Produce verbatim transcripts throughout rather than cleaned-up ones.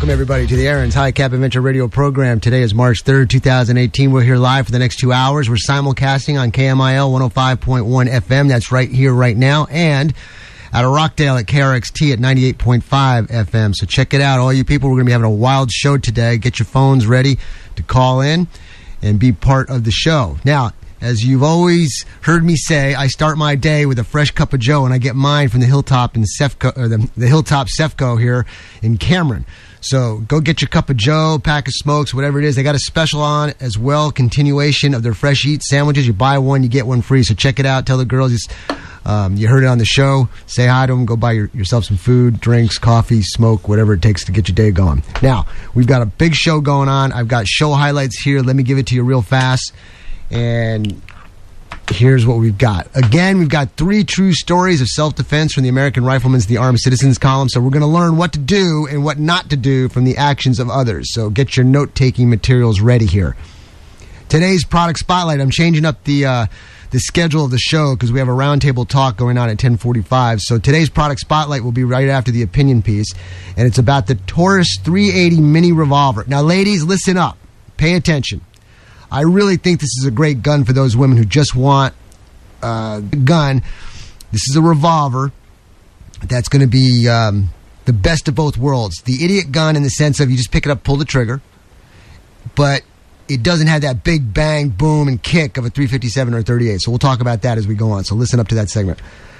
Welcome, everybody, to the Aaron's High Cap Adventure Radio program. Today is March third, twenty eighteen. We're here live for the next two hours. We're simulcasting on K M I L one oh five point one F M. That's right here, right now. And out of Rockdale at K R X T at ninety-eight point five F M. So check it out, all you people. We're going to be having a wild show today. Get your phones ready to call in and be part of the show. Now, as you've always heard me say, I start my day with a fresh cup of Joe, and I get mine from the Hilltop in Cefco, or the, the Hilltop Cefco here in Cameron. So go get your cup of Joe, pack of smokes, whatever it is. They got a special on as well, continuation of their Fresh Eat sandwiches. You buy one, you get one free. So check it out. Tell the girls you, um, you heard it on the show. Say hi to them. Go buy your, yourself some food, drinks, coffee, smoke, whatever it takes to get your day going. Now, we've got a big show going on. I've got show highlights here. Let me give it to you real fast. And here's what we've got. Again, we've got three true stories of self-defense from the American Rifleman's The Armed Citizens column. So we're going to learn what to do and what not to do from the actions of others. So get your note-taking materials ready here. Today's product spotlight, I'm changing up the uh, the schedule of the show because we have a roundtable talk going on at ten forty-five. So today's product spotlight will be right after the opinion piece. And it's about the Taurus three eighty Mini Revolver. Now, ladies, listen up. Pay attention. I really think this is a great gun for those women who just want uh, a gun. This is a revolver that's going to be um, the best of both worlds. The idiot gun in the sense of you just pick it up, pull the trigger, but it doesn't have that big bang, boom, and kick of a three fifty-seven or a thirty-eight. So we'll talk about that as we go on. So listen up to that segment.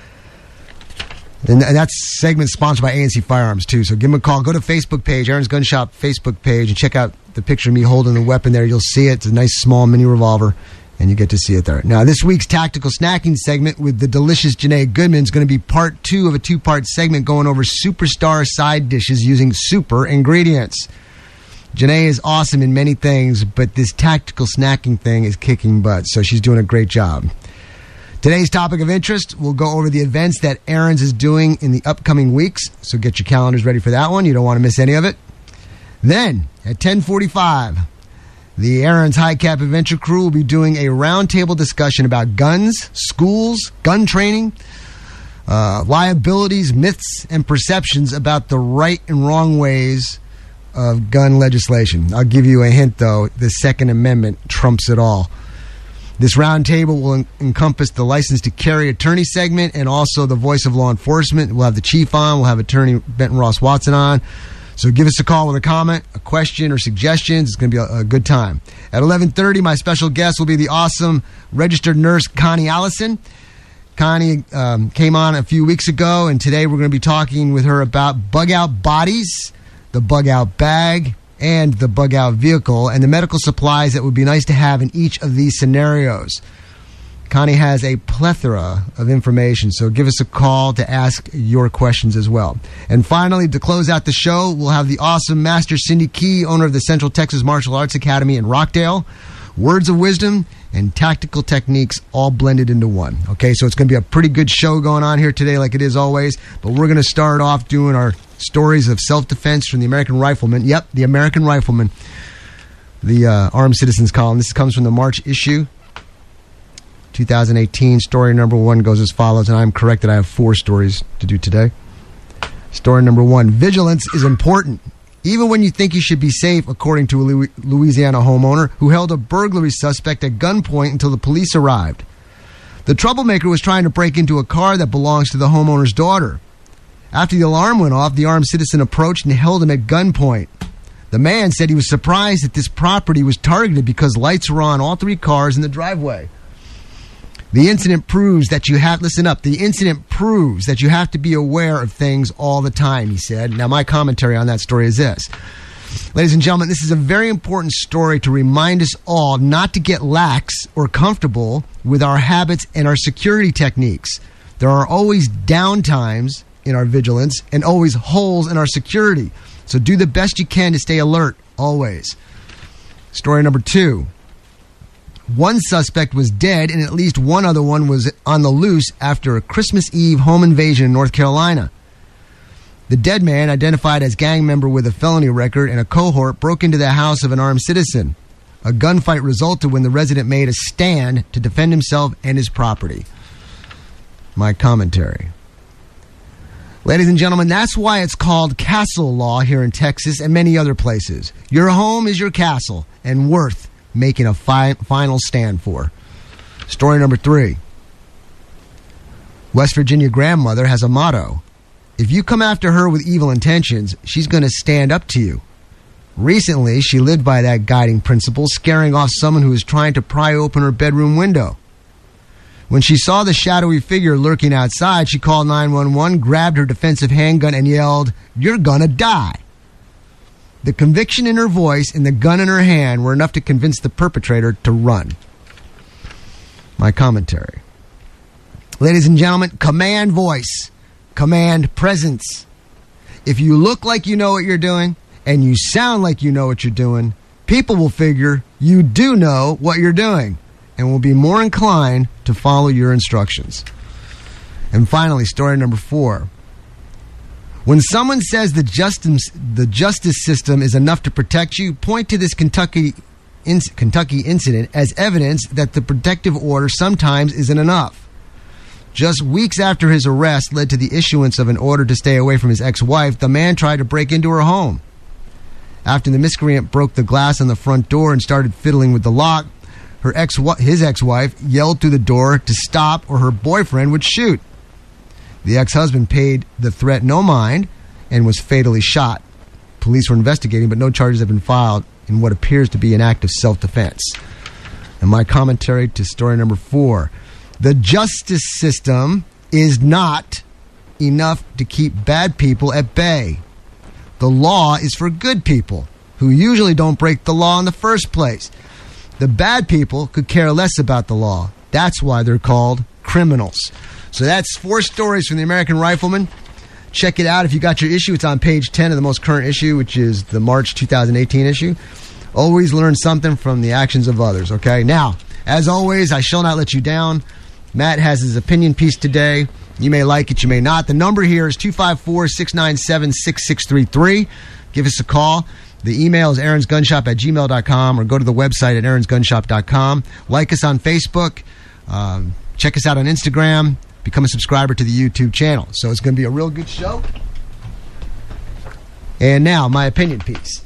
And that segment's sponsored by A N C Firearms, too. So give them a call. Go to Facebook page, Aaron's Gun Shop Facebook page, and check out the picture of me holding the weapon there. You'll see it. It's a nice, small mini revolver, and you get to see it there. Now, this week's Tactical Snacking segment with the delicious Janae Goodman is going to be part two of a two-part segment going over superstar side dishes using super ingredients. Janae is awesome in many things, but this tactical snacking thing is kicking butt, so she's doing a great job. Today's topic of interest, we'll go over the events that Aaron's is doing in the upcoming weeks. So get your calendars ready for that one. You don't want to miss any of it. Then, at ten forty-five, the Aaron's High Cap Adventure crew will be doing a roundtable discussion about guns, schools, gun training, uh, liabilities, myths, and perceptions about the right and wrong ways of gun legislation. I'll give you a hint, though. The Second Amendment trumps it all. This roundtable will en- encompass the license to carry attorney segment and also the voice of law enforcement. We'll have the chief on. We'll have attorney Benton Ross Watson on. So give us a call with a comment, a question, or suggestions. It's going to be a, a good time. At eleven thirty, my special guest will be the awesome registered nurse Connie Allison. Connie um, came on a few weeks ago, and today we're going to be talking with her about bug-out bodies, the bug-out bag, and the bug-out vehicle, and the medical supplies that would be nice to have in each of these scenarios. Connie has a plethora of information, so give us a call to ask your questions as well. And finally, to close out the show, we'll have the awesome Master Cindy Key, owner of the Central Texas Martial Arts Academy in Rockdale. Words of wisdom and tactical techniques all blended into one. Okay, so it's going to be a pretty good show going on here today, like it is always. But we're going to start off doing our stories of self-defense from the American Rifleman. Yep, the American Rifleman, the uh, Armed Citizens column. This comes from the March issue, twenty eighteen. Story number one goes as follows, and I'm correct that I have four stories to do today. Story number one, vigilance is important, even when you think you should be safe, according to a Louisiana homeowner who held a burglary suspect at gunpoint until the police arrived. The troublemaker was trying to break into a car that belongs to the homeowner's daughter. After the alarm went off, the armed citizen approached and held him at gunpoint. The man said he was surprised that this property was targeted because lights were on all three cars in the driveway. The incident proves that you have, listen up, the incident proves that you have to be aware of things all the time, he said. Now, my commentary on that story is this. Ladies and gentlemen, this is a very important story to remind us all not to get lax or comfortable with our habits and our security techniques. There are always downtimes in our vigilance and always holes in our security. So do the best you can to stay alert, always. Story number two. One suspect was dead and at least one other one was on the loose after a Christmas Eve home invasion in North Carolina. The dead man, identified as gang member with a felony record and a cohort, broke into the house of an armed citizen. A gunfight resulted when the resident made a stand to defend himself and his property. My commentary. Ladies and gentlemen, that's why it's called castle law here in Texas and many other places. Your home is your castle and worth making a fi- final stand for. Story number three. West Virginia grandmother has a motto. If you come after her with evil intentions, she's going to stand up to you. Recently, she lived by that guiding principle, scaring off someone who was trying to pry open her bedroom window. When she saw the shadowy figure lurking outside, she called nine one one, grabbed her defensive handgun, and yelled, "You're gonna die." The conviction in her voice and the gun in her hand were enough to convince the perpetrator to run. My commentary. Ladies and gentlemen, command voice, command presence. If you look like you know what you're doing and you sound like you know what you're doing, people will figure you do know what you're doing and will be more inclined to follow your instructions. And finally, story number four. When someone says the justice, the justice system is enough to protect you, point to this Kentucky, in, Kentucky incident as evidence that the protective order sometimes isn't enough. Just weeks after his arrest led to the issuance of an order to stay away from his ex-wife, the man tried to break into her home. After the miscreant broke the glass on the front door and started fiddling with the lock, Her ex, his ex-wife yelled through the door to stop or her boyfriend would shoot. The ex-husband paid the threat no mind and was fatally shot. Police were investigating, but no charges have been filed in what appears to be an act of self-defense. And my commentary to story number four. The justice system is not enough to keep bad people at bay. The law is for good people who usually don't break the law in the first place. The bad people could care less about the law. That's why they're called criminals. So that's four stories from the American Rifleman. Check it out. If you got your issue, it's on page ten of the most current issue, which is the March twenty eighteen issue. Always learn something from the actions of others, okay? Now, as always, I shall not let you down. Matt has his opinion piece today. You may like it, you may not. The number here is two five four, six nine seven, six six three three. Give us a call. The email is aarons gunshop at gmail dot com or go to the website at aarons gunshop dot com. Like us on Facebook. Um, check us out on Instagram. Become a subscriber to the YouTube channel. So it's going to be a real good show. And now, my opinion piece.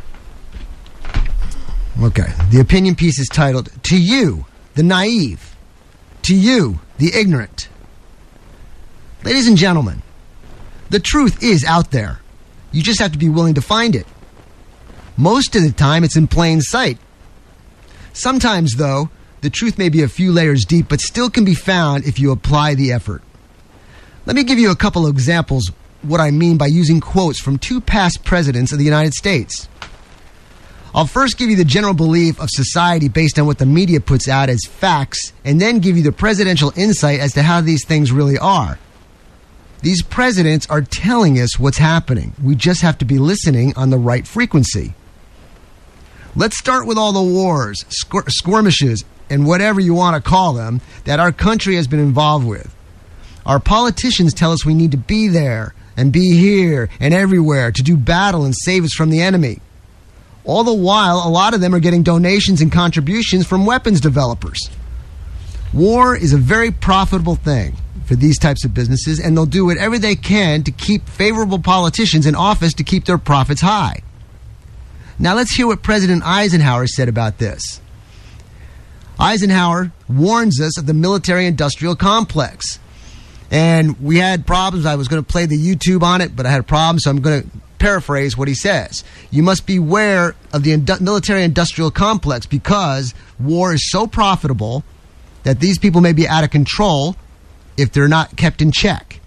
Okay. The opinion piece is titled, To You, the Naive. To You, the Ignorant. Ladies and gentlemen, the truth is out there. You just have to be willing to find it. Most of the time, it's in plain sight. Sometimes, though, the truth may be a few layers deep, but still can be found if you apply the effort. Let me give you a couple of examples what I mean by using quotes from two past presidents of the United States. I'll first give you the general belief of society based on what the media puts out as facts, and then give you the presidential insight as to how these things really are. These presidents are telling us what's happening. We just have to be listening on the right frequency. Let's start with all the wars, skir- skirmishes, and whatever you want to call them, that our country has been involved with. Our politicians tell us we need to be there and be here and everywhere to do battle and save us from the enemy. All the while, a lot of them are getting donations and contributions from weapons developers. War is a very profitable thing for these types of businesses, and they'll do whatever they can to keep favorable politicians in office to keep their profits high. Now let's hear what President Eisenhower said about this. Eisenhower warns us of the military-industrial complex. And we had problems. I was going to play the YouTube on it, but I had a problem, so I'm going to paraphrase what he says. You must beware of the indu- military-industrial complex because war is so profitable that these people may be out of control if they're not kept in check.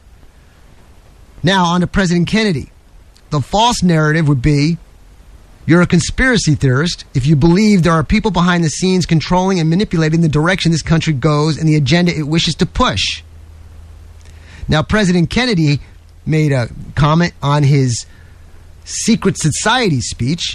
Now, on to President Kennedy. The false narrative would be, you're a conspiracy theorist if you believe there are people behind the scenes controlling and manipulating the direction this country goes and the agenda it wishes to push. Now, President Kennedy made a comment on his secret society speech,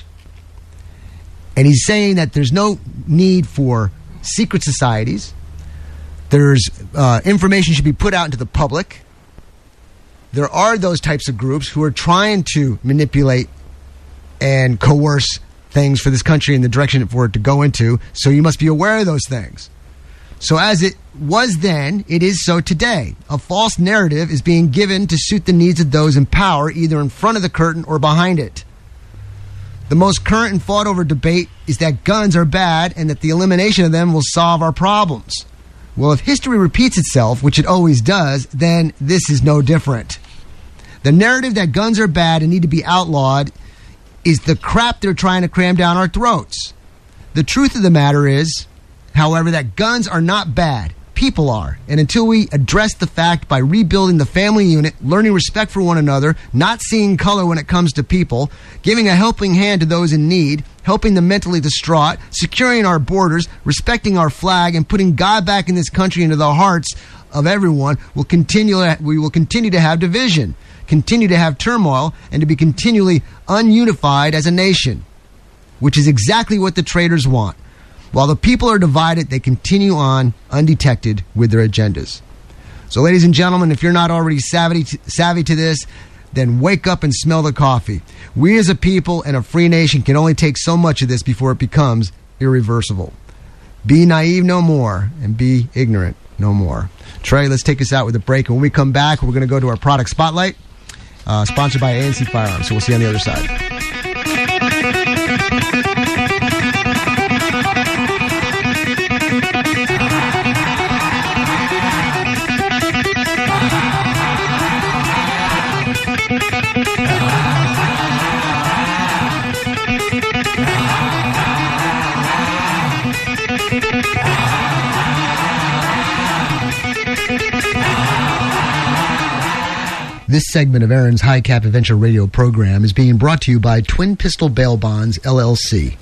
and he's saying that there's no need for secret societies. There's uh, information should be put out into the public. There are those types of groups who are trying to manipulate and coerce things for this country in the direction for it to go into, so you must be aware of those things. So as it was then, it is so today. A false narrative is being given to suit the needs of those in power, either in front of the curtain or behind it. The most current and fought over debate is that guns are bad and that the elimination of them will solve our problems. Well, if history repeats itself, which it always does, then this is no different. The narrative that guns are bad and need to be outlawed is the crap they're trying to cram down our throats. The truth of the matter is, however, that guns are not bad. People are. And until we address the fact by rebuilding the family unit, learning respect for one another, not seeing color when it comes to people, giving a helping hand to those in need, helping the mentally distraught, securing our borders, respecting our flag, and putting God back in this country into the hearts of everyone, will continue, we will continue to have division, continue to have turmoil, and to be continually ununified as a nation, which is exactly what the traitors want. While the people are divided, they continue on undetected with their agendas. So, ladies and gentlemen, if you're not already savvy to, savvy to this, then wake up and smell the coffee. We as a people and a free nation can only take so much of this before it becomes irreversible. Be naive no more, and be ignorant no more. Trey, let's take us out with a break. And when we come back, we're going to go to our product spotlight, uh, sponsored by A N C Firearms. So we'll see you on the other side. This segment of Aaron's High Cap Adventure Radio program is being brought to you by Twin Pistol Bail Bonds, L L C.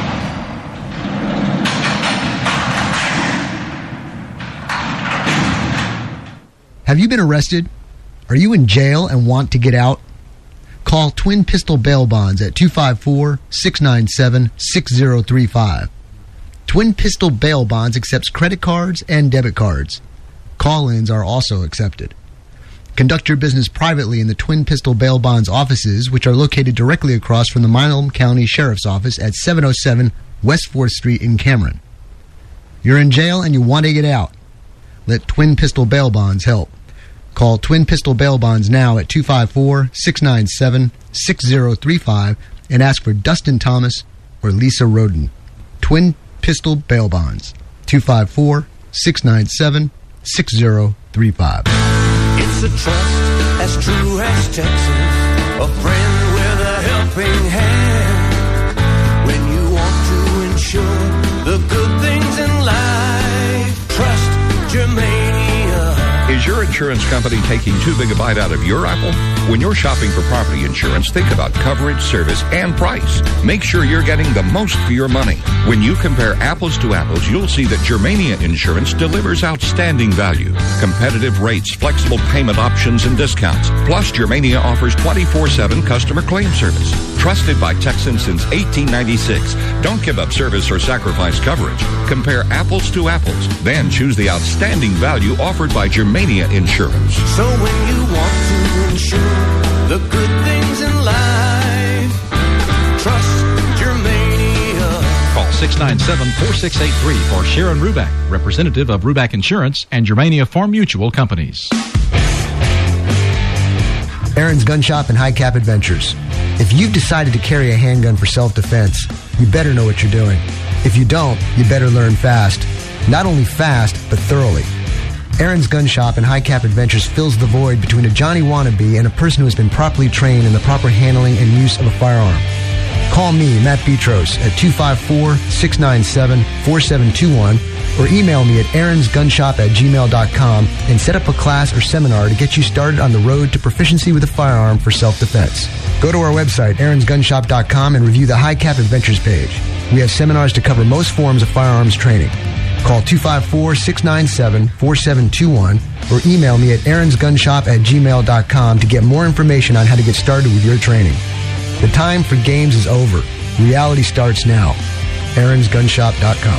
Have you been arrested? Are you in jail and want to get out? Call Twin Pistol Bail Bonds at two five four, six nine seven, six zero three five. Twin Pistol Bail Bonds accepts credit cards and debit cards. Call-ins are also accepted. Conduct your business privately in the Twin Pistol Bail Bonds offices, which are located directly across from the Milam County Sheriff's Office at seven oh seven West fourth Street in Cameron. You're in jail and you want to get out. Let Twin Pistol Bail Bonds help. Call Twin Pistol Bail Bonds now at two five four, six nine seven, six zero three five and ask for Dustin Thomas or Lisa Roden. Twin Pistol Bail Bonds, two five four, six nine seven, six zero three five. It's a trust as true as Texas, a friend with a helping hand. When you want to ensure the good things in life, trust Germania. Is your insurance company taking too big a bite out of your apple? When you're shopping for property insurance, think about coverage, service, and price. Make sure you're getting the most for your money. When you compare apples to apples, you'll see that Germania Insurance delivers outstanding value, competitive rates, flexible payment options, and discounts. Plus, Germania offers twenty-four seven customer claim service. Trusted by Texans since eighteen ninety-six. Don't give up service or sacrifice coverage. Compare apples to apples. Then choose the outstanding value offered by Germania Insurance. So when you want to ensure the good things in life, trust Germania. Call six nine seven, four six eight three for Sharon Ruback, representative of Ruback Insurance and Germania Farm Mutual Companies. Aaron's Gun Shop and High Cap Adventures. If you've decided to carry a handgun for self-defense, you better know what you're doing. If you don't, you better learn fast. Not only fast, but thoroughly. Aaron's Gun Shop and High Cap Adventures fills the void between a Johnny wannabe and a person who has been properly trained in the proper handling and use of a firearm. Call me, Matt Petros, at two five four, six nine seven, four seven two one or email me at aaronsgunshop at gmail dot com and set up a class or seminar to get you started on the road to proficiency with a firearm for self-defense. Go to our website, aarons gun shop dot com, and review the High Cap Adventures page. We have seminars to cover most forms of firearms training. Call two five four, six nine seven, four seven two one or email me at aaronsgunshop at gmail dot com to get more information on how to get started with your training. The time for games is over. Reality starts now. aarons gun shop dot com.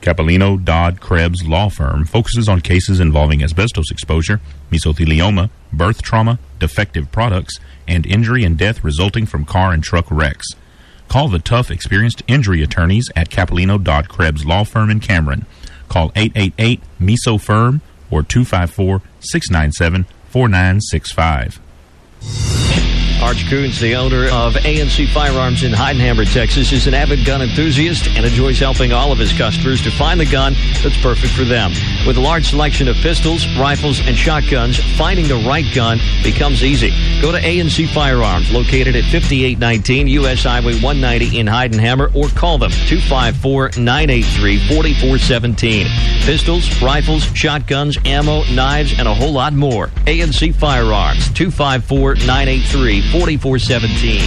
Capellino Dodd Krebs Law Firm focuses on cases involving asbestos exposure, mesothelioma, birth trauma, defective products, and injury and death resulting from car and truck wrecks. Call the tough, experienced injury attorneys at Capellino Dodd Krebs Law Firm in Cameron. Call eight eight eight, M E S O, F I R M or two five four, six nine seven, four nine six five. Arch Coons, the owner of A N C Firearms in Heidenhammer, Texas, is an avid gun enthusiast and enjoys helping all of his customers to find the gun that's perfect for them. With a large selection of pistols, rifles, and shotguns, finding the right gun becomes easy. Go to A N C Firearms, located at fifty-eight nineteen U S Highway one ninety in Heidenhammer, or call them two five four, nine eight three, four four one seven. Pistols, rifles, shotguns, ammo, knives, and a whole lot more. A N C Firearms, two five four, nine eight three, four four one seven.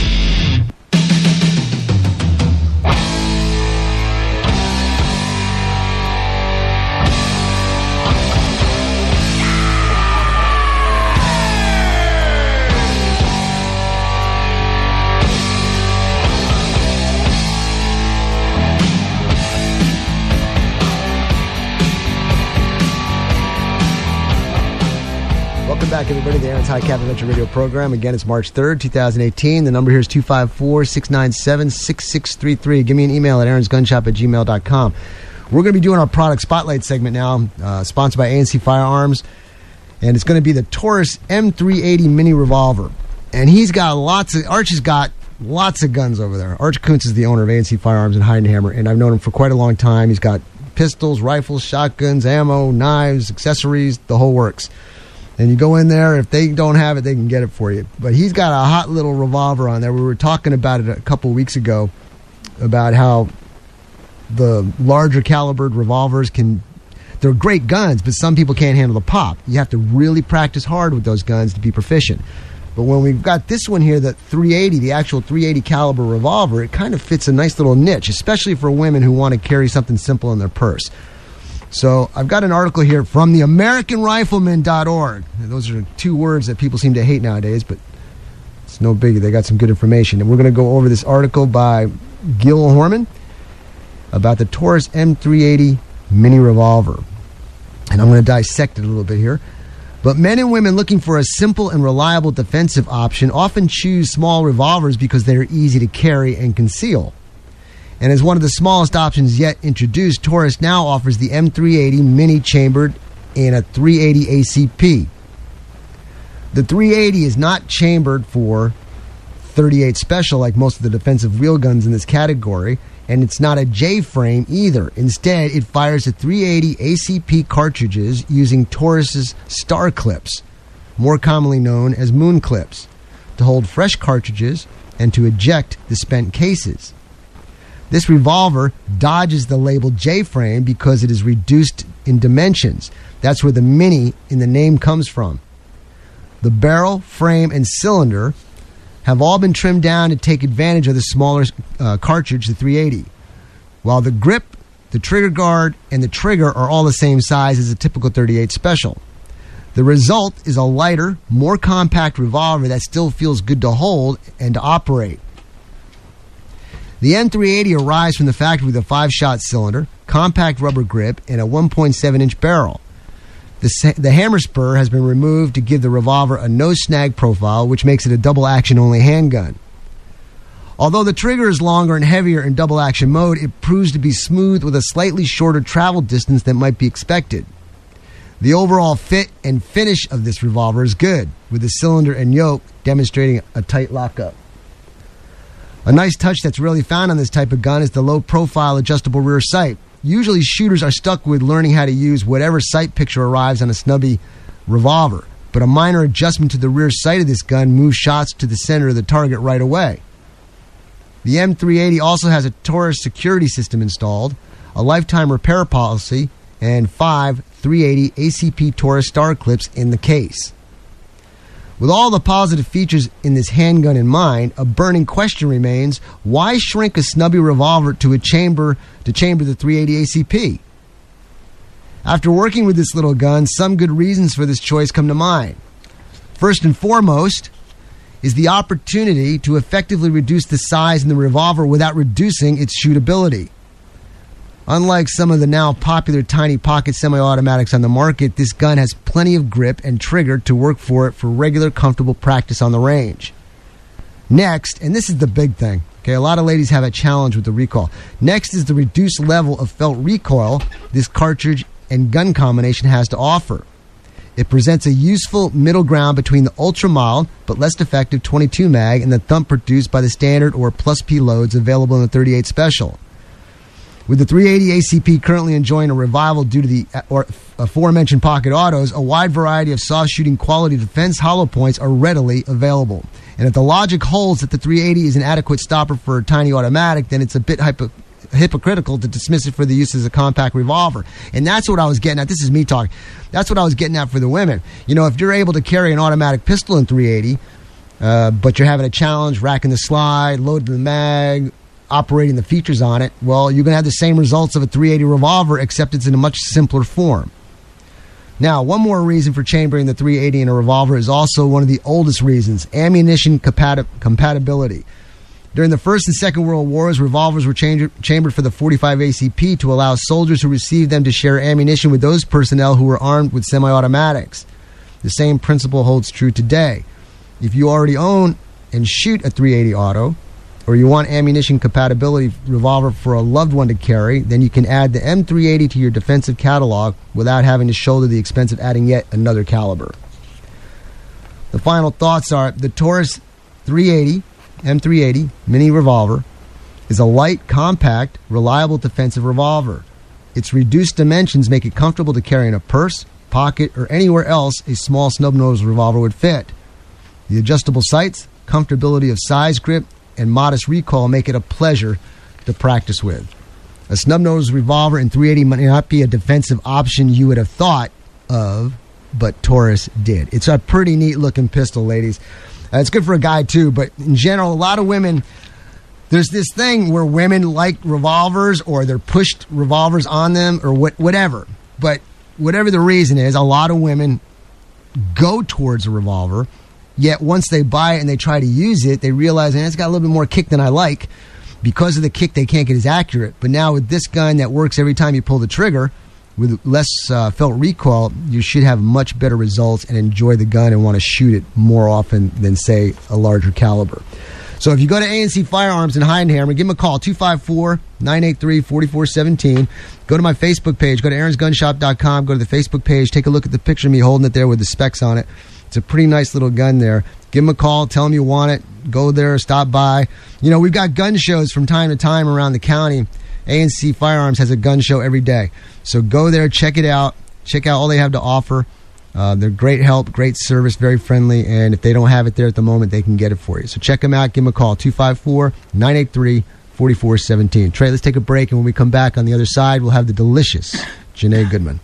Welcome back, everybody, to the Aaron's High Cap Adventure Radio program. Again, it's March third, twenty eighteen. The number here is two five four, six nine seven, six six three three. Give me an email at aarons gun shop at gmail dot com. We're going to be doing our product spotlight segment now, uh, sponsored by A N C Firearms. And it's going to be the Taurus M three eighty mini revolver. And he's got lots of, Arch has got lots of guns over there. Arch Kuntz is the owner of A N C Firearms in Heidenhammer, and I've known him for quite a long time. He's got pistols, rifles, shotguns, ammo, knives, accessories, the whole works. And you go in there, if they don't have it, they can get it for you. But he's got a hot little revolver on there. We were talking about it a couple weeks ago, about how the larger calibered revolvers can, they're great guns, but some people can't handle the pop. You have to really practice hard with those guns to be proficient. But when we've got this one here, the three eighty, the actual three eighty caliber revolver, it kind of fits a nice little niche, especially for women who want to carry something simple in their purse. So I've got an article here from the American Rifleman dot org. Those are two words that people seem to hate nowadays, but it's no biggie. They got some good information. And we're going to go over this article by Gil Horman about the Taurus M three eighty mini revolver. And I'm going to dissect it a little bit here. But men and women looking for a simple and reliable defensive option often choose small revolvers because they are easy to carry and conceal. And as one of the smallest options yet introduced, Taurus now offers the M three eighty mini chambered in a three eighty A C P. The three eighty is not chambered for thirty-eight special like most of the defensive wheel guns in this category, and it's not a J-frame either. Instead, it fires the three eighty A C P cartridges using Taurus's star clips, more commonly known as moon clips, to hold fresh cartridges and to eject the spent cases. This revolver dodges the label J-frame because it is reduced in dimensions. That's where the mini in the name comes from. The barrel, frame, and cylinder have all been trimmed down to take advantage of the smaller uh, cartridge, the three eighty. While the grip, the trigger guard, and the trigger are all the same size as a typical thirty-eight special. The result is a lighter, more compact revolver that still feels good to hold and to operate. The M three eighty arrives from the factory with a five-shot cylinder, compact rubber grip, and a one point seven inch barrel. The, the hammer spur has been removed to give the revolver a no-snag profile, which makes it a double-action-only handgun. Although the trigger is longer and heavier in double-action mode, it proves to be smooth with a slightly shorter travel distance than might be expected. The overall fit and finish of this revolver is good, with the cylinder and yoke demonstrating a tight lockup. A nice touch that's rarely found on this type of gun is the low-profile adjustable rear sight. Usually shooters are stuck with learning how to use whatever sight picture arrives on a snubby revolver, but a minor adjustment to the rear sight of this gun moves shots to the center of the target right away. The M three eighty also has a Taurus security system installed, a lifetime repair policy, and five three eighty A C P Taurus star clips in the case. With all the positive features in this handgun in mind, a burning question remains: why shrink a snubby revolver to a chamber to chamber the three eighty A C P? After working with this little gun, some good reasons for this choice come to mind. First and foremost is the opportunity to effectively reduce the size in the revolver without reducing its shootability. Unlike some of the now popular tiny pocket semi-automatics on the market, this gun has plenty of grip and trigger to work for it for regular, comfortable practice on the range. Next, and this is the big thing, okay, a lot of ladies have a challenge with the recoil. Next is the reduced level of felt recoil this cartridge and gun combination has to offer. It presents a useful middle ground between the ultra-mild but less effective twenty-two mag and the thump produced by the standard or plus P loads available in the thirty-eight Special. With the three eighty A C P currently enjoying a revival due to the or, aforementioned pocket autos, a wide variety of soft-shooting quality defense hollow points are readily available. And if the logic holds that the three eighty is an adequate stopper for a tiny automatic, then it's a bit hypo- hypocritical to dismiss it for the use as a compact revolver. And that's what I was getting at. This is me talking. That's what I was getting at for the women. You know, if you're able to carry an automatic pistol in three eighty, uh, but you're having a challenge, racking the slide, loading the mag, operating the features on it, well, you're going to have the same results of a three eighty revolver, except it's in a much simpler form. Now, one more reason for chambering the three eighty in a revolver is also one of the oldest reasons: ammunition compati- compatibility. During the First and Second World Wars, revolvers were chamber- chambered for the forty-five A C P to allow soldiers who received them to share ammunition with those personnel who were armed with semi-automatics. The same principle holds true today. If you already own and shoot a three eighty auto, or you want ammunition compatibility revolver for a loved one to carry, then you can add the M three eighty to your defensive catalog without having to shoulder the expense of adding yet another caliber. The final thoughts are: the Taurus three eighty, M three eighty mini revolver is a light, compact, reliable defensive revolver. Its reduced dimensions make it comfortable to carry in a purse, pocket, or anywhere else a small snub-nosed revolver would fit. The adjustable sights, comfortability of size grip, and modest recoil make it a pleasure to practice with. A snub-nosed revolver in three eighty might not be a defensive option you would have thought of, but Taurus did. It's a pretty neat-looking pistol, ladies. Uh, it's good for a guy, too, but in general, a lot of women, there's this thing where women like revolvers or they're pushed revolvers on them or what, whatever. But whatever the reason is, a lot of women go towards a revolver. Yet once they buy it and they try to use it, they realize, man, it's got a little bit more kick than I like. Because of the kick, they can't get as accurate. But now with this gun that works every time you pull the trigger, with less uh, felt recoil, you should have much better results and enjoy the gun and want to shoot it more often than, say, a larger caliber. So if you go to A N C Firearms in Heidenhammer, give them a call, two five four, nine eight three, four four one seven. Go to my Facebook page. Go to aarons gun shop dot com. Go to the Facebook page. Take a look at the picture of me holding it there with the specs on it. It's a pretty nice little gun there. Give them a call. Tell them you want it. Go there. Stop by. You know, we've got gun shows from time to time around the county. A N C Firearms has a gun show every day. So go there. Check it out. Check out all they have to offer. Uh, they're great help, great service, very friendly. And if they don't have it there at the moment, they can get it for you. So check them out. Give them a call. two five four, nine eight three, four four one seven. Trey, let's take a break. And when we come back on the other side, we'll have the delicious Janae Goodman.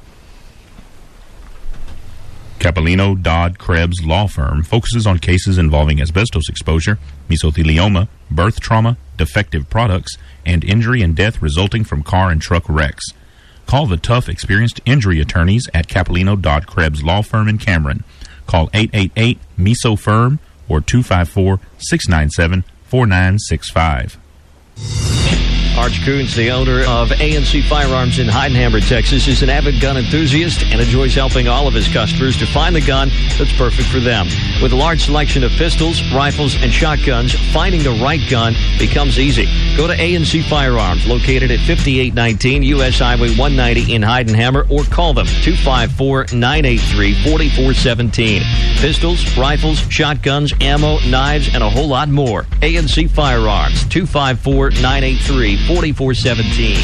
Capellino Dodd Krebs Law Firm focuses on cases involving asbestos exposure, mesothelioma, birth trauma, defective products, and injury and death resulting from car and truck wrecks. Call the tough, experienced injury attorneys at Capellino Dodd Krebs Law Firm in Cameron. Call eight eight eight, M E S O, F I R M or two five four, six nine seven, four nine six five. Arch Coons, the owner of A N C Firearms in Heidenhammer, Texas, is an avid gun enthusiast and enjoys helping all of his customers to find the gun that's perfect for them. With a large selection of pistols, rifles, and shotguns, finding the right gun becomes easy. Go to A N C Firearms, located at fifty-eight nineteen U S Highway one ninety in Heidenhammer, or call them two five four, nine eight three, four four one seven. Pistols, rifles, shotguns, ammo, knives, and a whole lot more. A N C Firearms, two five four, nine eight three, four four one seven.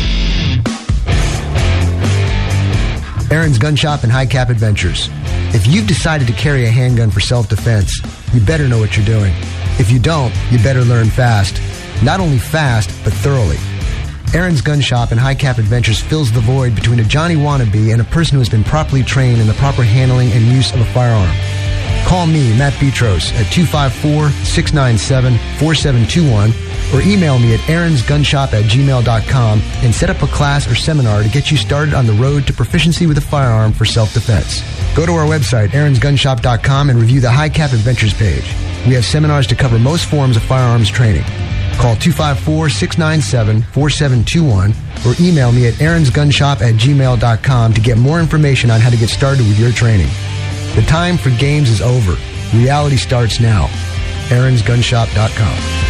Aaron's Gun Shop and High Cap Adventures. If you've decided to carry a handgun for self-defense, you better know what you're doing. If you don't, you better learn fast. Not only fast, but thoroughly. Aaron's Gun Shop and High Cap Adventures fills the void between a Johnny wannabe and a person who has been properly trained in the proper handling and use of a firearm. Call me, Matt Petros, at two five four, six nine seven, four seven two one or email me at aaronsgunshop at gmail dot com and set up a class or seminar to get you started on the road to proficiency with a firearm for self-defense. Go to our website, aarons gun shop dot com, and review the High Cap Adventures page. We have seminars to cover most forms of firearms training. Call two five four, six nine seven, four seven two one or email me at aaronsgunshop at gmail dot com to get more information on how to get started with your training. The time for games is over. Reality starts now. aarons gunshop dot com.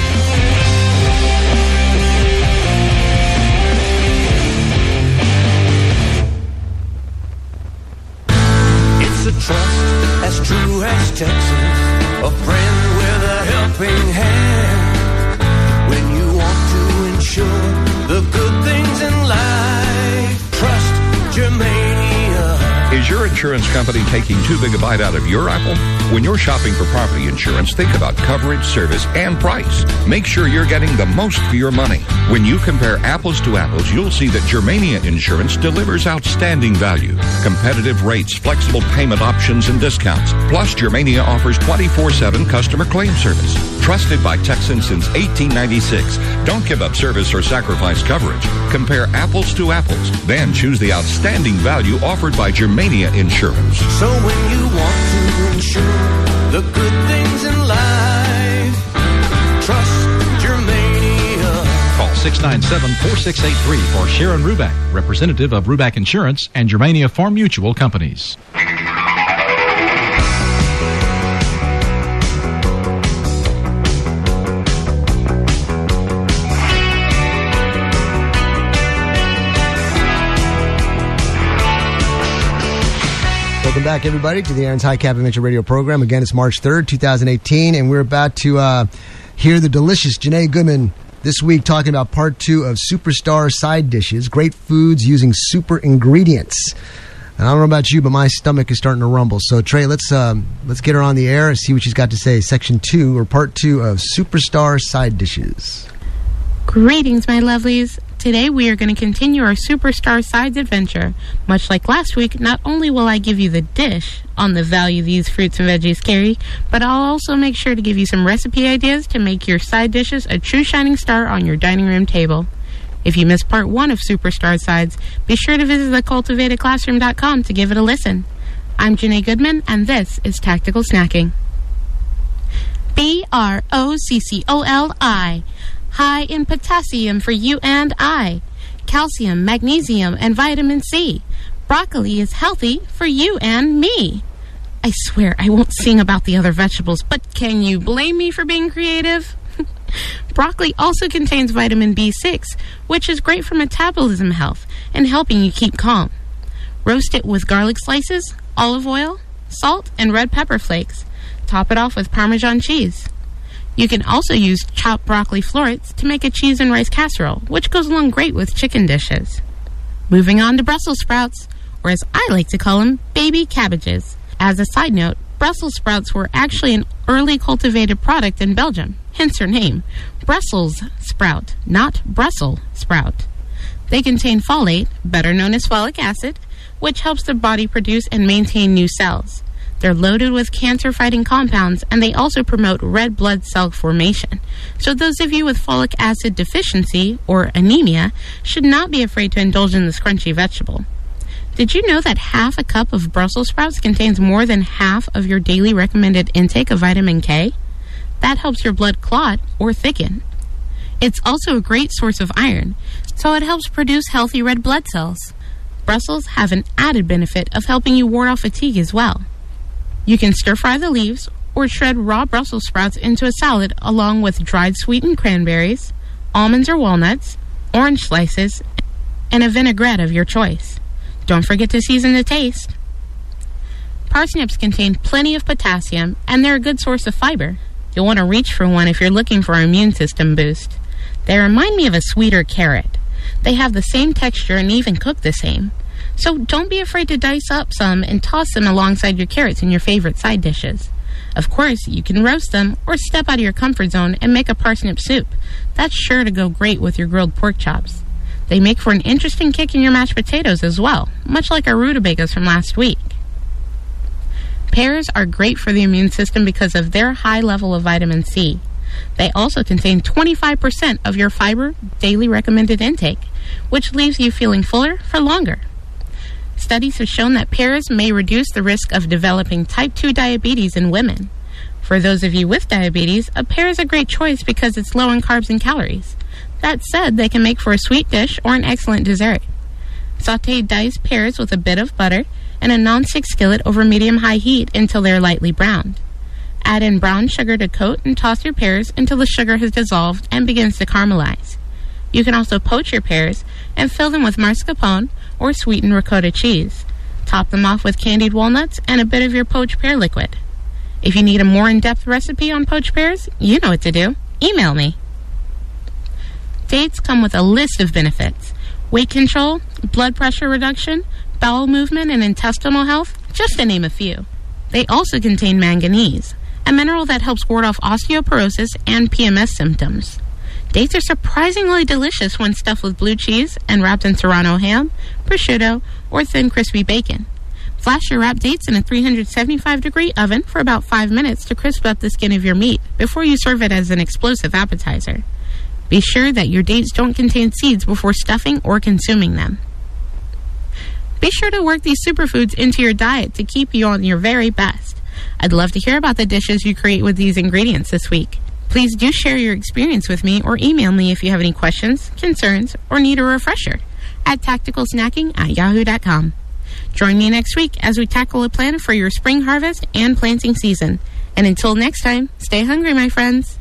It's a trust as true as Texas, a friend with a helping hand. When you want to ensure the good things in life, trust Germania. Is your insurance company taking too big a bite out of your apple? When you're shopping for property insurance, think about coverage, service, and price. Make sure you're getting the most for your money. When you compare apples to apples, you'll see that Germania Insurance delivers outstanding value, competitive rates, flexible payment options, and discounts. Plus, Germania offers twenty-four seven customer claim service. Trusted by Texans since eighteen ninety-six. Don't give up service or sacrifice coverage. Compare apples to apples. Then choose the outstanding value offered by Germania Insurance. So when you want to ensure the good things in life, trust Germania. Call six nine seven, four six eight three for Sharon Ruback, representative of Ruback Insurance and Germania Farm Mutual Companies. Welcome back, everybody, to the Aaron's High Cap Adventure Radio program. Again, it's March third, twenty eighteen, and we're about to uh, hear the delicious Janae Goodman this week talking about part two of Superstar Side Dishes, great foods using super ingredients. And I don't know about you, but my stomach is starting to rumble. So, Trey, let's um, let's get her on the air and see what she's got to say. Section two, or part two of Superstar Side Dishes. Greetings, my lovelies. Today we are going to continue our Superstar Sides adventure. Much like last week, not only will I give you the dish on the value these fruits and veggies carry, but I'll also make sure to give you some recipe ideas to make your side dishes a true shining star on your dining room table. If you missed part one of Superstar Sides, be sure to visit the cultivated classroom dot com to give it a listen. I'm Janae Goodman, and this is Tactical Snacking. B R O C C O L I. High in potassium for you and I. Calcium, magnesium, and vitamin C. Broccoli is healthy for you and me. I swear I won't sing about the other vegetables, but can you blame me for being creative? Broccoli also contains vitamin B six, which is great for metabolism health and helping you keep calm. Roast it with garlic slices, olive oil, salt, and red pepper flakes. Top it off with Parmesan cheese. You can also use chopped broccoli florets to make a cheese and rice casserole, which goes along great with chicken dishes. Moving on to Brussels sprouts, or as I like to call them, baby cabbages. As a side note, Brussels sprouts were actually an early cultivated product in Belgium, hence her name, Brussels sprout, not Brussels sprout. They contain folate, better known as folic acid, which helps the body produce and maintain new cells. They're loaded with cancer-fighting compounds, and they also promote red blood cell formation. So those of you with folic acid deficiency, or anemia, should not be afraid to indulge in this crunchy vegetable. Did you know that half a cup of Brussels sprouts contains more than half of your daily recommended intake of vitamin K? That helps your blood clot or thicken. It's also a great source of iron, so it helps produce healthy red blood cells. Brussels have an added benefit of helping you ward off fatigue as well. You can stir-fry the leaves or shred raw Brussels sprouts into a salad along with dried sweetened cranberries, almonds or walnuts, orange slices, and a vinaigrette of your choice. Don't forget to season to taste. Parsnips contain plenty of potassium, and they're a good source of fiber. You'll want to reach for one if you're looking for an immune system boost. They remind me of a sweeter carrot. They have the same texture and even cook the same. So don't be afraid to dice up some and toss them alongside your carrots in your favorite side dishes. Of course, you can roast them or step out of your comfort zone and make a parsnip soup. That's sure to go great with your grilled pork chops. They make for an interesting kick in your mashed potatoes as well, much like our rutabagas from last week. Pears are great for the immune system because of their high level of vitamin C. They also contain twenty-five percent of your fiber daily recommended intake, which leaves you feeling fuller for longer. Studies have shown that pears may reduce the risk of developing type two diabetes in women. For those of you with diabetes, a pear is a great choice because it's low in carbs and calories. That said, they can make for a sweet dish or an excellent dessert. Saute diced pears with a bit of butter and a non-stick skillet over medium-high heat until they're lightly browned. Add in brown sugar to coat and toss your pears until the sugar has dissolved and begins to caramelize. You can also poach your pears and fill them with mascarpone or sweetened ricotta cheese. Top them off with candied walnuts and a bit of your poached pear liquid. If you need a more in-depth recipe on poached pears, you know what to do. Email me. Dates come with a list of benefits. Weight control, blood pressure reduction, bowel movement, and intestinal health, just to name a few. They also contain manganese, a mineral that helps ward off osteoporosis and P M S symptoms. Dates are surprisingly delicious when stuffed with blue cheese and wrapped in Serrano ham, prosciutto, or thin crispy bacon. Flash your wrapped dates in a three hundred seventy-five degree oven for about five minutes to crisp up the skin of your meat before you serve it as an explosive appetizer. Be sure that your dates don't contain seeds before stuffing or consuming them. Be sure to work these superfoods into your diet to keep you on your very best. I'd love to hear about the dishes you create with these ingredients this week. Please do share your experience with me or email me if you have any questions, concerns, or need a refresher at tactical snacking at yahoo dot com. Join me next week as we tackle a plan for your spring harvest and planting season. And until next time, stay hungry, my friends.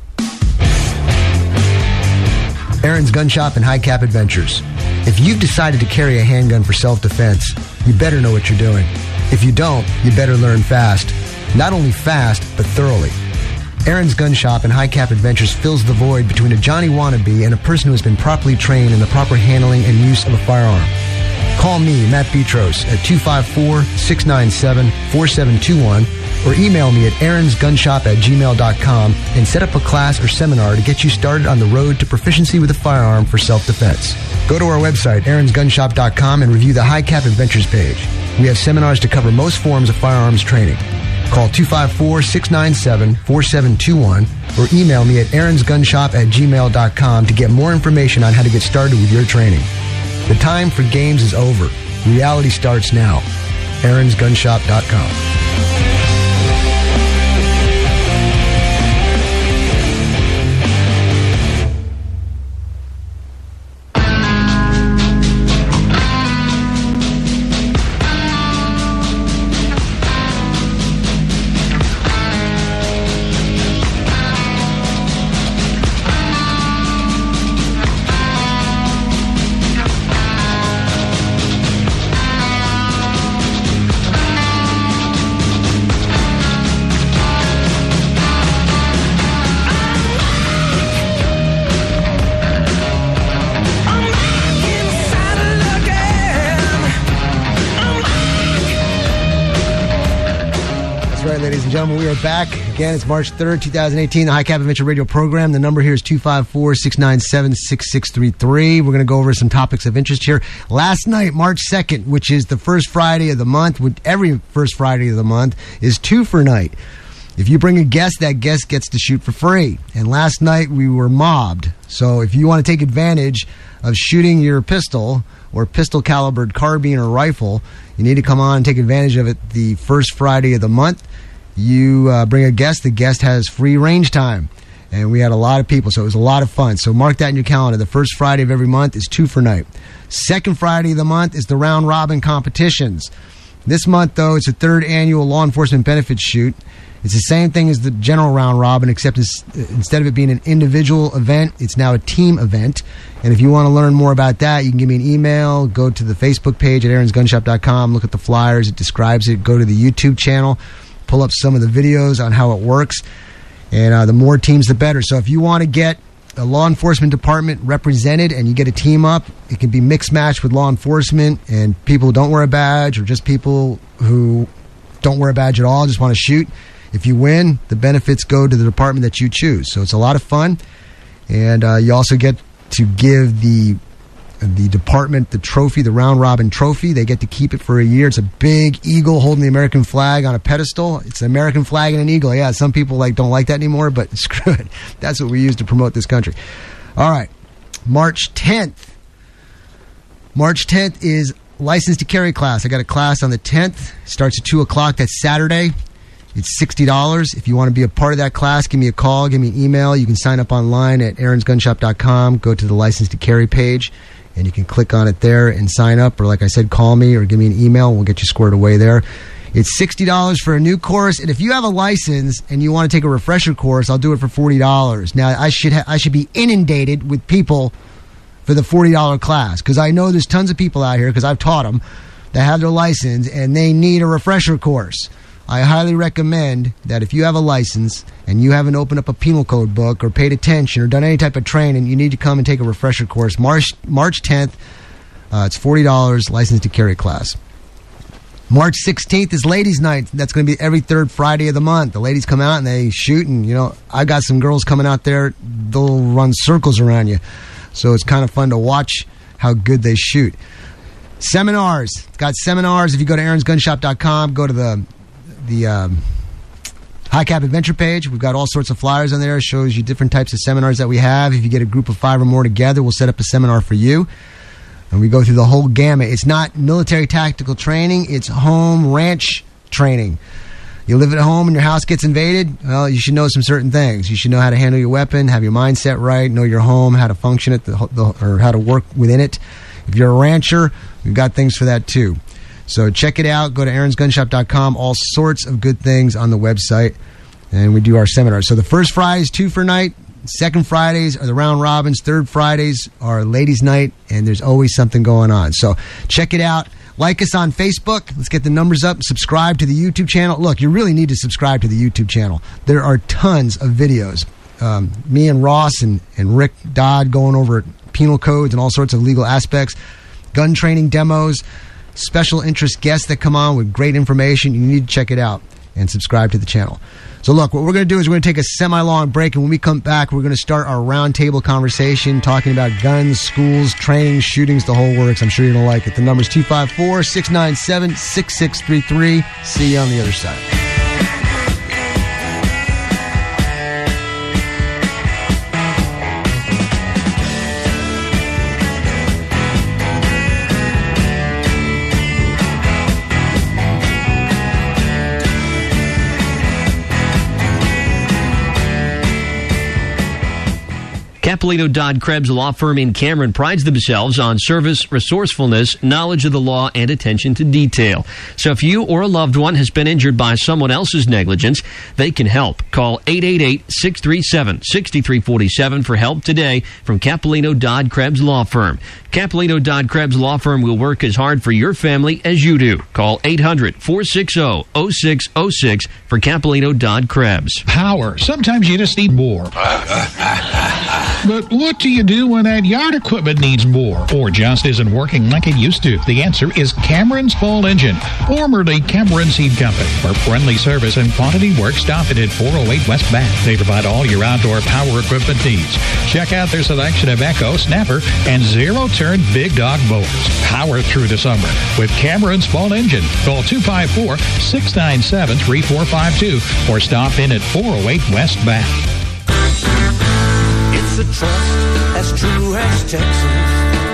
Aaron's Gun Shop and High Cap Adventures. If you've decided to carry a handgun for self-defense, you better know what you're doing. If you don't, you better learn fast. Not only fast, but thoroughly. Aaron's Gun Shop and High Cap Adventures fills the void between a Johnny wannabe and a person who has been properly trained in the proper handling and use of a firearm. Call me, Matt Petros, at two five four, six nine seven, four seven two one or email me at aaronsgunshop at gmail dot com and set up a class or seminar to get you started on the road to proficiency with a firearm for self-defense. Go to our website, aarons gun shop dot com, and review the High Cap Adventures page. We have seminars to cover most forms of firearms training. Call two five four, six nine seven, four seven two one or email me at aaronsgunshop at gmail dot com to get more information on how to get started with your training. The time for games is over. Reality starts now. aarons gun shop dot com. Gentlemen, we are back. Again, it's March third, twenty eighteen, the High Cap Adventure Radio program. The number here is two five four, six nine seven, six six three three. We're going to go over some topics of interest here. Last night, March second, which is the first Friday of the month, every first Friday of the month, is two for night. If you bring a guest, that guest gets to shoot for free. And last night, we were mobbed. So if you want to take advantage of shooting your pistol or pistol-calibered carbine or rifle, you need to come on and take advantage of it the first Friday of the month. You uh, bring a guest, the guest has free range time. And we had a lot of people, so it was a lot of fun. So mark that in your calendar. The first Friday of every month is two for night. Second Friday of the month is the round robin competitions. This month, though, it's a third annual law enforcement benefits shoot. It's the same thing as the general round robin, except it's, instead of it being an individual event, it's now a team event. And if you want to learn more about that, you can give me an email, go to the Facebook page at aarons gun shop dot com, look at the flyers, it describes it, go to the YouTube channel, pull up some of the videos on how it works, and uh, the more teams the better. So if you want to get a law enforcement department represented and you get a team up, it can be mixed match with law enforcement and people who don't wear a badge, or just people who don't wear a badge at all, just want to shoot. If you win, the benefits go to the department that you choose. So it's a lot of fun, and uh, you also get to give the the department the trophy, the round robin trophy. They get to keep it for a year. It's a big eagle holding the American flag on a pedestal. It's an American flag and an eagle. Yeah, some people like don't like that anymore, but screw it. That's what we use to promote this country. All right, March tenth. March tenth is license to carry class. I got a class on the tenth. Starts at two o'clock. That's Saturday. It's sixty dollars. If you want to be a part of that class, give me a call, give me an email. You can sign up online at aarons gun shop dot com. Go to the License to Carry page, and you can click on it there and sign up. Or like I said, call me or give me an email. We'll get you squared away there. It's sixty dollars for a new course, and if you have a license and you want to take a refresher course, I'll do it for forty dollars. Now, I should ha- I should be inundated with people for the forty dollars class, because I know there's tons of people out here, because I've taught them, that have their license, and they need a refresher course. I highly recommend that if you have a license and you haven't opened up a penal code book or paid attention or done any type of training, you need to come and take a refresher course. March March tenth, uh, it's forty dollars, License to Carry class. March sixteenth is Ladies' Night. That's going to be every third Friday of the month. The ladies come out and they shoot, and, you know, I got some girls coming out there, they'll run circles around you. So it's kind of fun to watch how good they shoot. Seminars. It's got seminars. If you go to aarons gun shop dot com, go to the the um, High Cap Adventure page. We've got all sorts of flyers on there. It shows you different types of seminars that we have. If you get a group of five or more together, we'll set up a seminar for you. And we go through the whole gamut. It's not military tactical training. It's home ranch training. You live at home and your house gets invaded, well, you should know some certain things. You should know how to handle your weapon, have your mindset right, know your home, how to function it, the, the, or how to work within it. If you're a rancher, we've got things for that too. So check it out. Go to aarons gun shop dot com. All sorts of good things on the website. And we do our seminars. So the first Friday is two for night. Second Fridays are the round robins. Third Fridays are ladies' night. And there's always something going on. So check it out. Like us on Facebook. Let's get the numbers up. Subscribe to the YouTube channel. Look, you really need to subscribe to the YouTube channel. There are tons of videos. Um, me and Ross and, and Rick Dodd going over penal codes and all sorts of legal aspects. Gun training demos. Special interest guests that come on with great information. You need to check it out and subscribe to the channel. So look, what we're going to do is we're going to take a semi-long break, and when we come back, we're going to start our roundtable conversation talking about guns, schools, training, shootings, the whole works. I'm sure you're going to like it. The number's two five four, six nine seven, six six three three. See you on the other side. Capolino Dodd Krebs Law Firm in Cameron prides themselves on service, resourcefulness, knowledge of the law, and attention to detail. So if you or a loved one has been injured by someone else's negligence, they can help. Call eight eight eight, six three seven, six three four seven for help today from Capolino Dodd Krebs Law Firm. Capolino Dodd Krebs Law Firm will work as hard for your family as you do. Call eight hundred, four six zero, zero six zero six for Capolino Dodd Krebs. Power. Sometimes you just need more. But what do you do when that yard equipment needs more or just isn't working like it used to? The answer is Cameron's Fall Engine, formerly Cameron Seed Company. For friendly service and quantity work, stop it at four oh eight West Bath. They provide all your outdoor power equipment needs. Check out their selection of Echo, Snapper, and zero-turn Big Dog mowers. Power through the summer with Cameron's Fall Engine. Call two five four, six nine seven, three four five two or stop in at four oh eight West Bath. It's a trust as true as Texas,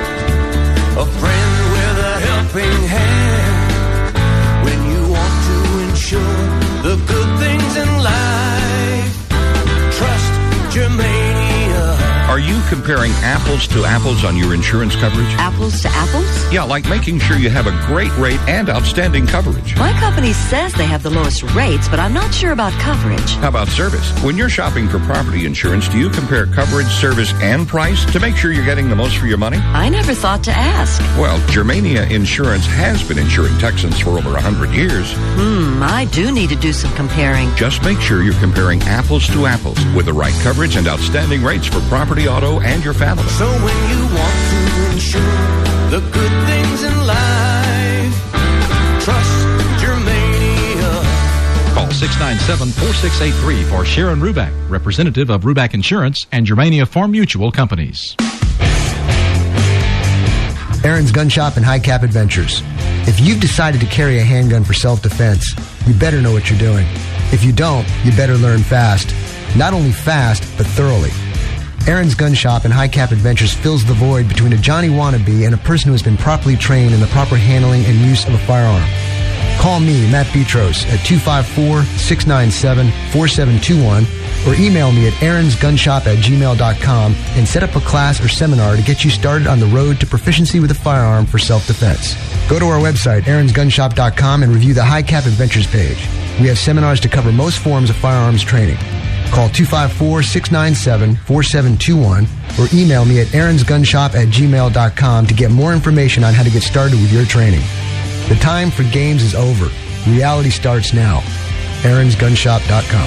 a friend with a helping hand. When you want to ensure the good things in life, trust Germania. Are you comparing apples to apples on your insurance coverage? Apples to apples? Yeah, like making sure you have a great rate and outstanding coverage. My company says they have the lowest rates, but I'm not sure about coverage. How about service? When you're shopping for property insurance, do you compare coverage, service, and price to make sure you're getting the most for your money? I never thought to ask. Well, Germania Insurance has been insuring Texans for over one hundred years. Hmm, I do need to do some comparing. Just make sure you're comparing apples to apples with the right coverage and outstanding rates for property, auto, and your family. So when you want to ensure the good things in life, trust Germania. Call six nine seven, four six eight three for Sharon Ruback, representative of Ruback Insurance and Germania Farm Mutual Companies. Aaron's Gun Shop and High Cap Adventures. If you've decided to carry a handgun for self-defense, you better know what you're doing. If you don't, you better learn fast. Not only fast, but thoroughly. Aaron's Gun Shop and High Cap Adventures fills the void between a Johnny wannabe and a person who has been properly trained in the proper handling and use of a firearm. Call me, Matt Petros, at two five four, six nine seven, four seven two one or email me at aarons gun shop at gmail dot com and set up a class or seminar to get you started on the road to proficiency with a firearm for self-defense. Go to our website, aarons gun shop dot com, and review the High Cap Adventures page. We have seminars to cover most forms of firearms training. Call two five four, six nine seven, four seven two one or email me at aarons gun shop at gmail dot com to get more information on how to get started with your training. The time for games is over. Reality starts now. aarons gun shop dot com.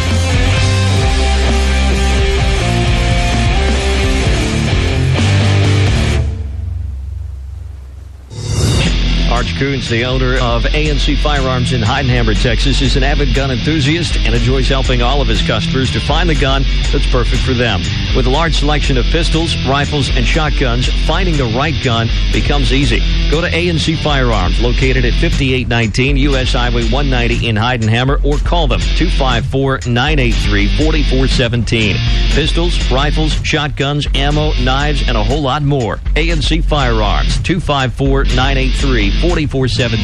Arch Coons, the owner of A N C Firearms in Heidenhammer, Texas, is an avid gun enthusiast and enjoys helping all of his customers to find the gun that's perfect for them. With a large selection of pistols, rifles, and shotguns, finding the right gun becomes easy. Go to A N C Firearms, located at fifty-eight nineteen U S Highway one ninety in Heidenhammer, or call them two five four, nine eight three, four four one seven. Pistols, rifles, shotguns, ammo, knives, and a whole lot more. A N C Firearms, two five four, nine eight three, four four one seven.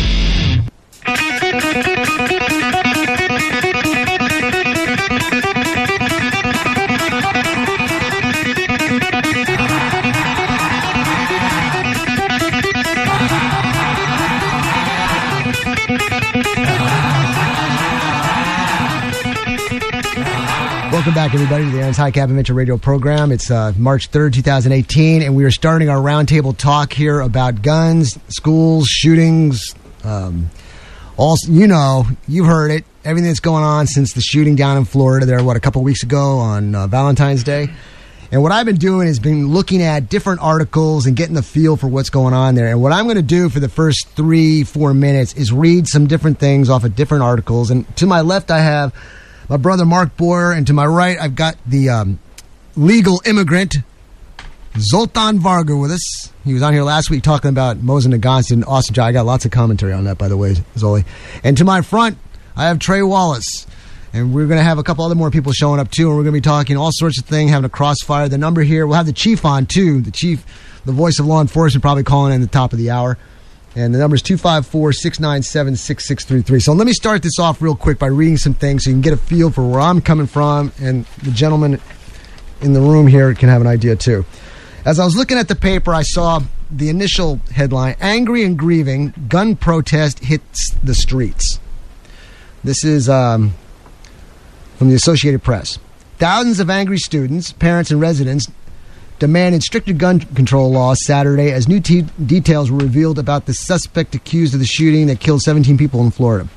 Welcome back, everybody, to the Aaron's High Cap Adventure Radio program. It's uh, March third, twenty eighteen, and we are starting our roundtable talk here about guns, schools, shootings. Um, also, you know, you've heard it, everything that's going on since the shooting down in Florida there, what, a couple weeks ago on uh, Valentine's Day. And what I've been doing is been looking at different articles and getting the feel for what's going on there. And what I'm going to do for the first three, four minutes is read some different things off of different articles. And to my left, I have my brother Mark Boyer, and to my right, I've got the um, legal immigrant Zoltan Varga with us. He was on here last week talking about Mosin Nagant. An awesome job. I got lots of commentary on that, by the way, Zoli. And to my front, I have Trey Wallace. And we're going to have a couple other more people showing up, too, and we're going to be talking all sorts of things, having a crossfire. The number here, we'll have the chief on, too. The chief, the voice of law enforcement, probably calling in at the top of the hour. And the number is two five four, six nine seven, six six three three. So let me start this off real quick by reading some things so you can get a feel for where I'm coming from, and the gentleman in the room here can have an idea, too. As I was looking at the paper, I saw the initial headline, Angry and Grieving, Gun Protest Hits the Streets. This is um, from the Associated Press. Thousands of angry students, parents, and residents demanded stricter gun control laws Saturday as new te- details were revealed about the suspect accused of the shooting that killed seventeen people in Florida.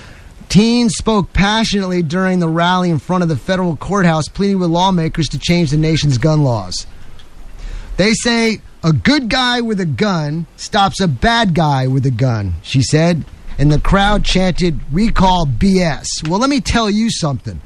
Teens spoke passionately during the rally in front of the federal courthouse, pleading with lawmakers to change the nation's gun laws. They say, a good guy with a gun stops a bad guy with a gun, she said, and the crowd chanted, we call B S. Well, let me tell you something.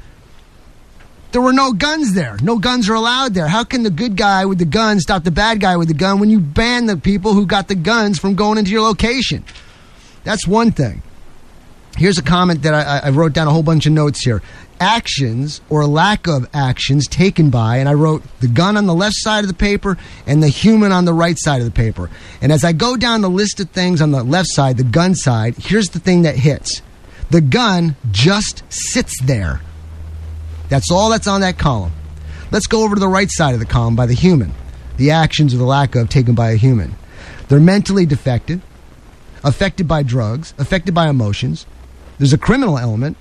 There were no guns there. No guns are allowed there. How can the good guy with the gun stop the bad guy with the gun when you ban the people who got the guns from going into your location? That's one thing. Here's a comment that I, I wrote down a whole bunch of notes here. Actions or lack of actions taken by, and I wrote the gun on the left side of the paper and the human on the right side of the paper. And as I go down the list of things on the left side, the gun side, here's the thing that hits. The gun just sits there. That's all that's on that column. Let's go over to the right side of the column by the human. The actions or the lack of taken by a human. They're mentally defective, affected by drugs, affected by emotions. There's a criminal element.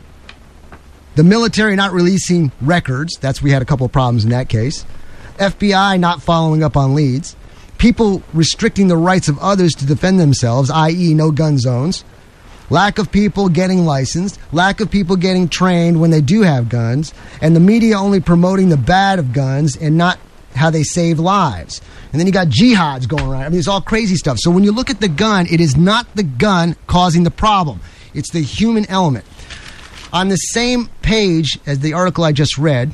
The military not releasing records. That's we had a couple of problems in that case. F B I not following up on leads. People restricting the rights of others to defend themselves, that is no gun zones. Lack of people getting licensed, lack of people getting trained when they do have guns, and the media only promoting the bad of guns and not how they save lives. And then you got jihads going around. I mean, it's all crazy stuff. So when you look at the gun, it is not the gun causing the problem. It's the human element. On the same page as the article I just read,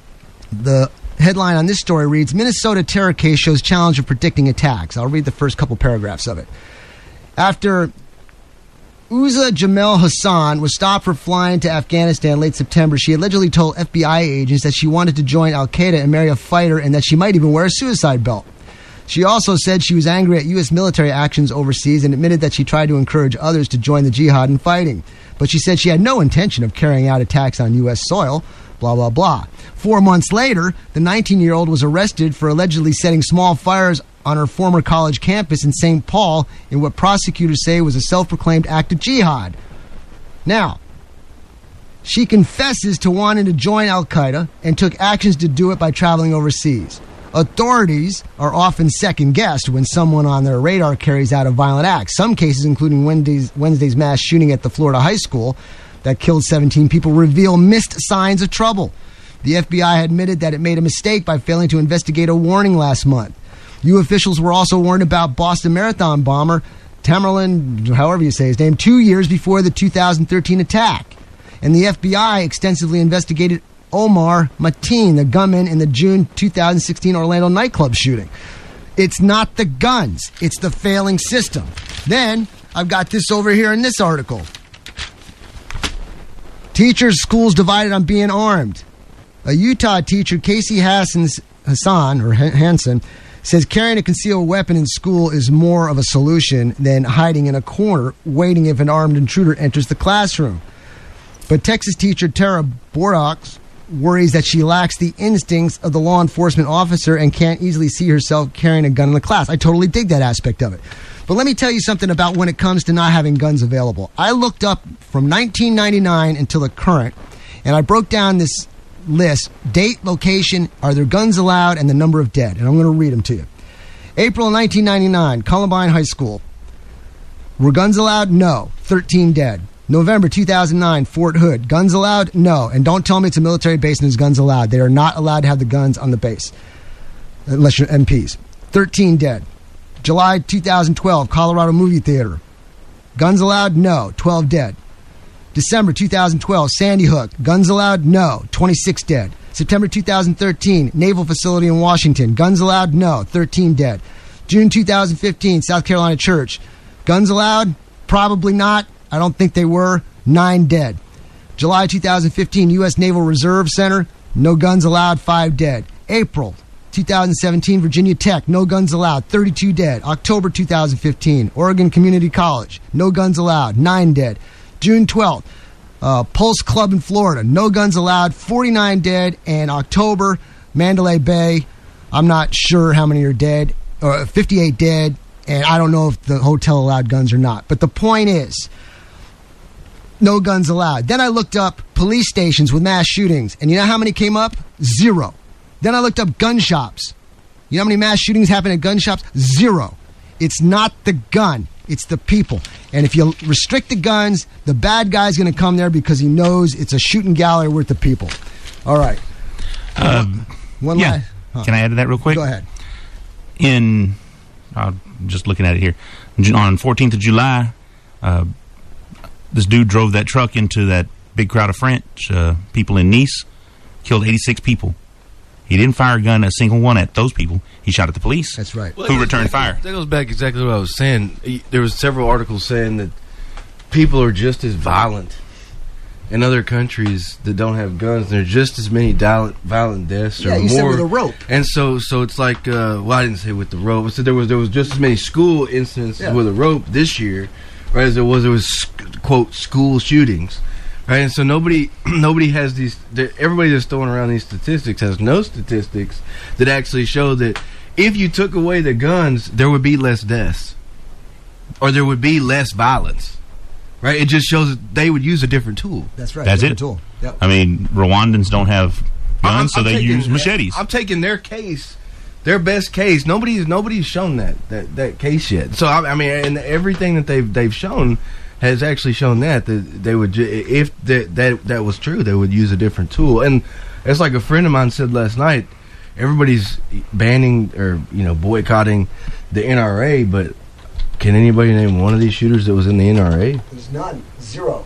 the headline on this story reads, Minnesota terror case shows challenge of predicting attacks. I'll read the first couple paragraphs of it. After Uza Jamel Hassan was stopped for flying to Afghanistan late September, she allegedly told F B I agents that she wanted to join Al-Qaeda and marry a fighter and that she might even wear a suicide belt. She also said she was angry at U S military actions overseas and admitted that she tried to encourage others to join the jihad in fighting. But she said she had no intention of carrying out attacks on U S soil, blah, blah, blah. Four months later, the nineteen-year-old was arrested for allegedly setting small fires on her former college campus in Saint Paul in what prosecutors say was a self-proclaimed act of jihad. Now, she confesses to wanting to join Al-Qaeda and took actions to do it by traveling overseas. Authorities are often second-guessed when someone on their radar carries out a violent act. Some cases, including Wednesday's, Wednesday's mass shooting at the Florida high school that killed seventeen people, reveal missed signs of trouble. The F B I admitted that it made a mistake by failing to investigate a warning last month. U officials were also warned about Boston Marathon bomber Tamerlan, however you say his name, two years before the two thousand thirteen attack. And the F B I extensively investigated Omar Mateen, the gunman in the June two thousand sixteen Orlando nightclub shooting. It's not the guns, it's the failing system. Then, I've got this over here in this article. Teachers, schools divided on being armed. A Utah teacher, Casey Hassan's, Hassan, or Hansen, says carrying a concealed weapon in school is more of a solution than hiding in a corner, waiting if an armed intruder enters the classroom. But Texas teacher Tara Bordox worries that she lacks the instincts of the law enforcement officer and can't easily see herself carrying a gun in the class. I totally dig that aspect of it. But let me tell you something about when it comes to not having guns available. I looked up from nineteen ninety-nine until the current, and I broke down this list: date, location, are there guns allowed, and the number of dead. And I'm going to read them to you. April nineteen ninety-nine, Columbine High School. Were guns allowed? No. thirteen dead. November two thousand nine, Fort Hood. Guns allowed? No. And don't tell me it's a military base and there's guns allowed. They are not allowed to have the guns on the base, unless you're M Ps. thirteen dead. July two thousand twelve, Colorado Movie Theater. Guns allowed? No. twelve dead. December two thousand twelve, Sandy Hook. Guns allowed? No. twenty-six dead. September two thousand thirteen, Naval Facility in Washington. Guns allowed? No. thirteen dead. June two thousand fifteen, South Carolina Church. Guns allowed? Probably not. I don't think they were. nine dead. July two thousand fifteen, U S Naval Reserve Center. No guns allowed. five dead. April two thousand seventeen, Virginia Tech. No guns allowed. thirty-two dead. October two thousand fifteen, Oregon Community College. No guns allowed. nine dead. June twelfth, uh, Pulse Club in Florida. No guns allowed. forty-nine dead. And October, Mandalay Bay. I'm not sure how many are dead. Or fifty-eight dead. And I don't know if the hotel allowed guns or not. But the point is, no guns allowed. Then I looked up police stations with mass shootings. And you know how many came up? Zero. Then I looked up gun shops. You know how many mass shootings happen at gun shops? Zero. It's not the gun. It's the people. And if you restrict the guns, the bad guy's going to come there because he knows it's a shooting gallery worth of people. All right. Um, One yeah. last. Huh. Can I add to that real quick? Go ahead. In, uh, just looking at it here, on fourteenth of July, uh, this dude drove that truck into that big crowd of French uh, people in Nice, killed eighty-six people. He didn't fire a gun, a single one, at those people. He shot at the police. That's right. Well, who returned back, fire. That goes back exactly to what I was saying. There was several articles saying that people are just as violent in other countries that don't have guns. There's just as many violent, violent deaths Yeah, or you more. said with a rope. And so, so it's like, uh, well, I didn't say with the rope. I said there was there was just as many school incidents Yeah. with a rope this year, right, as there was there was quote school shootings. Right, and so nobody, nobody has these. Everybody that's throwing around these statistics has no statistics that actually show that if you took away the guns, there would be less deaths, or there would be less violence. Right? It just shows that they would use a different tool. That's right. That's different it. Tool. Yep. I mean, Rwandans don't have guns, I'm- so I'm they taking- use machetes. I'm taking their case, their best case. Nobody's nobody's shown that that, that case yet. So I, I mean, and everything that they've they've shown has actually shown that that they would, if that that that was true, they would use a different tool. And it's like a friend of mine said last night. Everybody's banning or you know boycotting the N R A, but can anybody name one of these shooters that was in the N R A? There's none. Zero.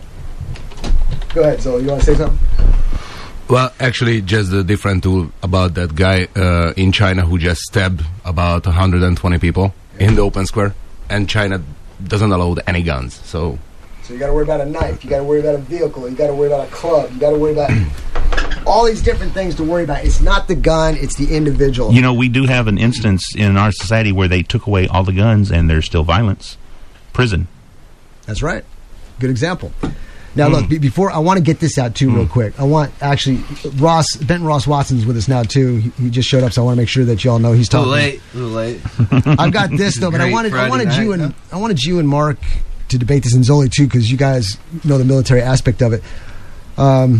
Go ahead, Zoe. You want to say something? Well, actually, just a different tool about that guy uh, in China who just stabbed about one hundred twenty people in the open square, and China doesn't allow any guns. So, So you got to worry about a knife. You got to worry about a vehicle. You got to worry about a club. You got to worry about all these different things to worry about. It's not the gun, it's the individual. You know, we do have an instance in our society where they took away all the guns and there's still violence. Prison. That's right. Good example. Now, Mm. look, be- before I want to get this out, too, real quick. I want, actually, Ross, Benton Ross Watson's with us now, too. He, he just showed up, so I want to make sure that y'all know he's A little talking. late. A little late. I've got this, though, but I Great wanted, I Friday wanted you night, and I wanted you and Mark to debate this, and Zoli, too, because you guys know the military aspect of it. Um,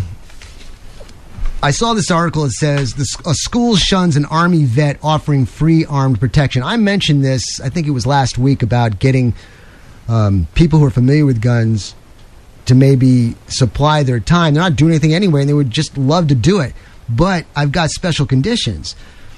I saw this article that says the, a school shuns an Army vet offering free armed protection. I mentioned this, I think it was last week, about getting um, people who are familiar with guns to maybe supply their time. They're not doing anything anyway, and they would just love to do it. But I've got special conditions.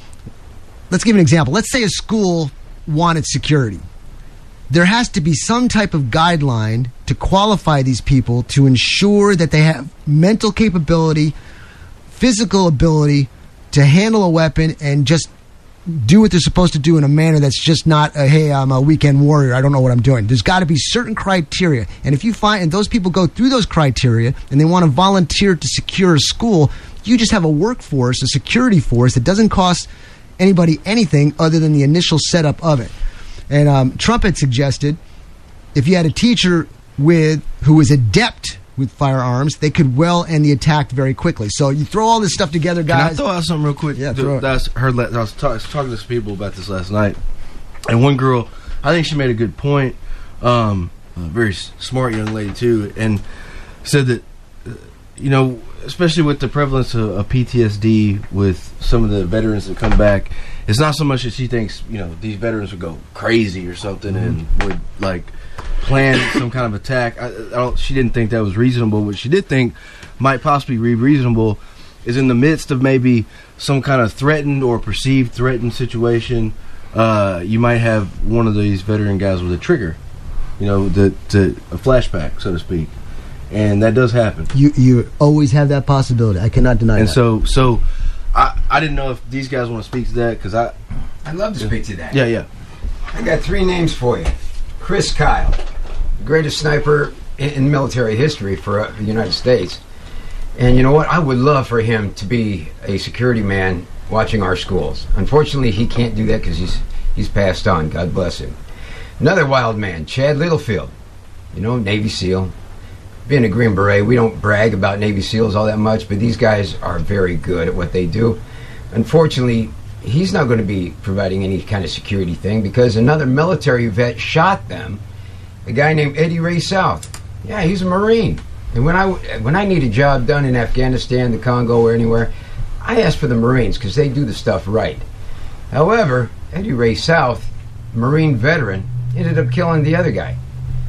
Let's give an example. Let's say a school wanted security. There has to be some type of guideline to qualify these people to ensure that they have mental capability, physical ability to handle a weapon and just do what they're supposed to do in a manner that's just not a, hey, I'm a weekend warrior, I don't know what I'm doing. There's got to be certain criteria. And if you find, and those people go through those criteria and they want to volunteer to secure a school, you just have a workforce, a security force that doesn't cost anybody anything other than the initial setup of it. And um, Trump had suggested if you had a teacher with who was adept with firearms, they could well end the attack very quickly. So you throw all this stuff together, Can guys. I throw out something real quick? Yeah, throw it. That's heard. I was, talk, I was talking to some people about this last night, and one girl, I think she made a good point. Um, a very s- smart young lady too, and said that uh, you know, especially with the prevalence of, of P T S D with some of the veterans that come back, it's not so much that she thinks you know these veterans would go crazy or something and would like plan some kind of attack. I, I don't. She didn't think that was reasonable. What she did think might possibly be reasonable is in the midst of maybe some kind of threatened or perceived threatened situation, uh, you might have one of these veteran guys with a trigger, you know, the, to a flashback, so to speak, and that does happen. You you always have that possibility. I cannot deny And that. so, so I I didn't know if these guys want to speak to that because I I'd love to yeah. speak to that. Yeah, yeah. I got three names for you. Chris Kyle, the greatest sniper in, in military history for uh, the United States. And you know what? I would love for him to be a security man watching our schools. Unfortunately, he can't do that because he's he's passed on. God bless him. Another wild man, Chad Littlefield. You know, Navy SEAL. Being a Green Beret, we don't brag about Navy SEALs all that much, but these guys are very good at what they do. Unfortunately, he's not going to be providing any kind of security thing because another military vet shot them. A guy named Eddie Ray South. Yeah, he's a Marine. And when I, when I need a job done in Afghanistan, the Congo, or anywhere, I ask for the Marines because they do the stuff right. However, Eddie Ray South, Marine veteran, ended up killing the other guy.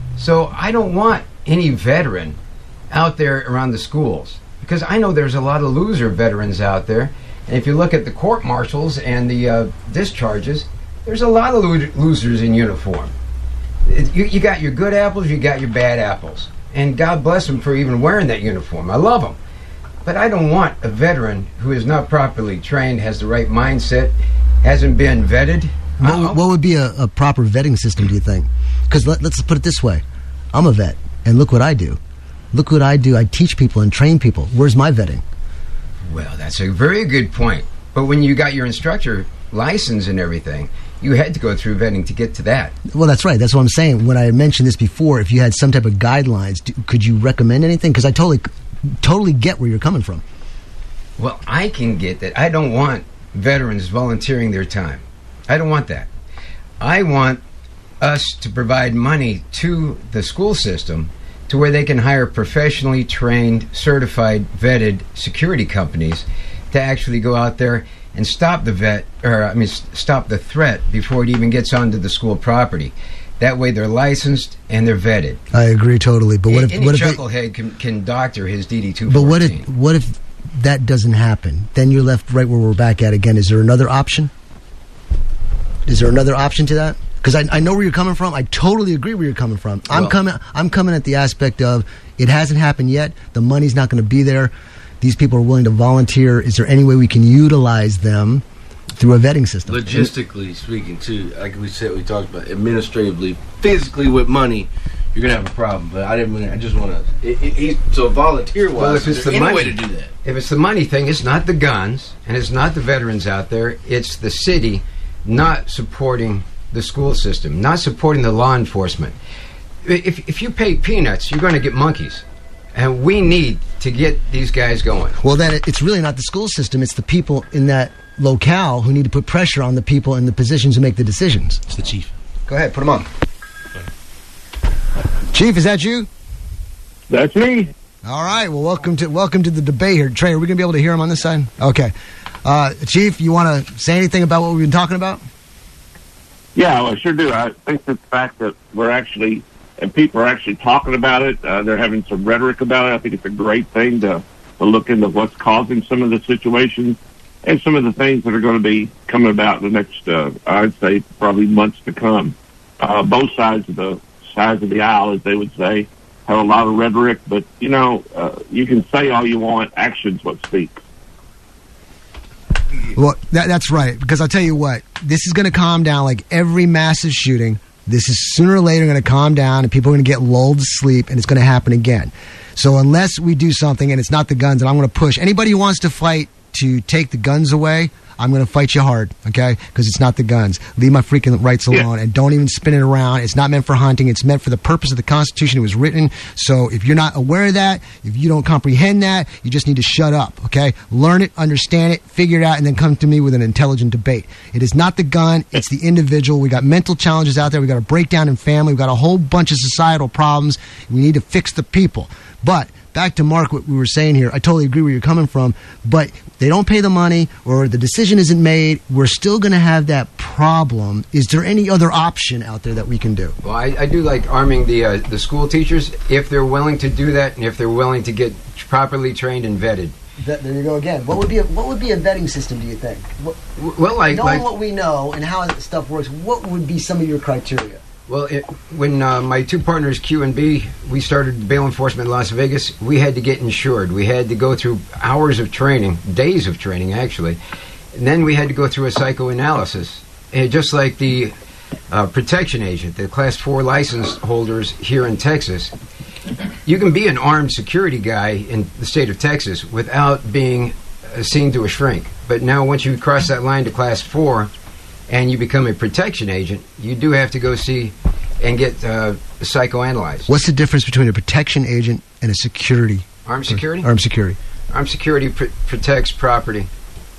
So I don't want any veteran out there around the schools because I know there's a lot of loser veterans out there. And if you look at the court martials and the uh, discharges, there's a lot of lo- losers in uniform. It, you, you got your good apples, you got your bad apples. And God bless them for even wearing that uniform. I love them. But I don't want a veteran who is not properly trained, has the right mindset, hasn't been vetted. What, what would be a, a proper vetting system, do you think? Because let, let's put it this way. I'm a vet, and look what I do. Look what I do. I teach people and train people. Where's my vetting? Well, that's a very good point. But when you got your instructor license and everything, you had to go through vetting to get to that. Well, that's right. That's what I'm saying. When I mentioned this before, if you had some type of guidelines, do, could you recommend anything? Because I totally, totally get where you're coming from. Well, I can get that. I don't want veterans volunteering their time. I don't want that. I want us to provide money to the school system to where they can hire professionally trained, certified, vetted security companies to actually go out there and stop the vet, or I mean, stop the threat before it even gets onto the school property. That way, they're licensed and they're vetted. I agree totally. But what if any what if they, chucklehead can, can doctor his D D two But fourteen? what if what if that doesn't happen? Then you're left right where we're back at again. Is there another option? Is there another option to that? Because I, I know where you're coming from. I totally agree where you're coming from. I'm Well- coming. I'm coming at the aspect of it hasn't happened yet. The money's not going to be there. These people are willing to volunteer. Is there any way we can utilize them through a vetting system? Logistically speaking, too, like we said, we talked about administratively, physically with money, you're gonna have a problem. But I didn't. Really, I just want to. It, it, he's so volunteer wise. Well, if it's the any money, way to do that. If it's the money thing, it's not the guns and it's not the veterans out there. It's the city not supporting the school system, not supporting the law enforcement. If if you pay peanuts, you're going to get monkeys, and we need to get these guys going. Well, then it, it's really not the school system; it's the people in that locale who need to put pressure on the people in the positions who make the decisions. It's the chief. Go ahead, put him on. Chief, is that you? That's me. All right. Well, welcome to welcome to the debate here. Trey, are we going to be able to hear him on this side? Okay. Uh, Chief, you want to say anything about what we've been talking about? Yeah, well, I sure do. I think the fact that we're actually, and people are actually talking about it, uh, they're having some rhetoric about it. I think it's a great thing to, to look into what's causing some of the situations and some of the things that are going to be coming about in the next, uh, I'd say, probably months to come. Uh, both sides of the sides of the aisle, as they would say, have a lot of rhetoric, but, you know, uh, you can say all you want, action's what speaks. Well, that, that's right, because I'll tell you what, this is going to calm down like every massive shooting. This is sooner or later going to calm down, and people are going to get lulled to sleep, and it's going to happen again. So unless we do something, and it's not the guns, and I'm going to push anybody who wants to fight to take the guns away, I'm going to fight you hard, okay? Because it's not the guns. Leave my freaking rights alone, yeah. And don't even spin it around. It's not meant for hunting. It's meant for the purpose of the Constitution. It was written. So if you're not aware of that, if you don't comprehend that, you just need to shut up, okay? Learn it, understand it, figure it out, and then come to me with an intelligent debate. It is not the gun. It's the individual. We got mental challenges out there. We got a breakdown in family. We got a whole bunch of societal problems. We need to fix the people. But back to Mark, what we were saying here, I totally agree where you're coming from, but they don't pay the money or the decision isn't made, we're still going to have that problem. Is there any other option out there that we can do? Well, I, I do like arming the uh, the school teachers if they're willing to do that and if they're willing to get properly trained and vetted. That, there you go again. What would be a, what would be a vetting system, do you think? What, well, like knowing like, what we know and how stuff works, what would be some of your criteria? Well, it, when uh, my two partners, Q and B, we started bail enforcement in Las Vegas, we had to get insured. We had to go through hours of training, days of training, actually. And then we had to go through a psychoanalysis. And just like the uh, protection agent, the Class four license holders here in Texas, you can be an armed security guy in the state of Texas without being uh, seen to a shrink. But now once you cross that line to Class four, and you become a protection agent, you do have to go see and get uh, psychoanalyzed. What's the difference between a protection agent and a security? Armed security? Armed security. Armed security pr- protects property.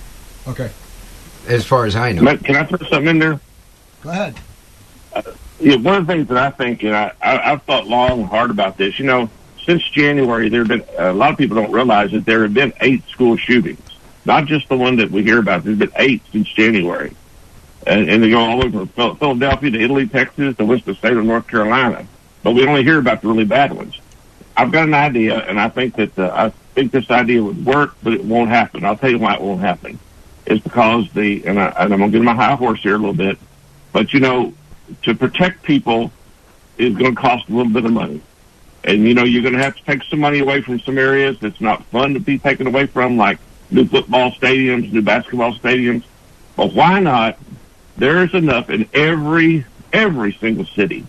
Okay. As far as I know. Can I throw something in there? Go ahead. Uh, yeah, one of the things that I think, and I, I, I've thought long and hard about this, you know, since January, there have been, a lot of people don't realize that there have been eight school shootings. Not just the one that we hear about. There's been eight since January. And, and they go all over Philadelphia to Italy, Texas, to Winston-State or North Carolina. But we only hear about the really bad ones. I've got an idea, and I think that uh, I think this idea would work, but it won't happen. I'll tell you why it won't happen. It's because the, and, I, and I'm going to get my high horse here a little bit, but, you know, to protect people is going to cost a little bit of money. And, you know, you're going to have to take some money away from some areas that's not fun to be taken away from, like new football stadiums, new basketball stadiums. But why not? There's enough in every every single city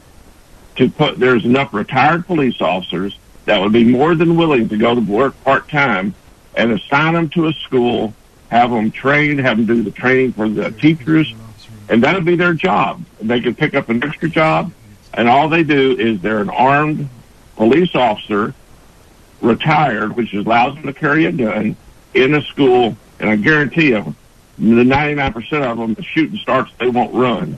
to put. There's enough retired police officers that would be more than willing to go to work part time and assign them to a school, have them trained, have them do the training for the teachers, and that'll be their job. They can pick up an extra job, and all they do is they're an armed police officer, retired, which allows them to carry a gun in a school, and I guarantee you, the ninety-nine percent of them, the shooting starts, they won't run.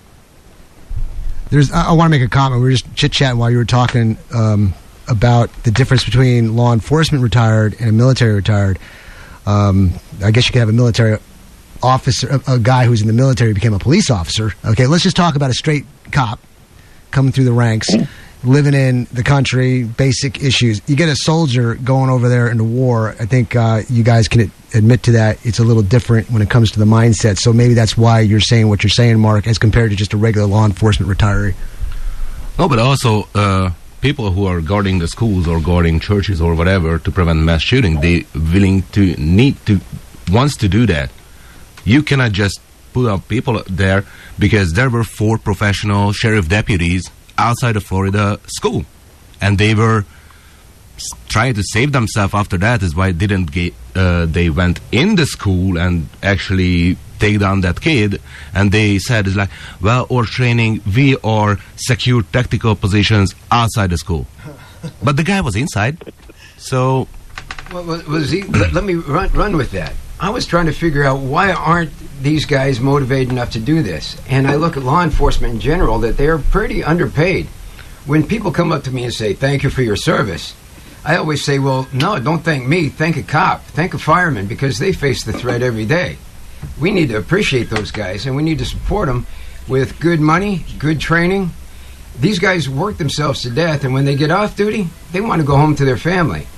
There's, I, I want to make a comment. We were just chit-chatting while you were talking um, about the difference between law enforcement retired and a military retired. Um, I guess you could have a military officer, a, a guy who's in the military became a police officer. Okay, let's just talk about a straight cop coming through the ranks, mm-hmm. living in the country, basic issues. You get a soldier going over there into war. I think uh, you guys can admit to that. It's a little different when it comes to the mindset. So maybe that's why you're saying what you're saying, Mark, as compared to just a regular law enforcement retiree. No, but also uh, people who are guarding the schools or guarding churches or whatever to prevent mass shooting, they willing to need to wants to do that. You cannot just put up people there because there were four professional sheriff deputies outside of Florida school, and they were s- trying to save themselves after that. Is why didn't get, uh, they went in the school and actually take down that kid, and they said it's like, well, our training, we are secure tactical positions outside the school, but the guy was inside, so. Well, was he, let, let me run, run with that. I was trying to figure out why aren't these guys motivated enough to do this? And I look at law enforcement in general, that they're pretty underpaid. When people come up to me and say, thank you for your service, I always say, well, no, don't thank me. Thank a cop. Thank a fireman, because they face the threat every day. We need to appreciate those guys, and we need to support them with good money, good training. These guys work themselves to death, and when they get off duty, they want to go home to their family.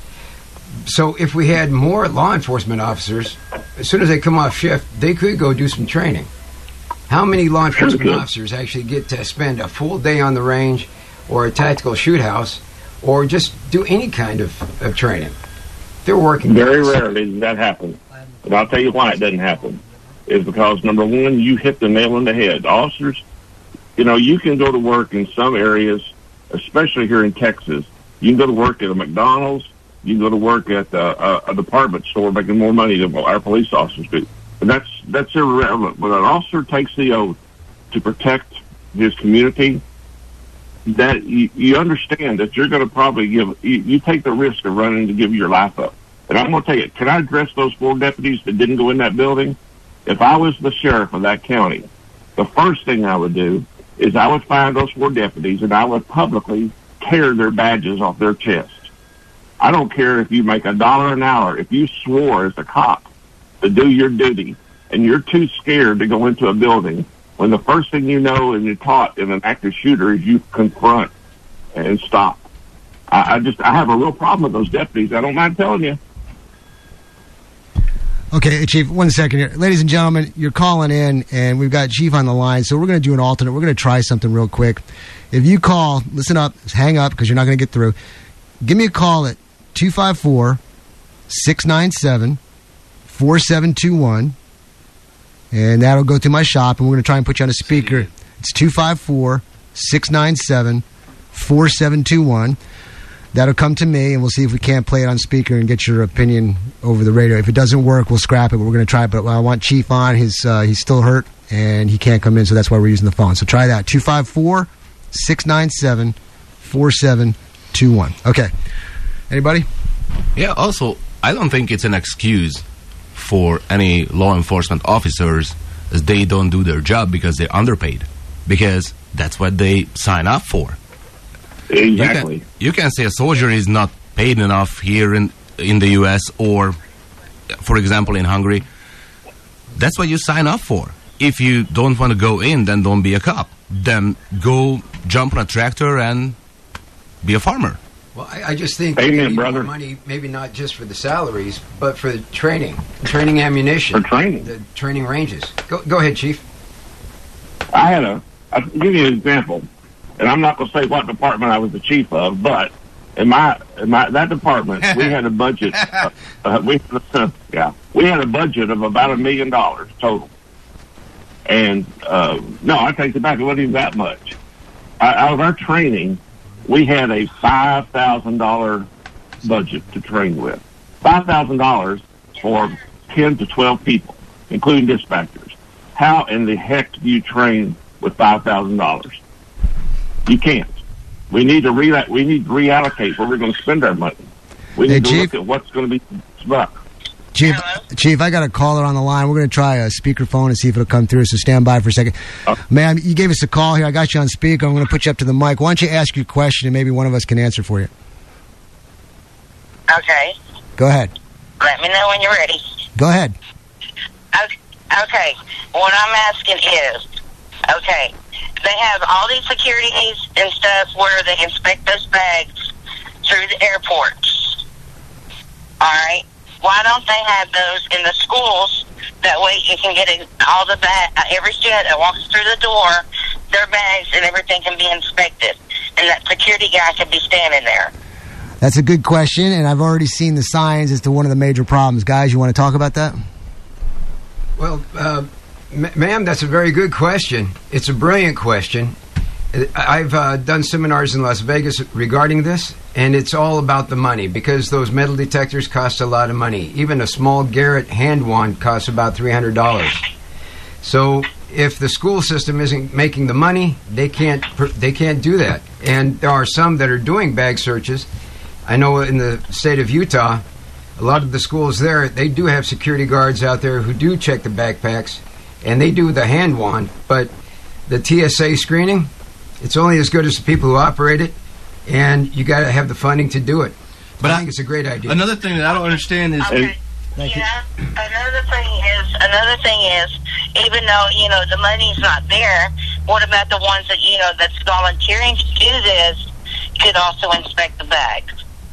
So if we had more law enforcement officers, as soon as they come off shift, they could go do some training. How many law enforcement officers actually get to spend a full day on the range or a tactical shoot house or just do any kind of, of training? They're working. Very rarely does that happen. But I'll tell you why it doesn't happen. Is because, number one, you hit the nail on the head. Officers, you know, you can go to work in some areas, especially here in Texas. You can go to work at a McDonald's. You can go to work at uh, a, a department store making more money than our police officers do. But that's that's irrelevant. When an officer takes the oath to protect his community, that you, you understand that you're going to probably give, you, you take the risk of running to give your life up. And I'm going to tell you, can I address those four deputies that didn't go in that building? If I was the sheriff of that county, the first thing I would do is I would find those four deputies and I would publicly tear their badges off their chest. I don't care if you make a dollar an hour. If you swore as a cop to do your duty and you're too scared to go into a building, when the first thing you know and you're taught in an active shooter is you confront and stop. I, I just, I have a real problem with those deputies. I don't mind telling you. Okay, Chief, one second here. Ladies and gentlemen, you're calling in, and we've got Chief on the line, so we're going to do an alternate. We're going to try something real quick. If you call, listen up, hang up, because you're not going to get through. Give me a call at two five four, six nine seven, four seven two one, and that'll go through my shop, and we're going to try and put you on a speaker. It's two five four, six nine seven, four seven two one. That'll come to me, and we'll see if we can't play it on speaker and get your opinion over the radio. If it doesn't work, we'll scrap it, but we're going to try it. But I want Chief on. His, uh, he's still hurt, and he can't come in, so that's why we're using the phone. So try that, two five four, six nine seven, four seven two one. Okay. Anybody? Yeah, also, I don't think it's an excuse for any law enforcement officers as they don't do their job because they're underpaid. Because that's what they sign up for. Exactly. You can, you can say a soldier is not paid enough here in in the U S or, for example, in Hungary. That's what you sign up for. If you don't want to go in, then don't be a cop. Then go jump on a tractor and be a farmer. Well, I, I just think Amen, we need brother. more money, maybe not just for the salaries, but for the training, training ammunition, For training. the training ranges. Go, go ahead, Chief. I had a, I'll give you an example, and I'm not going to say what department I was the chief of, but in my, in my that department, we had a budget, uh, uh, we, uh, yeah, we had a budget of about a million dollars total. And, uh, no, I take it back, it wasn't even that much. I, out of our training, we had a five thousand dollars budget to train with. five thousand dollars for ten to twelve people, including dispatchers. How in the heck do you train with five thousand dollars? You can't. We need to re- we need to reallocate where we're going to spend our money. We Hey, need to Chief. look at what's going to be spent. Chief, Chief, I got a caller on the line. We're going to try a speakerphone and see if it'll come through, so stand by for a second. Ma'am, you gave us a call here. I got you on speaker. I'm going to put you up to the mic. Why don't you ask your question, and maybe one of us can answer for you. Okay. Go ahead. Let me know when you're ready. Go ahead. Okay. Okay. What I'm asking is, okay, they have all these securities and stuff where they inspect those bags through the airports. All right. Why don't they have those in the schools? That way you can get all the bag, uh, every student that walks through the door, their bags and everything can be inspected. And that security guy can be standing there. That's a good question, and I've already seen the signs as to one of the major problems. Guys, you want to talk about that? Well, uh, ma- ma'am, that's a very good question. It's a brilliant question. I've uh, done seminars in Las Vegas regarding this, and it's all about the money because those metal detectors cost a lot of money. Even a small Garrett hand wand costs about three hundred dollars. So if the school system isn't making the money, they can't they can't do that. And there are some that are doing bag searches. I know in the state of Utah, a lot of the schools there, they do have security guards out there who do check the backpacks, and they do the hand wand. But the T S A screening, it's only as good as the people who operate it, and you got to have the funding to do it. But I, I think it's a great idea. Another thing that I don't understand is, okay. yeah. Another thing is, another thing is, even though you know the money's not there, what about the ones that you know that's volunteering to do this could also inspect the bags?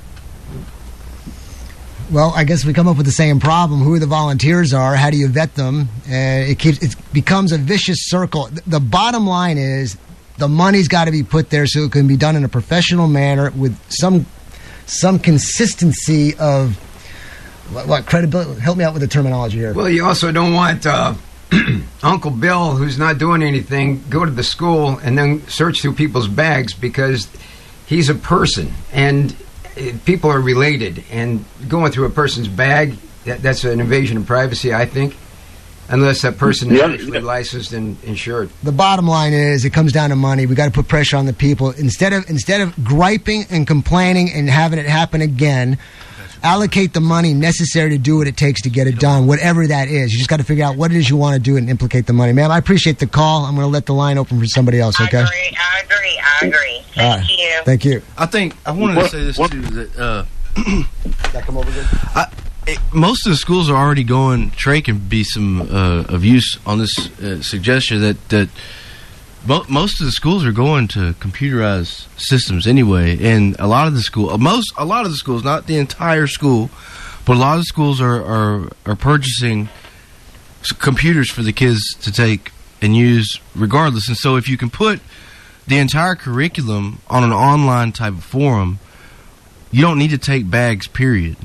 Well, I guess we come up with the same problem. Who the volunteers are? How do you vet them? Uh, it keeps it becomes a vicious circle. The bottom line is, the money's got to be put there so it can be done in a professional manner with some some consistency of what, what credibility. Help me out with the terminology here. Well, you also don't want uh, Uncle Bill, who's not doing anything, go to the school and then search through people's bags because he's a person and uh, people are related. And going through a person's bag, that, that's an invasion of privacy, I think. Unless that person is actually licensed and insured. The bottom line is, it comes down to money. We got to put pressure on the people instead of instead of griping and complaining and having it happen again. Allocate the money necessary to do what it takes to get it done, whatever that is. You just got to figure out what it is you want to do and implicate the money. Ma'am, I appreciate the call. I'm going to let the line open for somebody else. Okay. I agree. I agree. I agree. Thank right. you. Thank you. I think I wanted to say this what? too. That uh, that come over good. I, It, most of the schools are already going. Trey can be some uh, of use on this uh, suggestion that that mo- most of the schools are going to computerized systems anyway, and a lot of the school, most a lot of the schools, not the entire school, but a lot of the schools are are, are purchasing computers for the kids to take and use regardless. And so, if you can put the entire curriculum on an online type of forum, you don't need to take bags. Period.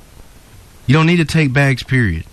You don't need to take bags, period.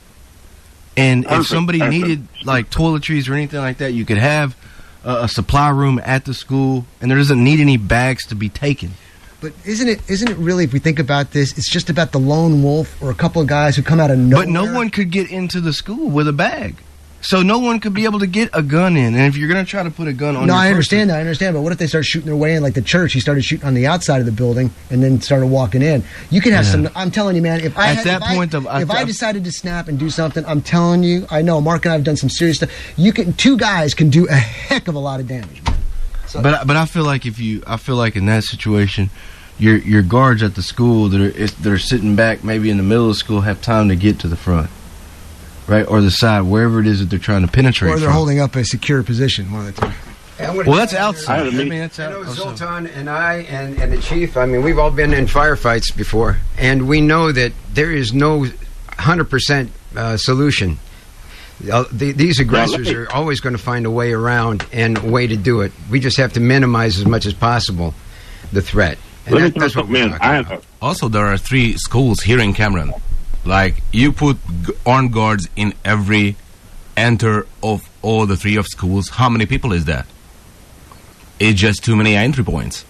And Perfect. if somebody Perfect. needed, like, toiletries or anything like that, you could have a, a supply room at the school, and there doesn't need any bags to be taken. But isn't it isn't it really, if we think about this, it's just about the lone wolf or a couple of guys who come out of nowhere? But no one could get into the school with a bag. So no one could be able to get a gun in. And if you're going to try to put a gun on No, your I person, understand that. I understand. But what if they start shooting their way in? Like the church, he started shooting on the outside of the building and then started walking in. You can have Yeah. some. I'm telling you, man. If I At had, that if point I, of- I- if I decided to snap and do something, I'm telling you, I know Mark and I have done some serious stuff. You can. Two guys can do a heck of a lot of damage, man. So, But but I feel like if you, I feel like in that situation, your your guards at the school that are if that are sitting back, maybe in the middle of school, have time to get to the front, right, or the side, wherever it is that they're trying to penetrate. or they're from. holding up a secure position. One of the two. Well, that's outside. I mean, that's I out- know also- Zoltan and I and, and the chief, I mean, we've all been in firefights before, and we know that there is no one hundred percent uh, solution. Uh, the, these aggressors me- are always going to find a way around and a way to do it. We just have to minimize as much as possible the threat. And Let me that, throw that's what something we're in. talking I have about. a, Also, there are three schools here in Cameron. Like, you put g- armed guards in every enter of all the three of schools. How many people is that? It's just too many entry points.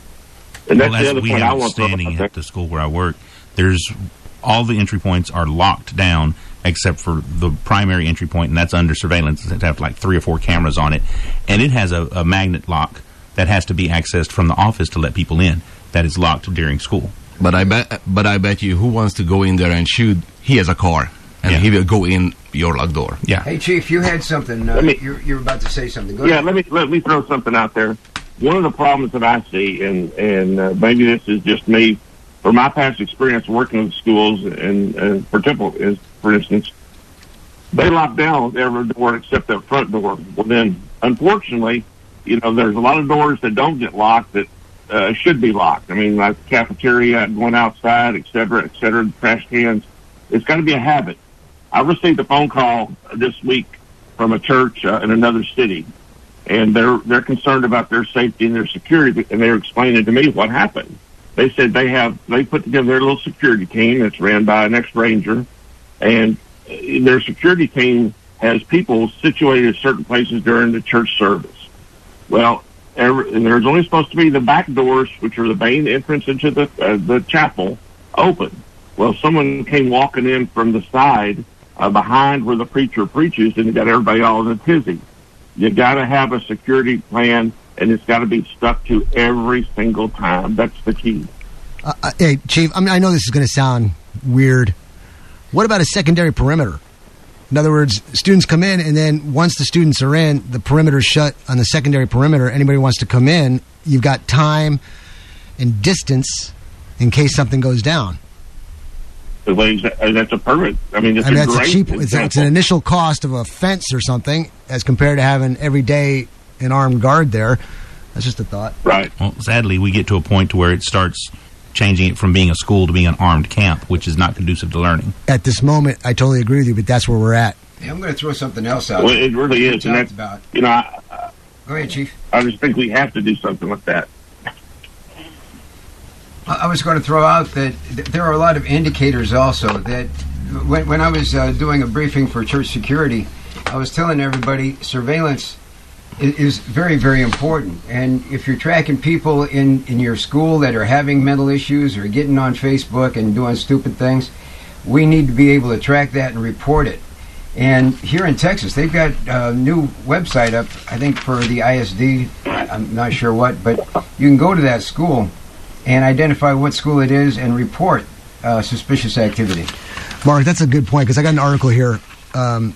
and that's well, the as other we point I want to throw understanding out at there. the school where I work, there's all the entry points are locked down except for the primary entry point, and that's under surveillance. It has like three or four cameras on it, and it has a, a magnet lock that has to be accessed from the office to let people in. That is locked during school. But I bet, but I bet you, who wants to go in there and shoot? He has a car, and Yeah. he will go in your locked door. Yeah. Hey, Chief, you had something. Uh, Let me- you're, you're about to say something. Go Yeah, ahead. let me let me throw something out there. One of the problems that I see, and and uh, maybe this is just me, from my past experience working with schools, and, and for example, is for instance, they lock down every door except that front door. Well, then, unfortunately, you know, there's a lot of doors that don't get locked that uh, should be locked. I mean, like the cafeteria, going outside, et cetera, et cetera, the trash cans. It's got to be a habit. I received a phone call this week from a church uh, in another city, and they're they're concerned about their safety and their security, and they're explaining to me what happened. They said they have they put together their little security team that's ran by an ex-ranger, and uh, their security team has people situated at certain places during the church service. Well, every, and there's only supposed to be the back doors, which are the main entrance into the uh, the chapel, open. Well, someone came walking in from the side uh, behind where the preacher preaches, and it got everybody all in a tizzy. You got to have a security plan, and it's got to be stuck to every single time. That's the key. Uh, uh, hey, Chief, I mean, I know this is going to sound weird. What about a secondary perimeter? In other words, students come in, and then once the students are in, the perimeter's shut on the secondary perimeter. Anybody wants to come in, you've got time and distance in case something goes down. That's a permit. I mean, it's I mean, a that's great a cheap. It's, a, it's an initial cost of a fence or something as compared to having every day an armed guard there. That's just a thought. Right. Well, sadly, we get to a point to where it starts changing it from being a school to being an armed camp, which is not conducive to learning. At this moment, I totally agree with you, but that's where we're at. Yeah, I'm going to throw something else out. Well, it really is. And that's, about. You know, I, Go ahead, Chief. I just think we have to do something with that. I was going to throw out that there are a lot of indicators also that when, when I was uh, doing a briefing for church security, I was telling everybody surveillance is, is very, very important. And if you're tracking people in, in your school that are having mental issues or getting on Facebook and doing stupid things, we need to be able to track that and report it. And here in Texas, they've got a new website up, I think, for the I S D. I'm not sure what, but you can go to that school and identify what school it is and report uh, suspicious activity. Mark, that's a good point, because I got an article here. Um,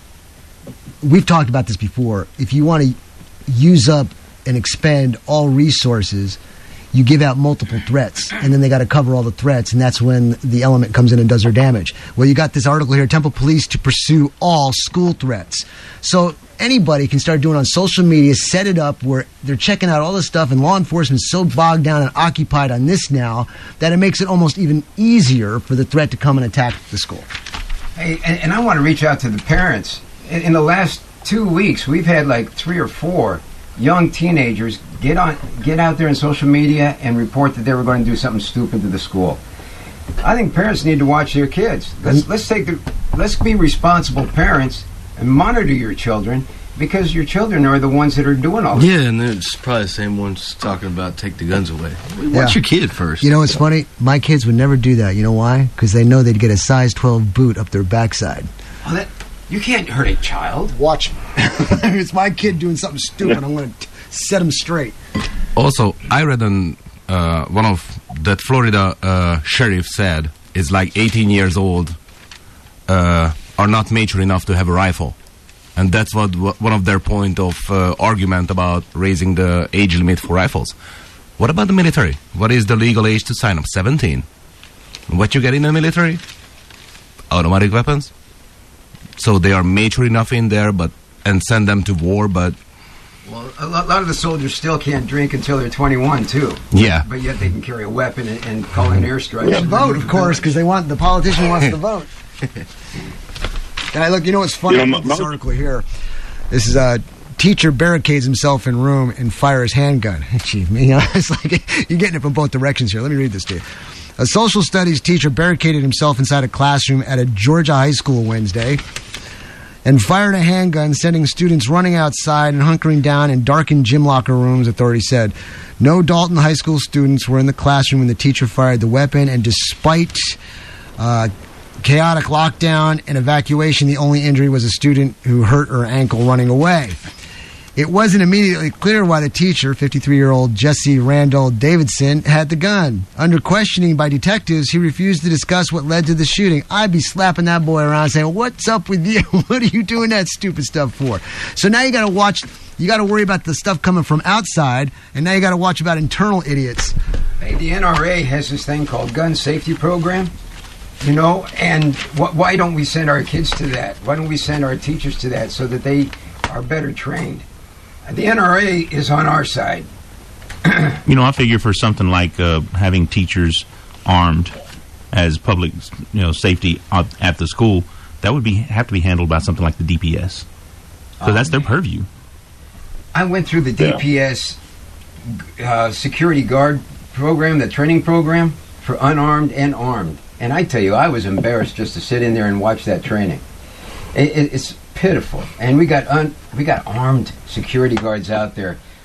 we've talked about this before. If you want to use up and expend all resources, you give out multiple threats, and then they got to cover all the threats, and that's when the element comes in and does their damage. Well, you got this article here, Temple Police to pursue all school threats. So anybody can start doing on social media, set it up where they're checking out all this stuff, and law enforcement's so bogged down and occupied on this now that it makes it almost even easier for the threat to come and attack the school. Hey, and, and I want to reach out to the parents. In, in the last two weeks, we've had like three or four young teenagers get on, get out there in social media and report that they were going to do something stupid to the school. I think parents need to watch their kids. Let's let's take the let's be responsible parents and monitor your children, because your children are the ones that are doing all this. Yeah, and it's probably the same ones talking about take the guns away. Watch Yeah. your kid first. You know what's funny? My kids would never do that. You know why? Because they know they'd get a size twelve boot up their backside. Well, that, you can't hurt a child. Watch me. If it's my kid doing something stupid, I'm going to set him straight. Also, I read on uh, one of that Florida uh, sheriff said is like eighteen years old uh, are not mature enough to have a rifle, and that's what, what one of their point of uh, argument about raising the age limit for rifles. What about the military? What is the legal age to sign up? seventeen. What you get in the military? Automatic weapons. So they are mature enough in there, but and send them to war, but. Well, a lot, a lot of the soldiers still can't drink until they're twenty-one, too. Yeah. But yet they can carry a weapon and, and call in airstrikes. Yeah, vote, of course, because they want the politician wants to vote. And I look, you know what's funny You know, about this mo- article here? This is a teacher barricades himself in room and fires handgun. Gee, you know, it's like you're getting it from both directions here. Let me read this to you. A social studies teacher barricaded himself inside a classroom at a Georgia high school Wednesday and fired a handgun, sending students running outside and hunkering down in darkened gym locker rooms, authorities said. No Dalton High School students were in the classroom when the teacher fired the weapon, and despite uh, chaotic lockdown and evacuation, the only injury was a student who hurt her ankle running away. It wasn't immediately clear why the teacher, fifty-three-year-old Jesse Randall Davidson, had the gun. Under questioning by detectives, he refused to discuss what led to the shooting. I'd be slapping that boy around saying, what's up with you? What are you doing that stupid stuff for? So now you got to watch, you got to worry about the stuff coming from outside, and now you got to watch about internal idiots. Hey, the N R A has this thing called Gun Safety Program, you know, and wh- why don't we send our kids to that? Why don't we send our teachers to that so that they are better trained? The N R A is on our side. You know, I figure for something like uh, having teachers armed as public, you know, safety at, at the school, that would be have to be handled by something like the D P S, because Oh, that's their man. purview. I went through the D P S uh, security guard program, the training program for unarmed and armed. And I tell you, I was embarrassed just to sit in there and watch that training. It, it, it's pitiful. And we got un, we got armed security guards out there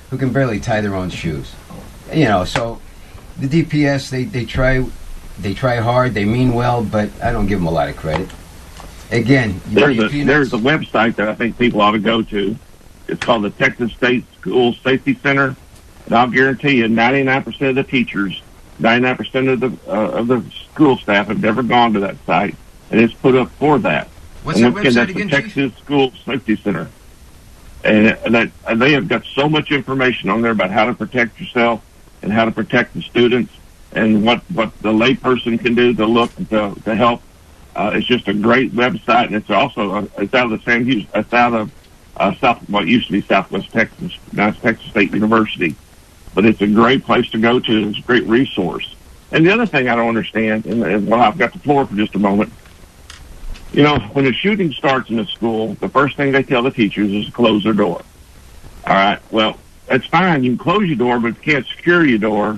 who can barely tie their own shoes. You know, so the D P S, they, they try they try hard, they mean well, but I don't give them a lot of credit. Again, there's a, there's a website that I think people ought to go to. It's called the Texas State School Safety Center. And I'll guarantee you ninety-nine percent of the teachers, ninety-nine percent of the uh, of the school staff have never gone to that site, and it's put up for that. What's and that once website again, again, that's the Texas School Safety Center. And, and, that, and they have got so much information on there about how to protect yourself and how to protect the students and what, what the layperson can do to look to, to help. Uh, it's just a great website, and it's also uh, it's out of the same it's out of uh, South what used to be Southwest Texas, now it's Texas State University. But it's a great place to go to. It's a great resource. And the other thing I don't understand, and, and well, I've got the floor for just a moment. You know, when a shooting starts in a school, the first thing they tell the teachers is to close their door. All right, well, that's fine. You can close your door, but if you can't secure your door,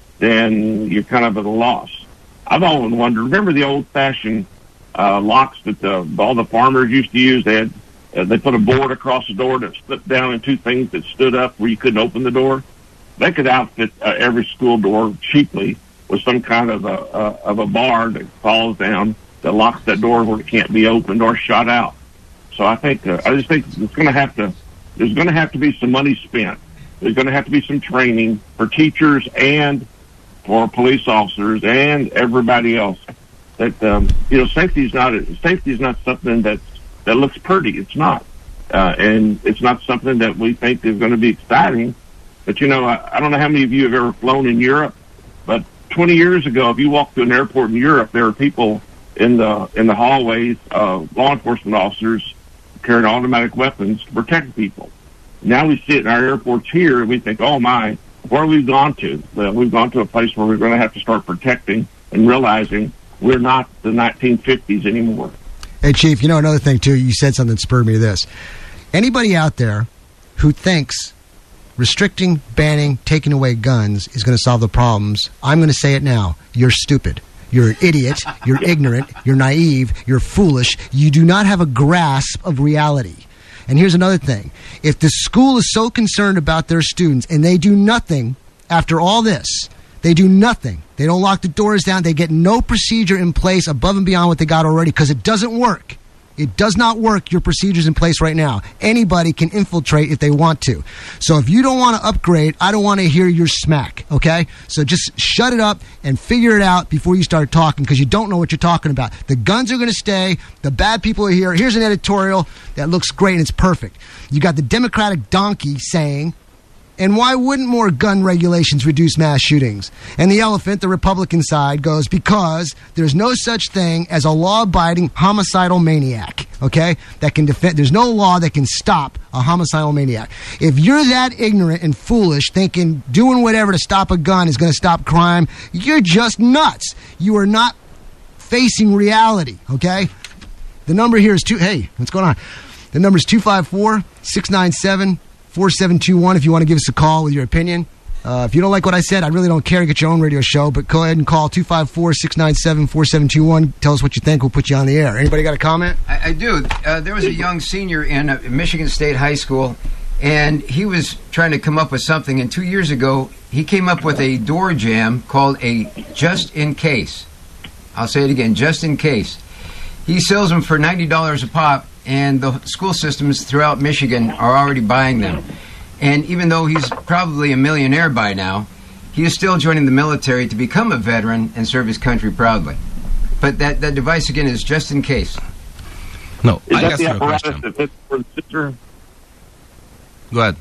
then you're kind of at a loss. I've always wondered, remember the old-fashioned uh, locks that the, all the farmers used to use? They had, uh, they put a board across the door that split down in two things that stood up where you couldn't open the door. They could outfit uh, every school door cheaply with some kind of a, uh, of a bar that falls down that locks that door where it can't be opened or shut out. So I think uh, I just think it's going to have to there's going to have to be some money spent. There's going to have to be some training for teachers and for police officers and everybody else. That um, you know, safety is not safety is not something that that looks pretty. It's not, uh, and it's not something that we think is going to be exciting. But you know, I, I don't know how many of you have ever flown in Europe, but twenty years ago, if you walked to an airport in Europe, there were people in the in the hallways, uh, law enforcement officers carrying automatic weapons to protect people. Now we see it in our airports here, and we think, oh my, where have we gone to? Well, we've gone to a place where we're going to have to start protecting and realizing we're not the nineteen fifties anymore. Hey, Chief, you know, another thing, too, you said something that spurred me to this. Anybody out there who thinks restricting, banning, taking away guns is going to solve the problems, I'm going to say it now. You're stupid. You're an idiot. You're ignorant. You're naive. You're foolish. You do not have a grasp of reality. And here's another thing. If the school is so concerned about their students and they do nothing after all this, they do nothing. They don't lock the doors down. They get no procedure in place above and beyond what they got already because it doesn't work. It does not work, your procedures in place right now. Anybody can infiltrate if they want to. So if you don't want to upgrade, I don't want to hear your smack, okay? So just shut it up and figure it out before you start talking because you don't know what you're talking about. The guns are going to stay. The bad people are here. Here's an editorial that looks great and it's perfect. You got the Democratic donkey saying, and why wouldn't more gun regulations reduce mass shootings? And the elephant, the Republican side, goes, because there's no such thing as a law-abiding homicidal maniac, okay? That can defend. There's no law that can stop a homicidal maniac. If you're that ignorant and foolish, thinking doing whatever to stop a gun is going to stop crime, you're just nuts. You are not facing reality, okay? The number here is two. Hey, what's going on? The number is two five four, six nine seven, four seven two one if you want to give us a call with your opinion. Uh, if you don't like what I said, I really don't care. Get your own radio show, but go ahead and call two five four, six nine seven, four seven two one. Tell us what you think. We'll put you on the air. Anybody got a comment? I, I do. Uh, there was a young senior in uh, Michigan State High School, and he was trying to come up with something. And two years ago, he came up with a door jam called a just in case. I'll say it again, just in case. He sells them for ninety dollars a pop, and the school systems throughout Michigan are already buying them. And even though he's probably a millionaire by now, he is still joining the military to become a veteran and serve his country proudly. But that, that device, again, is just in case. No, Is I that asked the you a apparatus question. that fits for the scissor? Go ahead.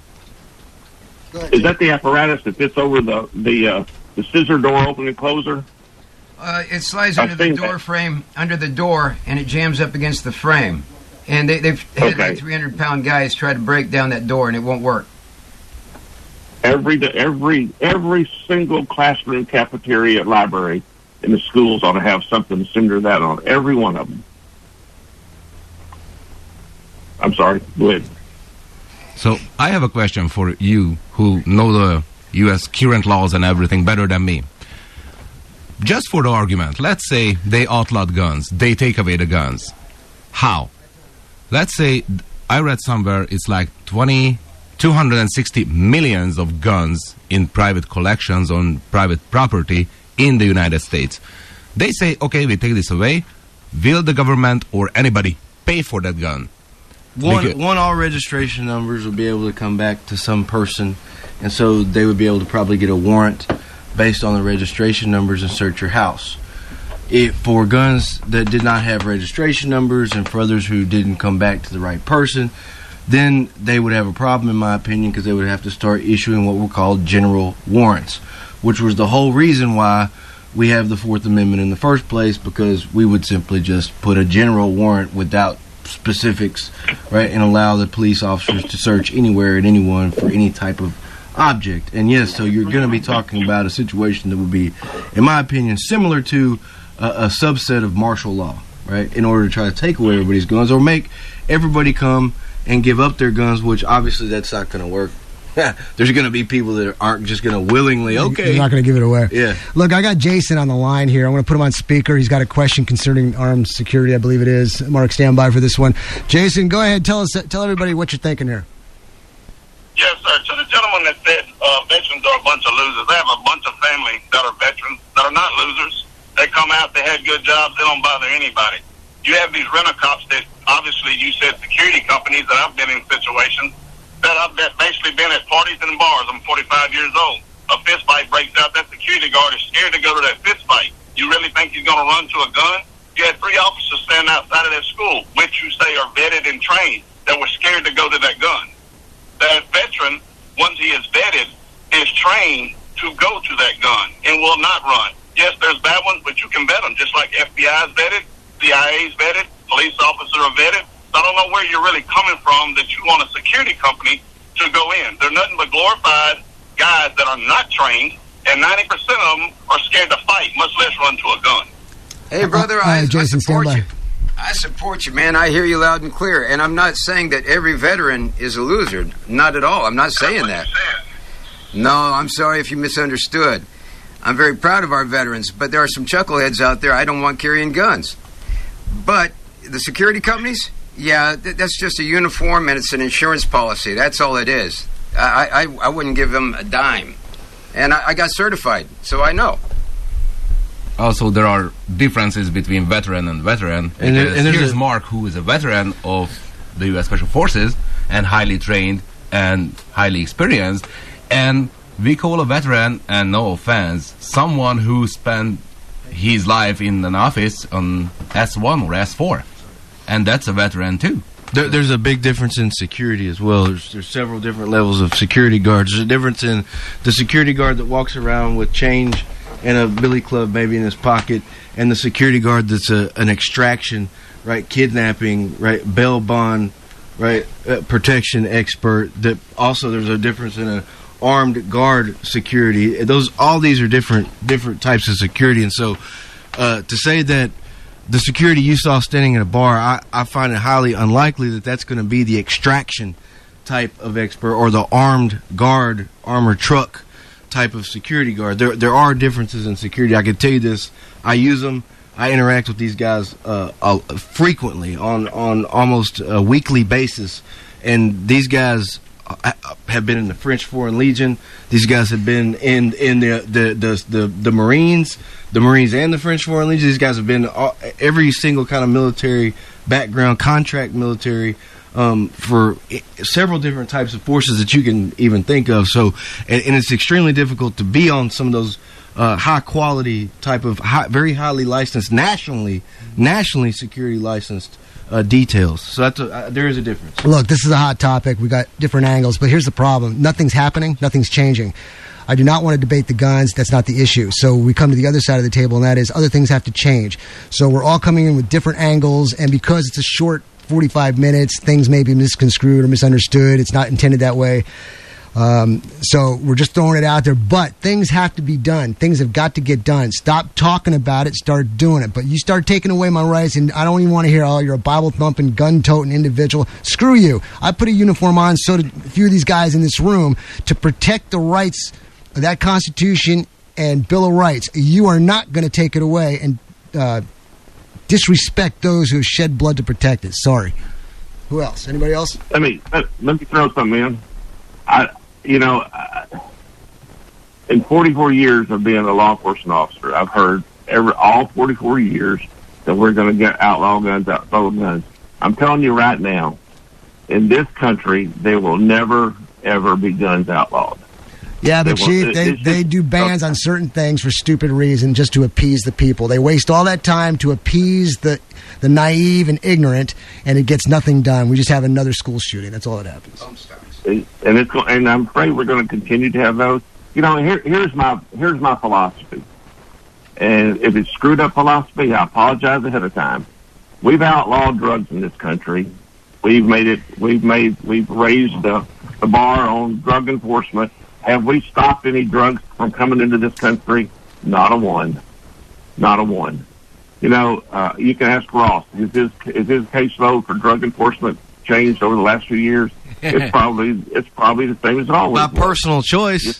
Is that the apparatus that fits over the the uh, the scissor door open and closer? Uh, it slides I've under the seen door that. frame, under the door, and it jams up against the frame. And they, they've had Okay. like three hundred pound guys try to break down that door, and it won't work. Every every every single classroom, cafeteria, library in the schools ought to have something similar to that on every one of them. I'm sorry. Go ahead. So I have a question for you who know the U S current laws and everything better than me. Just for the argument, let's say they outlawed guns, they take away the guns. How? Let's say I read somewhere it's like twenty two hundred sixty millions of guns in private collections on private property in the United States. They say, okay, we take this away. Will the government or anybody pay for that gun? One, Because- one, all registration numbers would be able to come back to some person, and so they would be able to probably get a warrant based on the registration numbers and search your house. It, for guns that did not have registration numbers and for others who didn't come back to the right person, then they would have a problem, in my opinion, because they would have to start issuing what were called general warrants, which was the whole reason why we have the Fourth Amendment in the first place, because we would simply just put a general warrant without specifics, right, and allow the police officers to search anywhere and anyone for any type of object. And yes, so you're going to be talking about a situation that would be, in my opinion, similar to a, a subset of martial law, right, in order to try to take away everybody's guns or make everybody come and give up their guns, which obviously that's not going to work. There's going to be people that aren't just going to willingly, okay. You're not going to give it away. Yeah. Look, I got Jason on the line here. I'm going to put him on speaker. He's got a question concerning armed security, I believe it is. Mark, stand by for this one. Jason, go ahead. Tell us, tell everybody what you're thinking here. Yes, sir. To the gentleman that said uh, veterans are a bunch of losers, I have a bunch of family that are veterans that are not losers. They come out, they had good jobs, they don't bother anybody. You have these rent-a-cops that, obviously, you said security companies that I've been in situations that I've that basically been at parties and bars. I'm forty-five years old. A fist fight breaks out. That security guard is scared to go to that fist fight. You really think he's going to run to a gun? You had three officers standing outside of that school, which you say are vetted and trained, that were scared to go to that gun. That veteran, once he is vetted, is trained to go to that gun and will not run. Yes, there's bad ones, but you can vet them, just like F B I is vetted, C I A is vetted, police officers are vetted. I don't know where you're really coming from that you want a security company to go in. They're nothing but glorified guys that are not trained, and ninety percent of them are scared to fight, much less run to a gun. Hey, brother, All I, right, Jason, I support stand you. I support you, man. I hear you loud and clear. And I'm not saying that every veteran is a loser. Not at all. I'm not saying that. No, I'm sorry if you misunderstood. I'm very proud of our veterans, but there are some chuckleheads out there I don't want carrying guns. But the security companies, yeah, th- that's just a uniform and it's an insurance policy. That's all it is. I, I, I wouldn't give them a dime. And I, I got certified, so I know. Also, there are differences between veteran and veteran. And there- and there's here's a- Mark, who is a veteran of the U S Special Forces and highly trained and highly experienced. And we call a veteran, and no offense, someone who spent his life in an office on S one or S four. And that's a veteran too. There, there's a big difference in security as well. There's, there's several different levels of security guards. There's a difference in the security guard that walks around with change and a billy club maybe in his pocket, and the security guard that's a, an extraction, right, kidnapping, right, bail bond, right, uh, protection expert. That also there's a difference in a armed guard security. Those all these are different different types of security, and so uh, to say that the security you saw standing in a bar, I, I find it highly unlikely that that's going to be the extraction type of expert or the armed guard, armored truck type of security guard. There there are differences in security. I can tell you this. I use them. I interact with these guys uh, uh, frequently on, on almost a weekly basis. And these guys have been in the French Foreign Legion. These guys have been in in the the the, the, the Marines, the Marines and the French Foreign Legion. These guys have been all, every single kind of military background, contract military, um, for several different types of forces that you can even think of. So, and, and it's extremely difficult to be on some of those uh, high quality type of high, very highly licensed, nationally nationally security licensed Uh, details. So that's a, uh, there is a difference. Look, this is a hot topic. We got different angles, but here's the problem. Nothing's happening. Nothing's changing. I do not want to debate the guns. That's not the issue. So we come to the other side of the table, and that is other things have to change. So we're all coming in with different angles, and because it's a short forty-five minutes, things may be misconstrued or misunderstood. It's not intended that way. Um, so we're just throwing it out there, but things have to be done. Things have got to get done. Stop talking about it, start doing it. But you start taking away my rights, and I don't even want to hear, oh, you're a Bible-thumping, gun-toting individual. Screw you. I put a uniform on, so did a few of these guys in this room, to protect the rights of that Constitution and Bill of Rights. You are not going to take it away and uh, disrespect those who have shed blood to protect it. Sorry. Who else? Anybody else? Let me, let, let me throw something in. I, you know, I, in forty-four years of being a law enforcement officer, I've heard every all forty-four years that we're going to get outlaw guns, outlaw guns. I'm telling you right now, in this country, there will never, ever be guns outlawed. Yeah, but They Chief, will- they, it's they just- do bans on certain things for stupid reason just to appease the people. They waste all that time to appease the the naive and ignorant, and it gets nothing done. We just have another school shooting. That's all that happens. and it's go- and I'm afraid we're going to continue to have those. You know, here, here's my here's my philosophy, and if it's screwed up philosophy, I apologize ahead of time. We've outlawed drugs in this country. We've made it. We've made. We've raised the, the bar on drug enforcement. Have we stopped any drugs from coming into this country? Not a one. Not a one. You know, uh, you can ask Ross. Is his is his caseload for drug enforcement changed over the last few years? It's probably it's probably the same as it always By was. personal choice.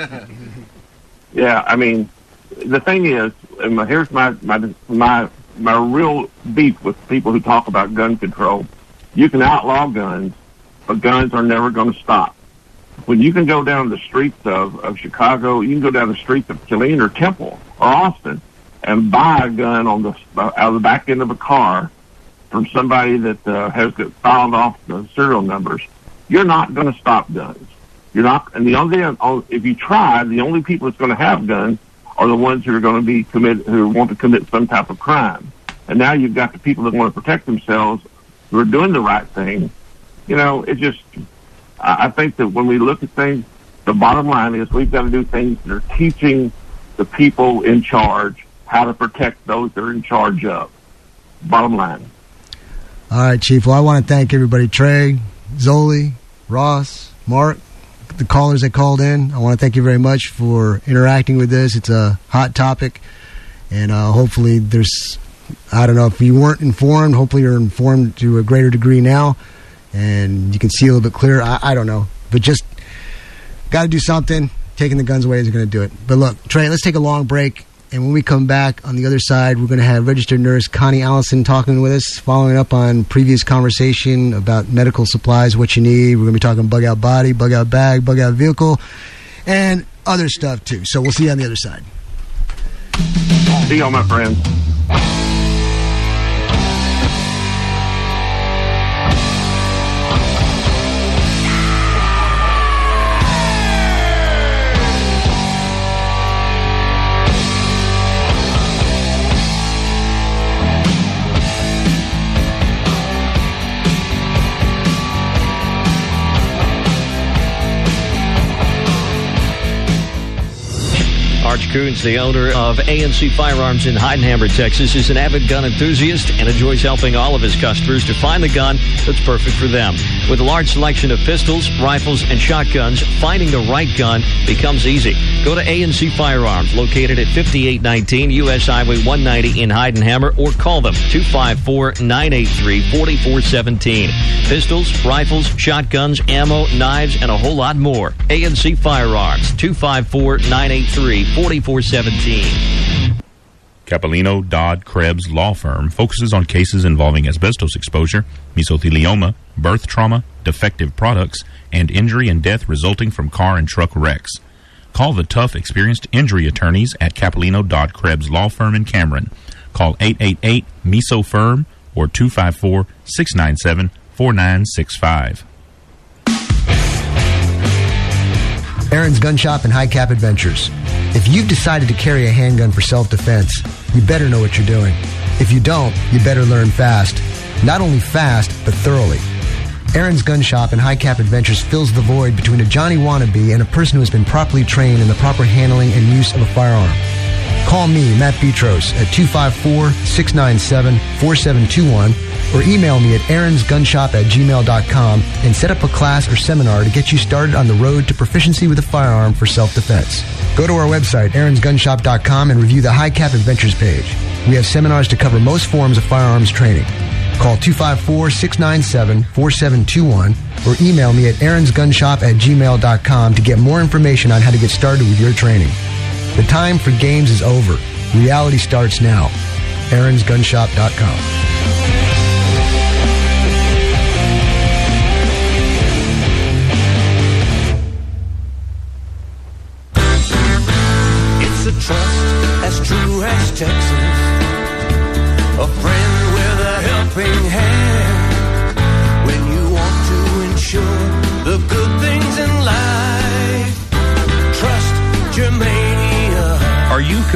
Yeah, I mean, the thing is, and my, here's my, my my my real beef with people who talk about gun control. You can outlaw guns, but guns are never going to stop. When you can go down the streets of, of Chicago, you can go down the streets of Killeen or Temple or Austin and buy a gun on the out of the back end of a car from somebody that uh, has got filed off the serial numbers. You're not going to stop guns. You're not, and the only if you try, the only people that's going to have guns are the ones who are going to be commit who want to commit some type of crime. And now you've got the people that want to protect themselves who are doing the right thing. You know, it just. I I think that when we look at things, the bottom line is we've got to do things that are teaching the people in charge how to protect those they're in charge of. Bottom line. All right, Chief. Well, I want to thank everybody. Trey, Zoli, Ross, Mark, the callers that called in. I want to thank you very much for interacting with this. It's a hot topic, and uh, hopefully there's, I don't know, if you weren't informed, hopefully you're informed to a greater degree now, and you can see a little bit clearer. I, I don't know. But just got to do something. Taking the guns away isn't going to do it. But look, Trey, let's take a long break. And when we come back on the other side, we're going to have registered nurse Connie Allison talking with us, following up on previous conversation about medical supplies, what you need. We're going to be talking bug out body, bug out bag, bug out vehicle, and other stuff too. So we'll see you on the other side. See y'all, my friends. Arch Coons, the owner of A N C Firearms in Heidenhammer, Texas, is an avid gun enthusiast and enjoys helping all of his customers to find the gun that's perfect for them. With a large selection of pistols, rifles, and shotguns, finding the right gun becomes easy. Go to A N C Firearms, located at fifty-eight nineteen U S Highway one ninety in Heidenhammer, or call them two five four, nine eight three, four four one seven. Pistols, rifles, shotguns, ammo, knives, and a whole lot more. A N C Firearms, two five four, nine eight three, four four one seven. Capellino Dodd Krebs Law Firm focuses on cases involving asbestos exposure, mesothelioma, birth trauma, defective products, and injury and death resulting from car and truck wrecks. Call the tough, experienced injury attorneys at Capellino Dodd Krebs Law Firm in Cameron. Call eight eight eight, M E S O, F I R M or two five four, six nine seven, four nine six five. Aaron's Gun Shop and High Cap Adventures. If you've decided to carry a handgun for self-defense, you better know what you're doing. If you don't, you better learn fast. Not only fast, but thoroughly. Aaron's Gun Shop and High Cap Adventures fills the void between a Johnny wannabe and a person who has been properly trained in the proper handling and use of a firearm. Call me, Matt Petros, at two five four, six nine seven, four seven two one or email me at aaronsgunshop at gmail dot com and set up a class or seminar to get you started on the road to proficiency with a firearm for self-defense. Go to our website, aarons gun shop dot com, and review the High Cap Adventures page. We have seminars to cover most forms of firearms training. Call two five four, six nine seven, four seven two one or email me at aaronsgunshop at gmail dot com to get more information on how to get started with your training. The time for games is over. Reality starts now. aarons gun shop dot com.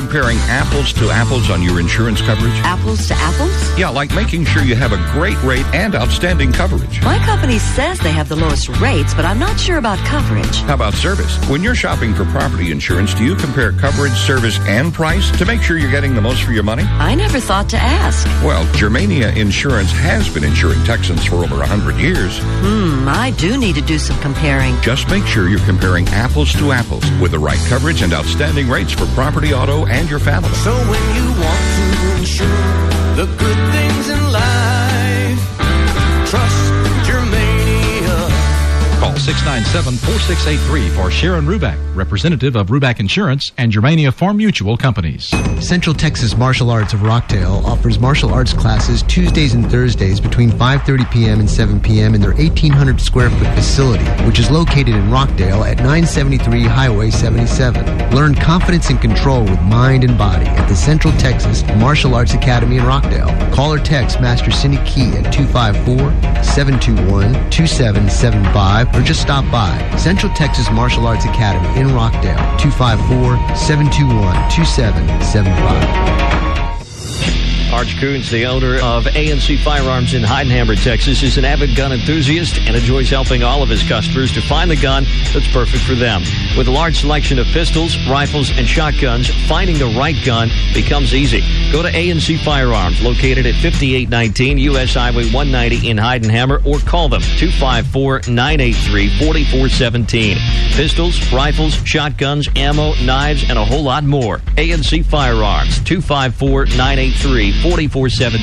comparing apples to apples on your insurance coverage? Apples to apples? Yeah, like making sure you have a great rate and outstanding coverage. My company says they have the lowest rates, but I'm not sure about coverage. How about service? When you're shopping for property insurance, do you compare coverage, service, and price to make sure you're getting the most for your money? I never thought to ask. Well, Germania Insurance has been insuring Texans for over one hundred years. Hmm, I do need to do some comparing. Just make sure you're comparing apples to apples with the right coverage and outstanding rates for property, auto, and your family. So when you want to insure the good things in life, trust Germania. Call six nine seven, four six eight three for Sharon Ruback, representative of Ruback Insurance and Germania Farm Mutual Companies. Central Texas Martial Arts of Rockdale offers martial arts classes Tuesdays and Thursdays between five thirty p.m. and seven p.m. in their eighteen hundred square foot facility, which is located in Rockdale at nine seventy-three Highway seventy-seven. Learn confidence and control with mind and body at the Central Texas Martial Arts Academy in Rockdale. Call or text Master Cindy Key at two five four, seven two one, two seven seven five or just stop by Central Texas Martial Arts Academy in Rockdale, two five four, seven two one, two seven seven five. Arch Coons, the owner of A N C Firearms in Heidenhammer, Texas, is an avid gun enthusiast and enjoys helping all of his customers to find the gun that's perfect for them. With a large selection of pistols, rifles, and shotguns, finding the right gun becomes easy. Go to A N C Firearms, located at fifty-eight nineteen U S Highway one ninety in Heidenhammer, or call them two five four, nine eight three, four four one seven. Pistols, rifles, shotguns, ammo, knives, and a whole lot more. A N C Firearms, two five four, nine eight three, four four one seven.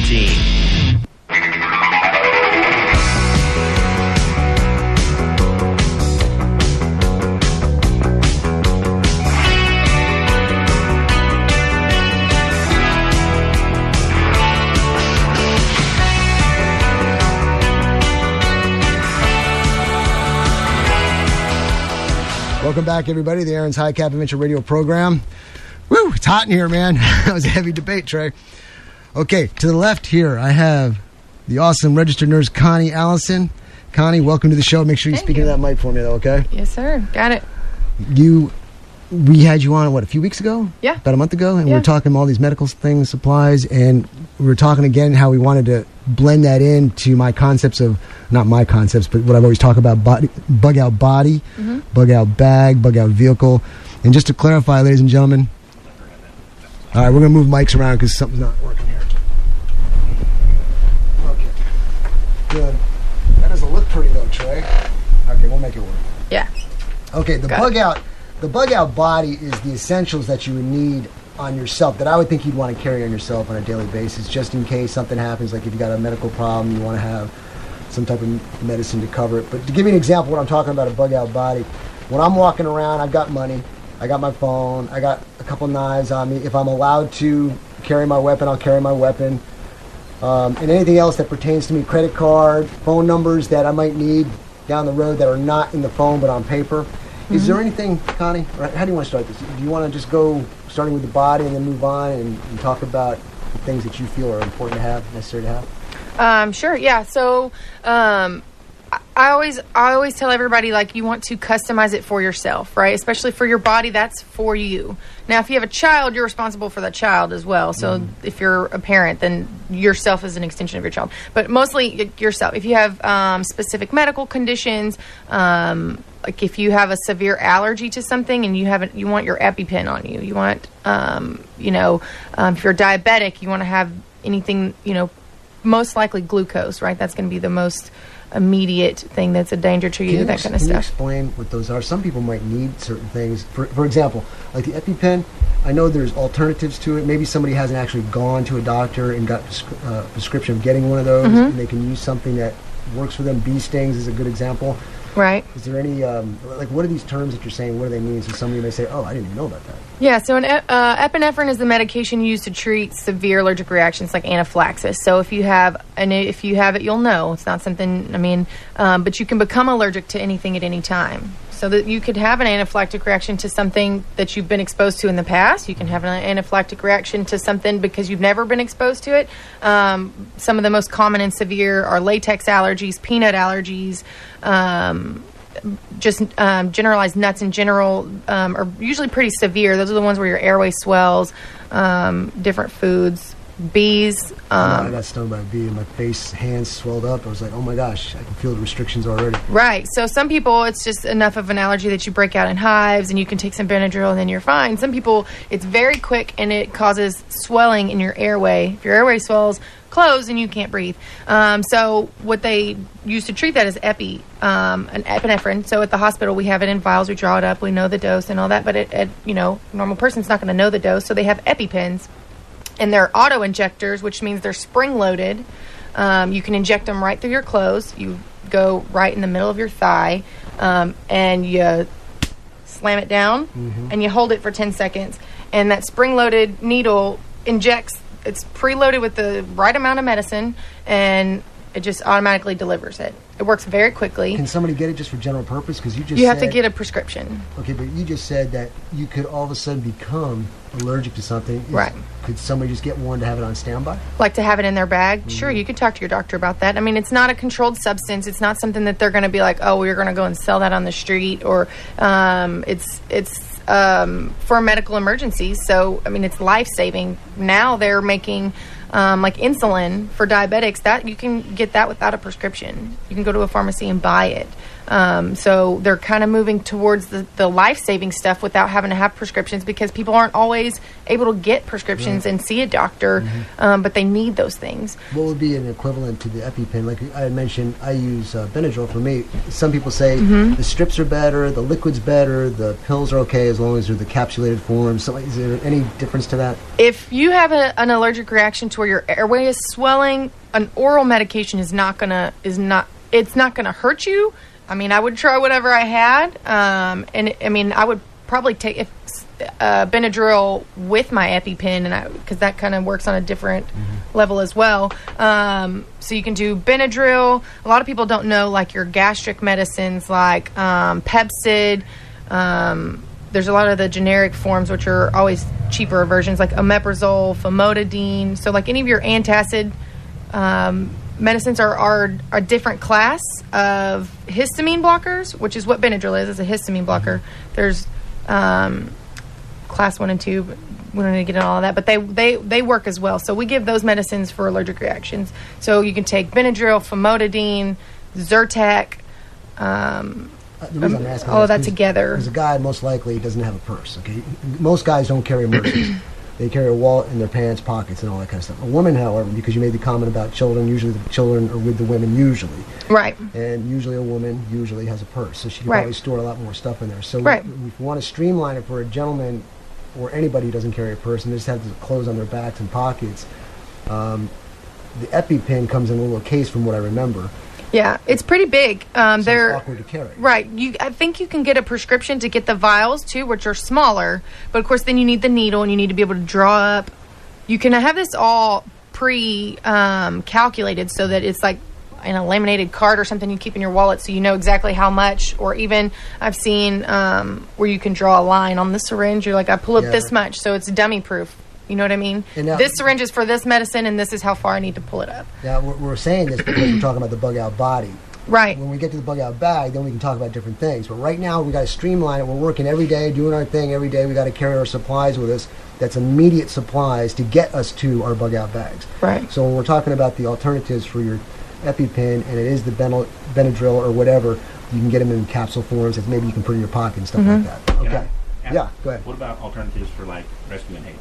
Welcome back, everybody. The Aaron's High Cap Adventure Radio program. Woo, it's hot in here, man. That was a heavy debate, Trey. Okay, to the left here, I have the awesome registered nurse, Connie Allison. Connie, welcome to the show. Make sure you Thank speak you. into that mic for me, though, okay? Yes, sir. Got it. You, we had you on, what, a few weeks ago? Yeah. About a month ago? And Yeah. we were talking all these medical things, supplies, and we were talking again how we wanted to blend that into my concepts of, not my concepts, but what I've always talked about, body, bug out body, Mhm. bug out bag, bug out vehicle. And just to clarify, ladies and gentlemen, all right, we're going to move mics around because something's not working here. Okay. Good. That doesn't look pretty, though, Trey. Okay, we'll make it work. Yeah. Okay, the Got bug it. out, the bug out body is the essentials that you would need on yourself that I would think you'd want to carry on yourself on a daily basis, just in case something happens. Like if you got a medical problem, you want to have some type of medicine to cover it. But to give you an example, what I'm talking about, a bug out body. When I'm walking around, I've got money, I got my phone, I got a couple knives on me. If I'm allowed to carry my weapon, I'll carry my weapon. Um, and anything else that pertains to me, credit card, phone numbers that I might need down the road that are not in the phone but on paper. Is Mhm. there anything, Connie, right, how do you want to start this? Do you want to just go starting with the body and then move on and, and talk about the things that you feel are important to have, necessary to have? Um, sure. Yeah. So, um, I- I always, I always tell everybody, like, you want to customize it for yourself, right? Especially for your body, that's for you. Now, if you have a child, you're responsible for that child as well. So if you're a parent, then yourself is an extension of your child. But mostly y- yourself. If you have um, specific medical conditions, um, like if you have a severe allergy to something and you haven't, you want your EpiPen on you. You want, um, you know, um, if you're diabetic, you want to have anything, you know, most likely glucose, right? That's going to be the most immediate thing that's a danger to you, Can you that ex- kind of can you stuff. explain what those are? Some people might need certain things. For, for example, like the EpiPen, I know there's alternatives to it. Maybe somebody hasn't actually gone to a doctor and got a uh, prescription of getting one of those, Mhm. and they can use something that works for them. Bee stings is a good example. Right. Is there any, um, like, what are these terms that you're saying? What do they mean? So somebody may say, oh, I didn't even know about that. Yeah, so an, e- uh, epinephrine is the medication used to treat severe allergic reactions like anaphylaxis. So if you have, and if you have it, you'll know. It's not something, I mean, um, but you can become allergic to anything at any time. So that you could have an anaphylactic reaction to something that you've been exposed to in the past. You can have an anaphylactic reaction to something because you've never been exposed to it. Um, some of the most common and severe are latex allergies, peanut allergies, um, just um, generalized nuts in general um, are usually pretty severe. Those are the ones where your airway swells, um, different foods. Bees. Um, I got stung by a bee and my face, hands swelled up. I was like, oh my gosh, I can feel the restrictions already. Right. So some people, it's just enough of an allergy that you break out in hives and you can take some Benadryl and then you're fine. Some people, it's very quick and it causes swelling in your airway. If your airway swells, close and you can't breathe. Um, so what they use to treat that is epi, um, an epinephrine. So at the hospital, we have it in vials. We draw it up. We know the dose and all that. But it, it, you know, a normal person's not going to know the dose. So they have EpiPens. And they're auto injectors, which means they're spring loaded. Um, you can inject them right through your clothes. You go right in the middle of your thigh, um, and you slam it down, mm-hmm. and you hold it for ten seconds. And that spring loaded needle injects. It's preloaded with the right amount of medicine, and it just automatically delivers it. It works very quickly. Can somebody get it just for general purpose? Because you just you have said, to get a prescription. Okay, but you just said that you could all of a sudden become allergic to something. Is, right. Could somebody just get one to have it on standby? Like to have it in their bag? Mm-hmm. Sure, you could talk to your doctor about that. I mean, it's not a controlled substance. It's not something that they're going to be like, oh, we're going to go and sell that on the street. Or um, it's it's um, for medical emergencies. So, I mean, it's life-saving. Now they're making... Um, like insulin for diabetics, that you can get that without a prescription. You can go to a pharmacy and buy it. Um, so they're kind of moving towards the, the life-saving stuff without having to have prescriptions because people aren't always able to get prescriptions right. and see a doctor, mm-hmm. um, but they need those things. What would be an equivalent to the EpiPen? Like I had mentioned, I use uh, Benadryl for me. Some people say mm-hmm. the strips are better, the liquid's better, the pills are okay as long as they're the capsulated form. So is there any difference to that? If you have a, an allergic reaction to where your airway is swelling, an oral medication is not gonna is not it's not gonna hurt you. I mean, I would try whatever I had, um, and I mean, I would probably take if uh, Benadryl with my EpiPen, and I because that kind of works on a different mm-hmm. level as well. Um, so you can do Benadryl. A lot of people don't know like your gastric medicines, like um, Pepcid. Um, there's a lot of the generic forms, which are always cheaper versions, like omeprazole, famotidine. So like any of your antacid um, medicines are, are a different class of histamine blockers, which is what Benadryl is. It's a histamine blocker. There's um, class one and two, but we don't need to get into all of that. But they, they, they work as well. So we give those medicines for allergic reactions. So you can take Benadryl, famotidine, Zyrtec, um, The reason I'm asking all of that is together. Because a guy most likely doesn't have a purse. Okay, most guys don't carry merchants. They carry a wallet in their pants, pockets, and all that kind of stuff. A woman, however, because you made the comment about children, usually the children are with the women usually. Right. And usually a woman usually has a purse, so she can right. probably store a lot more stuff in there. So right. if you want to streamline it for a gentleman or anybody who doesn't carry a purse and they just have the clothes on their backs and pockets, um, the EpiPen comes in a little case from what I remember. Yeah, it's pretty big. Um, so they're it's awkward to carry. Right. You, I think you can get a prescription to get the vials too, which are smaller. But of course, then you need the needle, and you need to be able to draw up. You can have this all pre um, calculated so that it's like in a laminated card or something you keep in your wallet, so you know exactly how much. Or even I've seen um, where you can draw a line on the syringe. You're like, I pull up Yeah. this much, so it's dummy proof. You know what I mean? And now- this syringe is for this medicine, and this is how far I need to pull it up. Now, we're, we're saying this because we're talking about the bug-out body. Right. When we get to the bug-out bag, then we can talk about different things. But right now, we got to streamline it. We're working every day, doing our thing every day. We got to carry our supplies with us. That's immediate supplies to get us to our bug-out bags. Right. So when we're talking about the alternatives for your EpiPen, and it is the Benel- Benadryl or whatever, you can get them in capsule forms that maybe you can put in your pocket and stuff Mhm. like that. Okay. Yeah. Yeah, go ahead. What about alternatives for like rescue inhalers?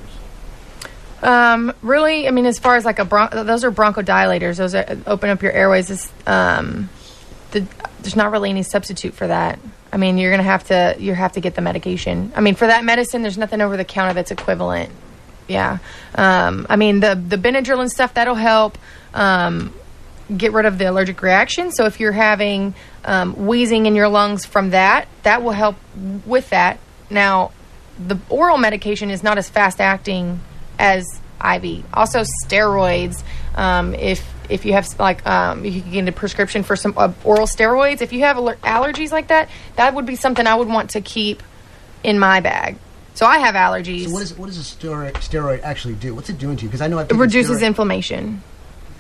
Um, really, I mean, as far as like a bron- those are bronchodilators. Those are, open up your airways. It's, um, the, there's not really any substitute for that. I mean, you're gonna have to you have to get the medication. I mean, for that medicine, there's nothing over the counter that's equivalent. Yeah. Um, I mean, the the Benadryl and stuff that'll help um, get rid of the allergic reaction. So if you're having um, wheezing in your lungs from that, that will help with that. Now, the oral medication is not as fast acting as I V. Also, steroids. Um, if if you have like um, you can get a prescription for some uh, oral steroids. If you have aller- allergies like that, that would be something I would want to keep in my bag. So I have allergies. So what, is, what does a steroid, steroid actually do? What's it doing to you? Because I know I've It taken reduces steroid- inflammation.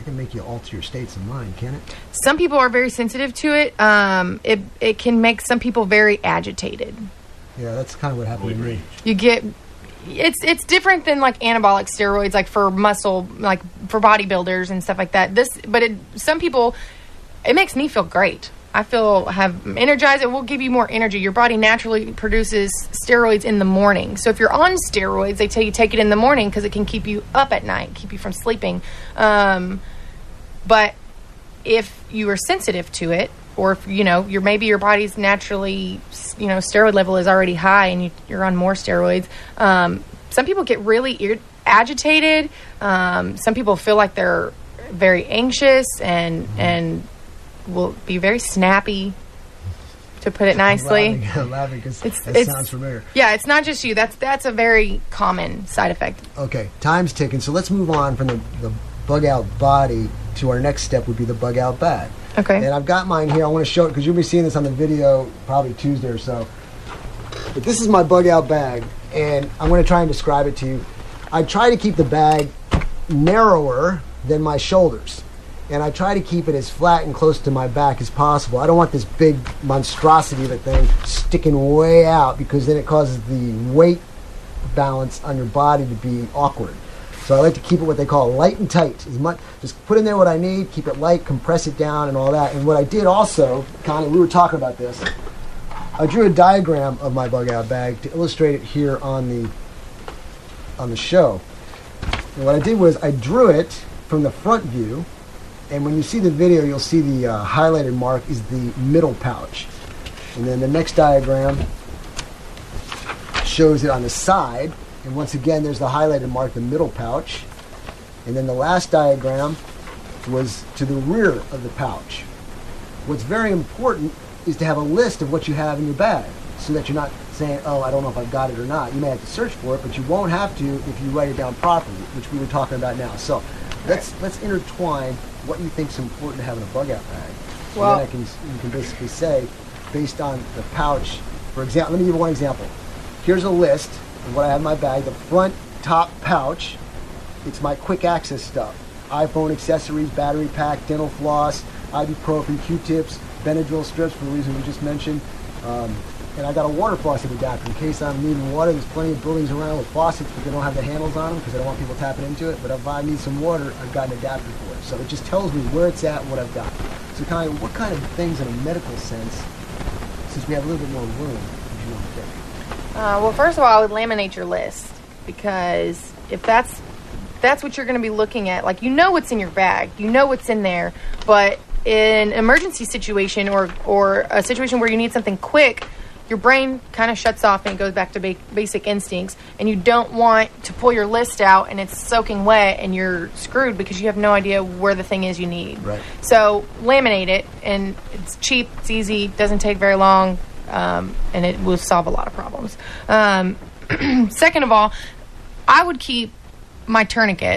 it can make you alter your states of mind, can it? Some people are very sensitive to it. Um, it it can make some people very agitated. Yeah, that's kind of what happened to me. You get it's it's different than like anabolic steroids, like for muscle, like for bodybuilders and stuff like that. This, but it, some people, it makes me feel great. I feel have energized. It will give you more energy. Your body naturally produces steroids in the morning. So if you're on steroids, they tell you take it in the morning because it can keep you up at night, keep you from sleeping. Um, but if you are sensitive to it, or if, you know, you're maybe your body's naturally, you know, steroid level is already high and you, you're on more steroids. Um, some people get really ir- agitated. Um, some people feel like they're very anxious and and will be very snappy, to put it nicely. I'm laughing, I'm laughing because It's- that it's- sounds familiar. Yeah, it's not just you. That's that's a very common side effect. Okay, time's ticking, so let's move on from the, the bug out body to our next step would be the bug out bag. Okay. And I've got mine here. I want to show it because you'll be seeing this on the video probably Tuesday or so. But this is my bug out bag, and I'm going to try and describe it to you. I try to keep the bag narrower than my shoulders, and I try to keep it as flat and close to my back as possible. I don't want this big monstrosity of a thing sticking way out because then it causes the weight balance on your body to be awkward. So I like to keep it what they call light and tight. As much, just put in there what I need, keep it light, compress it down, and all that. And what I did also, Connie, we were talking about this. I drew a diagram of my bug out bag to illustrate it here on the on the show. And what I did was I drew it from the front view, and when you see the video, you'll see the uh, highlighted mark is the middle pouch. And then the next diagram shows it on the side. And once again, there's the highlighted mark, the middle pouch. And then the last diagram was to the rear of the pouch. What's very important is to have a list of what you have in your bag so that you're not saying, oh, I don't know if I've got it or not. You may have to search for it, but you won't have to if you write it down properly, which we were talking about now. So let's let's intertwine what you think is important to have in a bug out bag. Well- and then I can, you can basically say, based on the pouch, for example, let me give you one example. Here's a list of what I have in my bag. The front top pouch, it's my quick access stuff. iPhone accessories, battery pack, dental floss, ibuprofen, Q-tips, Benadryl strips for the reason we just mentioned. Um, and I got a water faucet adapter in case I'm needing water. There's plenty of buildings around with faucets, but they don't have the handles on them because I don't want people tapping into it. But if I need some water, I've got an adapter for it. So it just tells me where it's at and what I've got. So kind of, what kind of things in a medical sense, since we have a little bit more room, would you want to think? Uh, well, first of all, I would laminate your list because if that's that's what you're going to be looking at, like you know what's in your bag, you know what's in there, but in an emergency situation or or a situation where you need something quick, your brain kind of shuts off and it goes back to ba- basic instincts, and you don't want to pull your list out and it's soaking wet and you're screwed because you have no idea where the thing is you need. Right. So laminate it, and it's cheap, it's easy, doesn't take very long. Um, and it will solve a lot of problems. Um, second of all, I would keep my tourniquet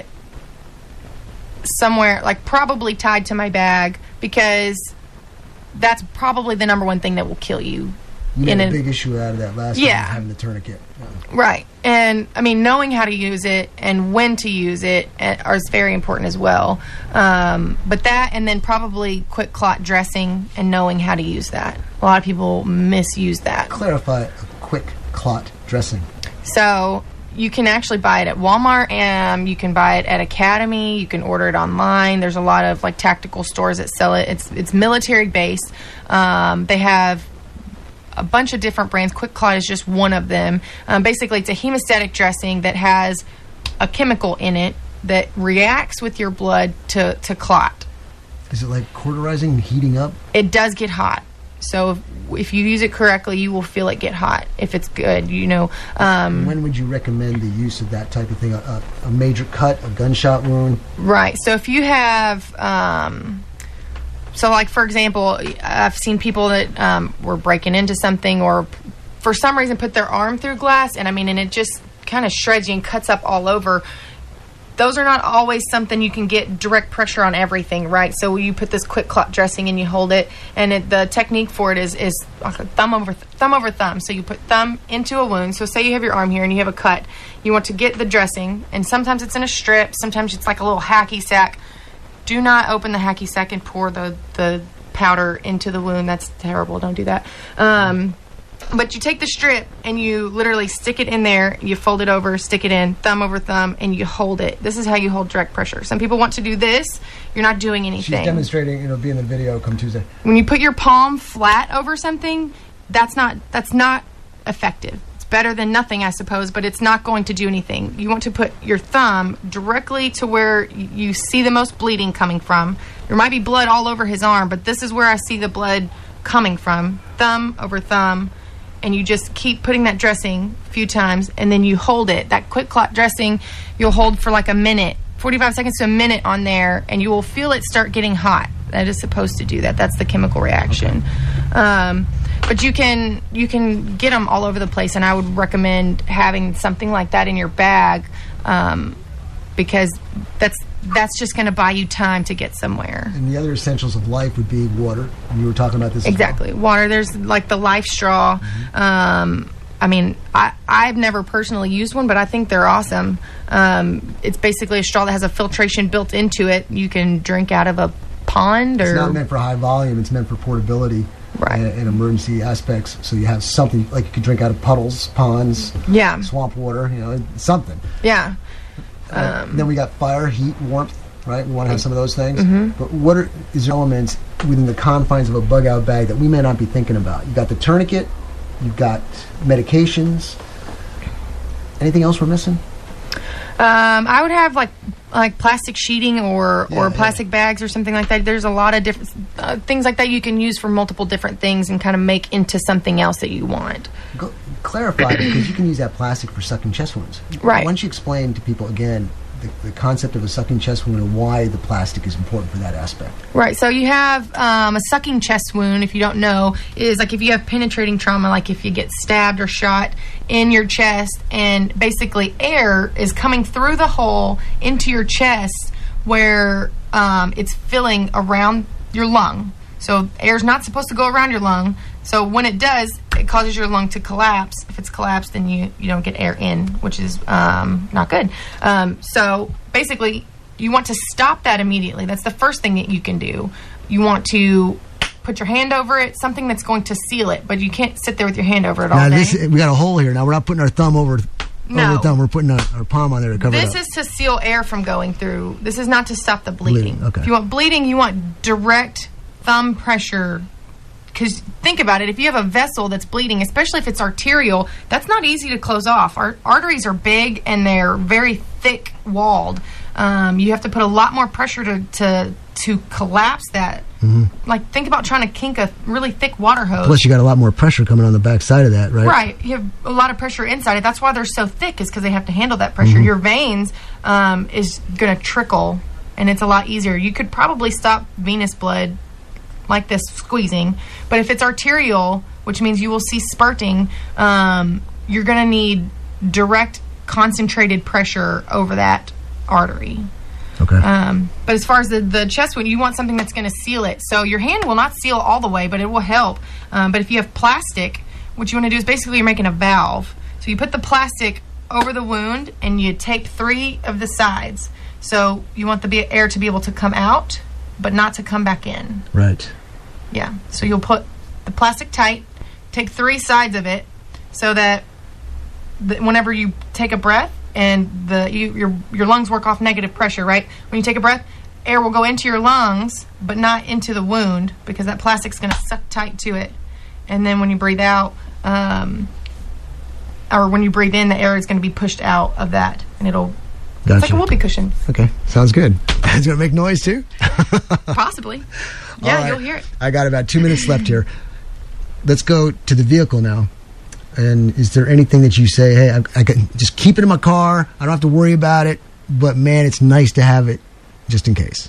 somewhere, like probably tied to my bag, because that's probably the number one thing that will kill you. You made in a a- big issue out of that last Yeah. time, having the tourniquet. Yeah. Right. And, I mean, knowing how to use it and when to use it uh, is very important as well. Um, but that, and then probably quick clot dressing and knowing how to use that. A lot of people misuse that. Clarify a quick clot dressing. So you can actually buy it at Walmart, and you can buy it at Academy. You can order it online. There's a lot of like tactical stores that sell it. It's it's military based. Um, they have a bunch of different brands. Quick Clot is just one of them. Um, basically, it's a hemostatic dressing that has a chemical in it that reacts with your blood to, to clot. Is it like cauterizing and heating up? It does get hot. So if, if you use it correctly, you will feel it get hot if it's good, you know. Um, When would you recommend the use of that type of thing? A, a, a major cut, a gunshot wound? Right. So if you have, um, so like for example, I've seen people that um, were breaking into something or for some reason put their arm through glass, and I mean, and it just kind of shreds you and cuts up all over. Those are not always something you can get direct pressure on everything, right? So you put this quick clot dressing and you hold it, and it, the technique for it is is like a thumb over th- thumb over thumb. So you put thumb into a wound. So say you have your arm here and you have a cut. You want to get the dressing, and sometimes it's in a strip, sometimes it's like a little hacky sack. do not open the hacky sack and pour the, the powder into the wound. That's terrible. Don't do that. Um, but you take the strip and you literally stick it in there. You fold it over, stick it in, thumb over thumb, and you hold it. This is how you hold direct pressure. Some people want to do this. You're not doing anything. She's demonstrating. It'll be in the video come Tuesday. When you put your palm flat over something, that's not that's not effective. Better than nothing, I suppose, but it's not going to do anything. You want to put your thumb directly to where you see the most bleeding coming from. There might be blood all over his arm, but this is where I see the blood coming from. Thumb over thumb, and you just keep putting that dressing a few times, and then you hold it. That quick clot dressing, you'll hold for like a minute, forty-five seconds to a minute on there, and you will feel it start getting hot. That is supposed to do that. That's the chemical reaction. Okay. Um, But you can you can get them all over the place, and I would recommend having something like that in your bag, um, because that's that's just going to buy you time to get somewhere. And the other essentials of life would be water. And you were talking about this as exactly well. Water. There's like the Life Straw. Mm-hmm. Um, I mean, I I've never personally used one, but I think they're awesome. Um, it's basically a straw that has a filtration built into it. You can drink out of a pond, or it's not meant for high volume. It's meant for portability. Right. And, and emergency aspects, so you have something like you could drink out of puddles, ponds, yeah, swamp water, you know, something. Yeah. Uh, um, then we got fire, heat, warmth, right? We want to have some of those things. Mm-hmm. But what are is there elements within the confines of a bug out bag that we may not be thinking about? You've got the tourniquet, you've got medications. Anything else we're missing? Um, I would have like like plastic sheeting or Yeah, or yeah. plastic bags or something like that. There's a lot of different uh, things like that you can use for multiple different things and kind of make into something else that you want. Go, clarify, because you can use that plastic for sucking chest wounds. Right. Why don't you explain to people again the, the concept of a sucking chest wound and why the plastic is important for that aspect? Right, so you have um, a sucking chest wound, if you don't know, is like if you have penetrating trauma, like if you get stabbed or shot in your chest, and basically air is coming through the hole into your chest where um, it's filling around your lung. So air's not supposed to go around your lung. So when it does, it causes your lung to collapse. If it's collapsed, then you, you don't get air in, which is um, not good. Um, so basically, you want to stop that immediately. That's the first thing that you can do. You want to put your hand over it, something that's going to seal it, but you can't sit there with your hand over it all Now, day. this, we got a hole here. Now, we're not putting our thumb over, No. over the thumb. We're putting our, our palm on there to cover This it up. is to seal air from going through. This is not to stop the bleeding. Bleeding, okay. If you want bleeding, you want direct thumb pressure. Because think about it, if you have a vessel that's bleeding, especially if it's arterial, that's not easy to close off. Our arteries are big and they're very thick walled. Um, you have to put a lot more pressure to to, to collapse that. Mm-hmm. Like, think about trying to kink a really thick water hose. Plus, you got a lot more pressure coming on the back side of that, right? Right. You have a lot of pressure inside it. That's why they're so thick, is because they have to handle that pressure. Mhm. Your veins um, is going to trickle, and it's a lot easier. You could probably stop venous blood like this squeezing, but if it's arterial, which means you will see spurting, um, you're going to need direct concentrated pressure over that artery. Okay. Um, but as far as the, the chest wound, you want something that's going to seal it. So your hand will not seal all the way, but it will help. Um, but if you have plastic, what you want to do is basically you're making a valve. So you put the plastic over the wound and you tape three of the sides. So you want the be- air to be able to come out, but not to come back in. Right. Yeah. So you'll put the plastic tight, take three sides of it, so that the, whenever you take a breath and the you, your your lungs work off negative pressure, right? When you take a breath, air will go into your lungs, but not into the wound, because that plastic's going to suck tight to it. And then when you breathe out, um, or when you breathe in, the air is going to be pushed out of that, and it'll. It's like a whoopee cushion. Okay, sounds good. It's going to make noise too? Possibly. Yeah, All right. you'll hear it. I got about two minutes left here. Let's go to the vehicle now. And is there anything that you say, hey, I, I can just keep it in my car, I don't have to worry about it, but man, it's nice to have it just in case?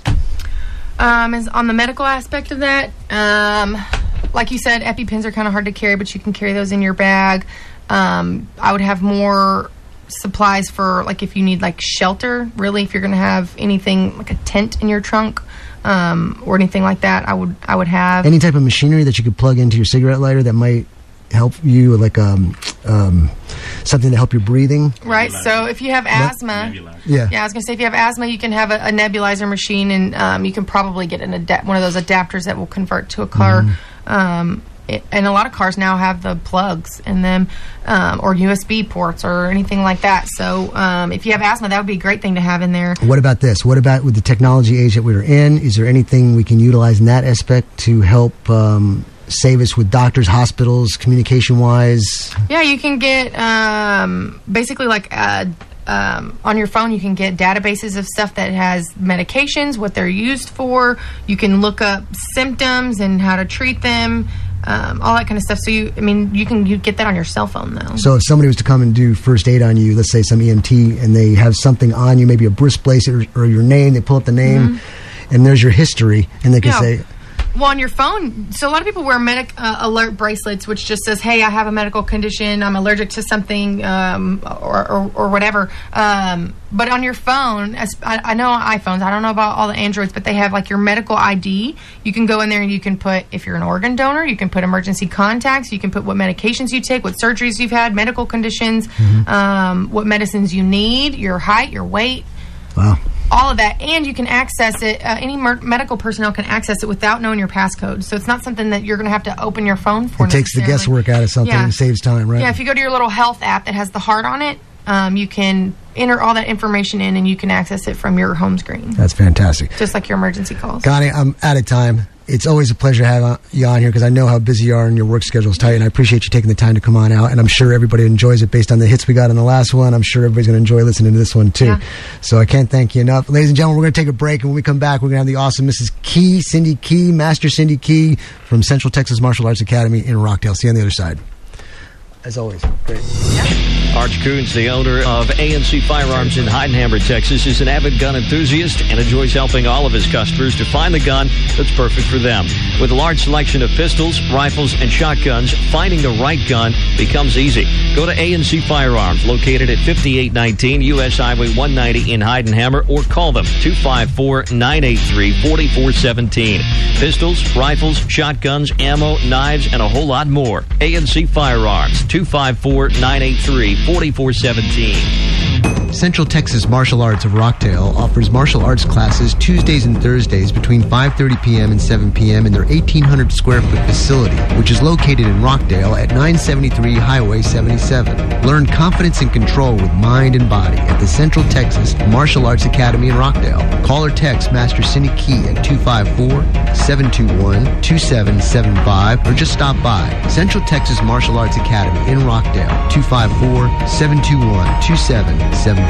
Um, is on the medical aspect of that, um, like you said, EpiPens are kind of hard to carry, but you can carry those in your bag. Um, I would have more supplies for, like, if you need, like, shelter, really, if you're going to have anything, like a tent in your trunk, um, or anything like that, I would I would have. Any type of machinery that you could plug into your cigarette lighter that might help you, like um, um, something to help your breathing. Right. So if you have asthma, Yeah. yeah, I was going to say if you have asthma, you can have a, a nebulizer machine, and um, you can probably get an adap- one of those adapters that will convert to a car. Mm-hmm. Um, it, and a lot of cars now have the plugs in them, um, or U S B ports or anything like that. So um, if you have asthma, that would be a great thing to have in there. What about this? What about with the technology age that we're in? Is there anything we can utilize in that aspect to help um, save us with doctors, hospitals, communication-wise? Yeah, you can get um, basically like uh, um, on your phone, you can get databases of stuff that has medications, what they're used for. You can look up symptoms and how to treat them, um, all that kind of stuff. So you, I mean, you can you get that on your cell phone though. So if somebody was to come and do first aid on you, let's say some E M T, and they have something on you, maybe a brisk place or, or your name, they pull up the name, Mm-hmm. and there's your history, and they can Yeah. say, Well, on your phone, so a lot of people wear medic uh, alert bracelets, which just says, "Hey, I have a medical condition. I'm allergic to something, um, or, or or whatever." Um, but on your phone, as, I, I know iPhones. I don't know about all the Androids, but they have like your medical I D. You can go in there and you can put if you're an organ donor. You can put emergency contacts. You can put what medications you take, what surgeries you've had, medical conditions, um, what medicines you need, your height, your weight. Wow. All of that, and you can access it. Uh, any mer- medical personnel can access it without knowing your passcode. So it's not something that you're going to have to open your phone for. it takes the necessarily. guesswork out of something Yeah. and saves time, right? Yeah, if you go to your little health app that has the heart on it, um, you can enter all that information in, and you can access it from your home screen, That's fantastic. just like your emergency calls. Connie, I'm out of time. It's always a pleasure to have you on here because I know how busy you are and your work schedule is tight, and I appreciate you taking the time to come on out, and I'm sure everybody enjoys it based on the hits we got on the last one. I'm sure everybody's going to enjoy listening to this one, too. Yeah. So I can't thank you enough. Ladies and gentlemen, we're going to take a break, and when we come back, we're going to have the awesome Missus Key, Cindy Key, Master Cindy Key from Central Texas Martial Arts Academy in Rockdale. See you on the other side. As always, great. Arch Coons, the owner of A N C Firearms in Heidenhammer, Texas, is an avid gun enthusiast and enjoys helping all of his customers to find the gun that's perfect for them. With a large selection of pistols, rifles, and shotguns, finding the right gun becomes easy. Go to A N C Firearms, located at fifty-eight nineteen U S Highway one ninety in Heidenhammer, or call them two five four, nine eight three, four four one seven. Pistols, rifles, shotguns, ammo, knives, and a whole lot more. A N C Firearms, two five four, nine eight three, four four one seven. Central Texas Martial Arts of Rockdale offers martial arts classes Tuesdays and Thursdays between five thirty p.m. and seven p.m. in their eighteen hundred square foot facility, which is located in Rockdale at nine seventy-three Highway seventy-seven. Learn confidence and control with mind and body at the Central Texas Martial Arts Academy in Rockdale. Call or text Master Cindy Key at two five four, seven two one, two seven seven five or just stop by Central Texas Martial Arts Academy in Rockdale, two five four, seven two one, two seven seven five.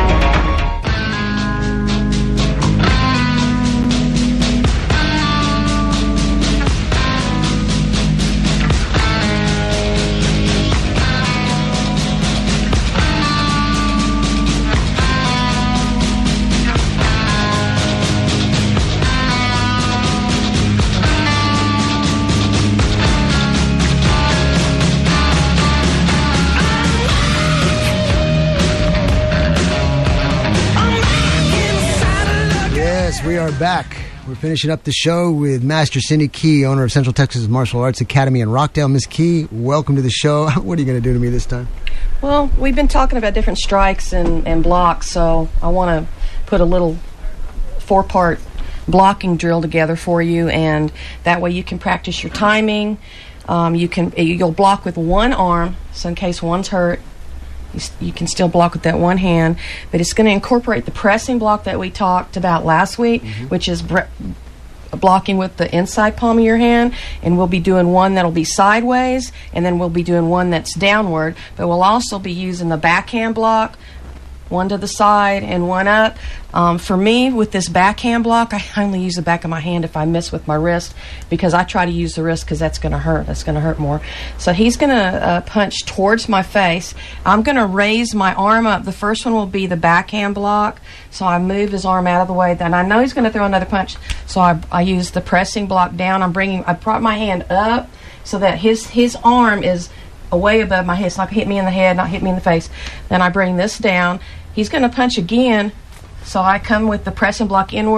We are back. We're finishing up the show with Master Cindy Key, owner of Central Texas Martial Arts Academy in Rockdale. Miss Key, welcome to the show. What are you going to do to me this time? Well, we've been talking about different strikes and, and blocks, so I want to put a little four-part blocking drill together for you, and that way you can practice your timing. Um, you can you'll block with one arm, so in case one's hurt, You, you can still block with that one hand, but it's going to incorporate the pressing block that we talked about last week, mm-hmm. which is bre- blocking with the inside palm of your hand, and we'll be doing one that'll be sideways, and then we'll be doing one that's downward, but we'll also be using the backhand block, one to the side and one up. Um, for me, with this backhand block, I only use the back of my hand if I miss with my wrist, because I try to use the wrist because that's going to hurt. That's going to hurt more. So he's going to uh, punch towards my face. I'm going to raise my arm up. The first one will be the backhand block. So I move his arm out of the way. Then I know he's going to throw another punch. So I, I use the pressing block down. I'm bringing. I brought my hand up so that his his arm is away above my head. It's not hit me in the head, not hit me in the face. Then I bring this down. He's going to punch again, so I come with the pressing block inward,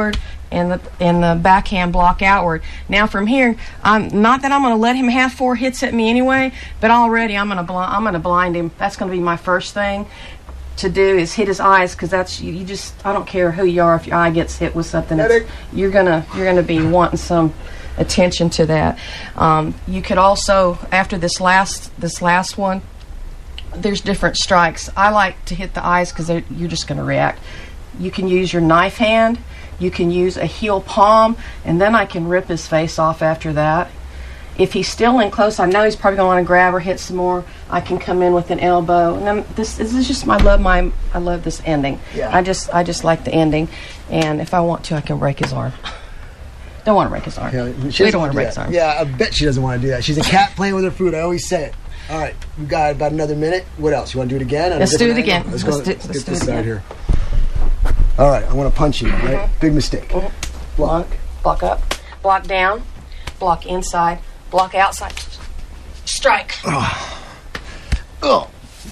and the and the backhand block outward. Now from here, I'm not that I'm going to let him have four hits at me anyway, but already I'm going to bl- I'm going to blind him. That's going to be my first thing to do is hit his eyes, because that's you, you just I don't care who you are, if your eye gets hit with something, it's, you're gonna you're gonna be wanting some attention to that. Um, you could also, after this last this last one, there's different strikes. I like to hit the eyes because you're just going to react. You can use your knife hand, you can use a heel palm, and then I can rip his face off after that. If he's still in close, I know he's probably going to want to grab or hit some more. I can come in with an elbow, and then this, this is just I love my I love this ending. Yeah. I just I just like the ending, and if I want to, I can break his arm. Don't want to break his arm. Yeah, we don't want to break his arm. Yeah, I bet she doesn't want to do that. She's a cat playing with her food. I always say it. All right, we got about another minute. What else? You want to do it again? Let's do it again. Let's, Let's go. do, Let's, let's get do this it side again. here. All right, I want to punch you. Right? Mm-hmm. Big mistake. Mm-hmm. Block, block up, block down, block inside, block outside, strike. Oh. Oh.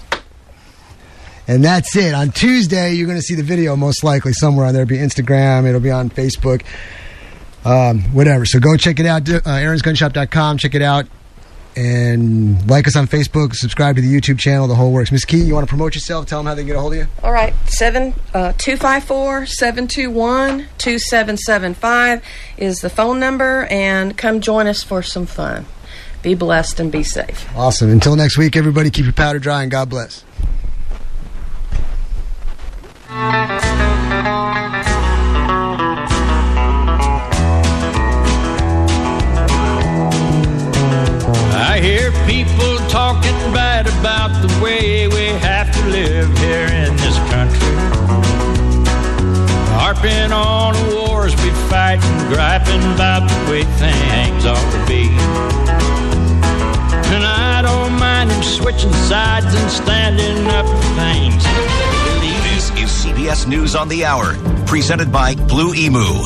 And that's it. On Tuesday, you're going to see the video most likely somewhere on there. It'll be Instagram. It'll be on Facebook. Um, whatever. So go check it out. Uh, Aaron's Gun Shop dot com. Check it out. And like us on Facebook. Subscribe to the YouTube channel. The whole works. Miss Key, you want to promote yourself? Tell them how they can get a hold of you. All right. Seven uh, two five four seven two one two seven seven five is the phone number, and come join us for some fun. Be blessed and be safe. Awesome. Until next week, everybody, keep your powder dry and God bless. I hear people talking bad about the way we have to live here in this country. Harping on the wars we fight and griping about the way things ought to be. And I don't mind them switching sides and standing up for things. This is C B S News on the Hour, presented by Blue Emu.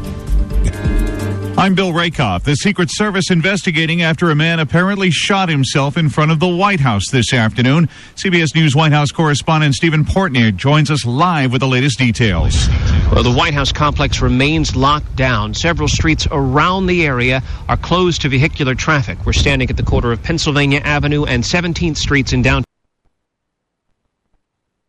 I'm Bill Rakoff. The Secret Service investigating after a man apparently shot himself in front of the White House this afternoon. C B S News White House correspondent Stephen Portnier joins us live with the latest details. Well, the White House complex remains locked down. Several streets around the area are closed to vehicular traffic. We're standing at the corner of Pennsylvania Avenue and seventeenth Streets in downtown.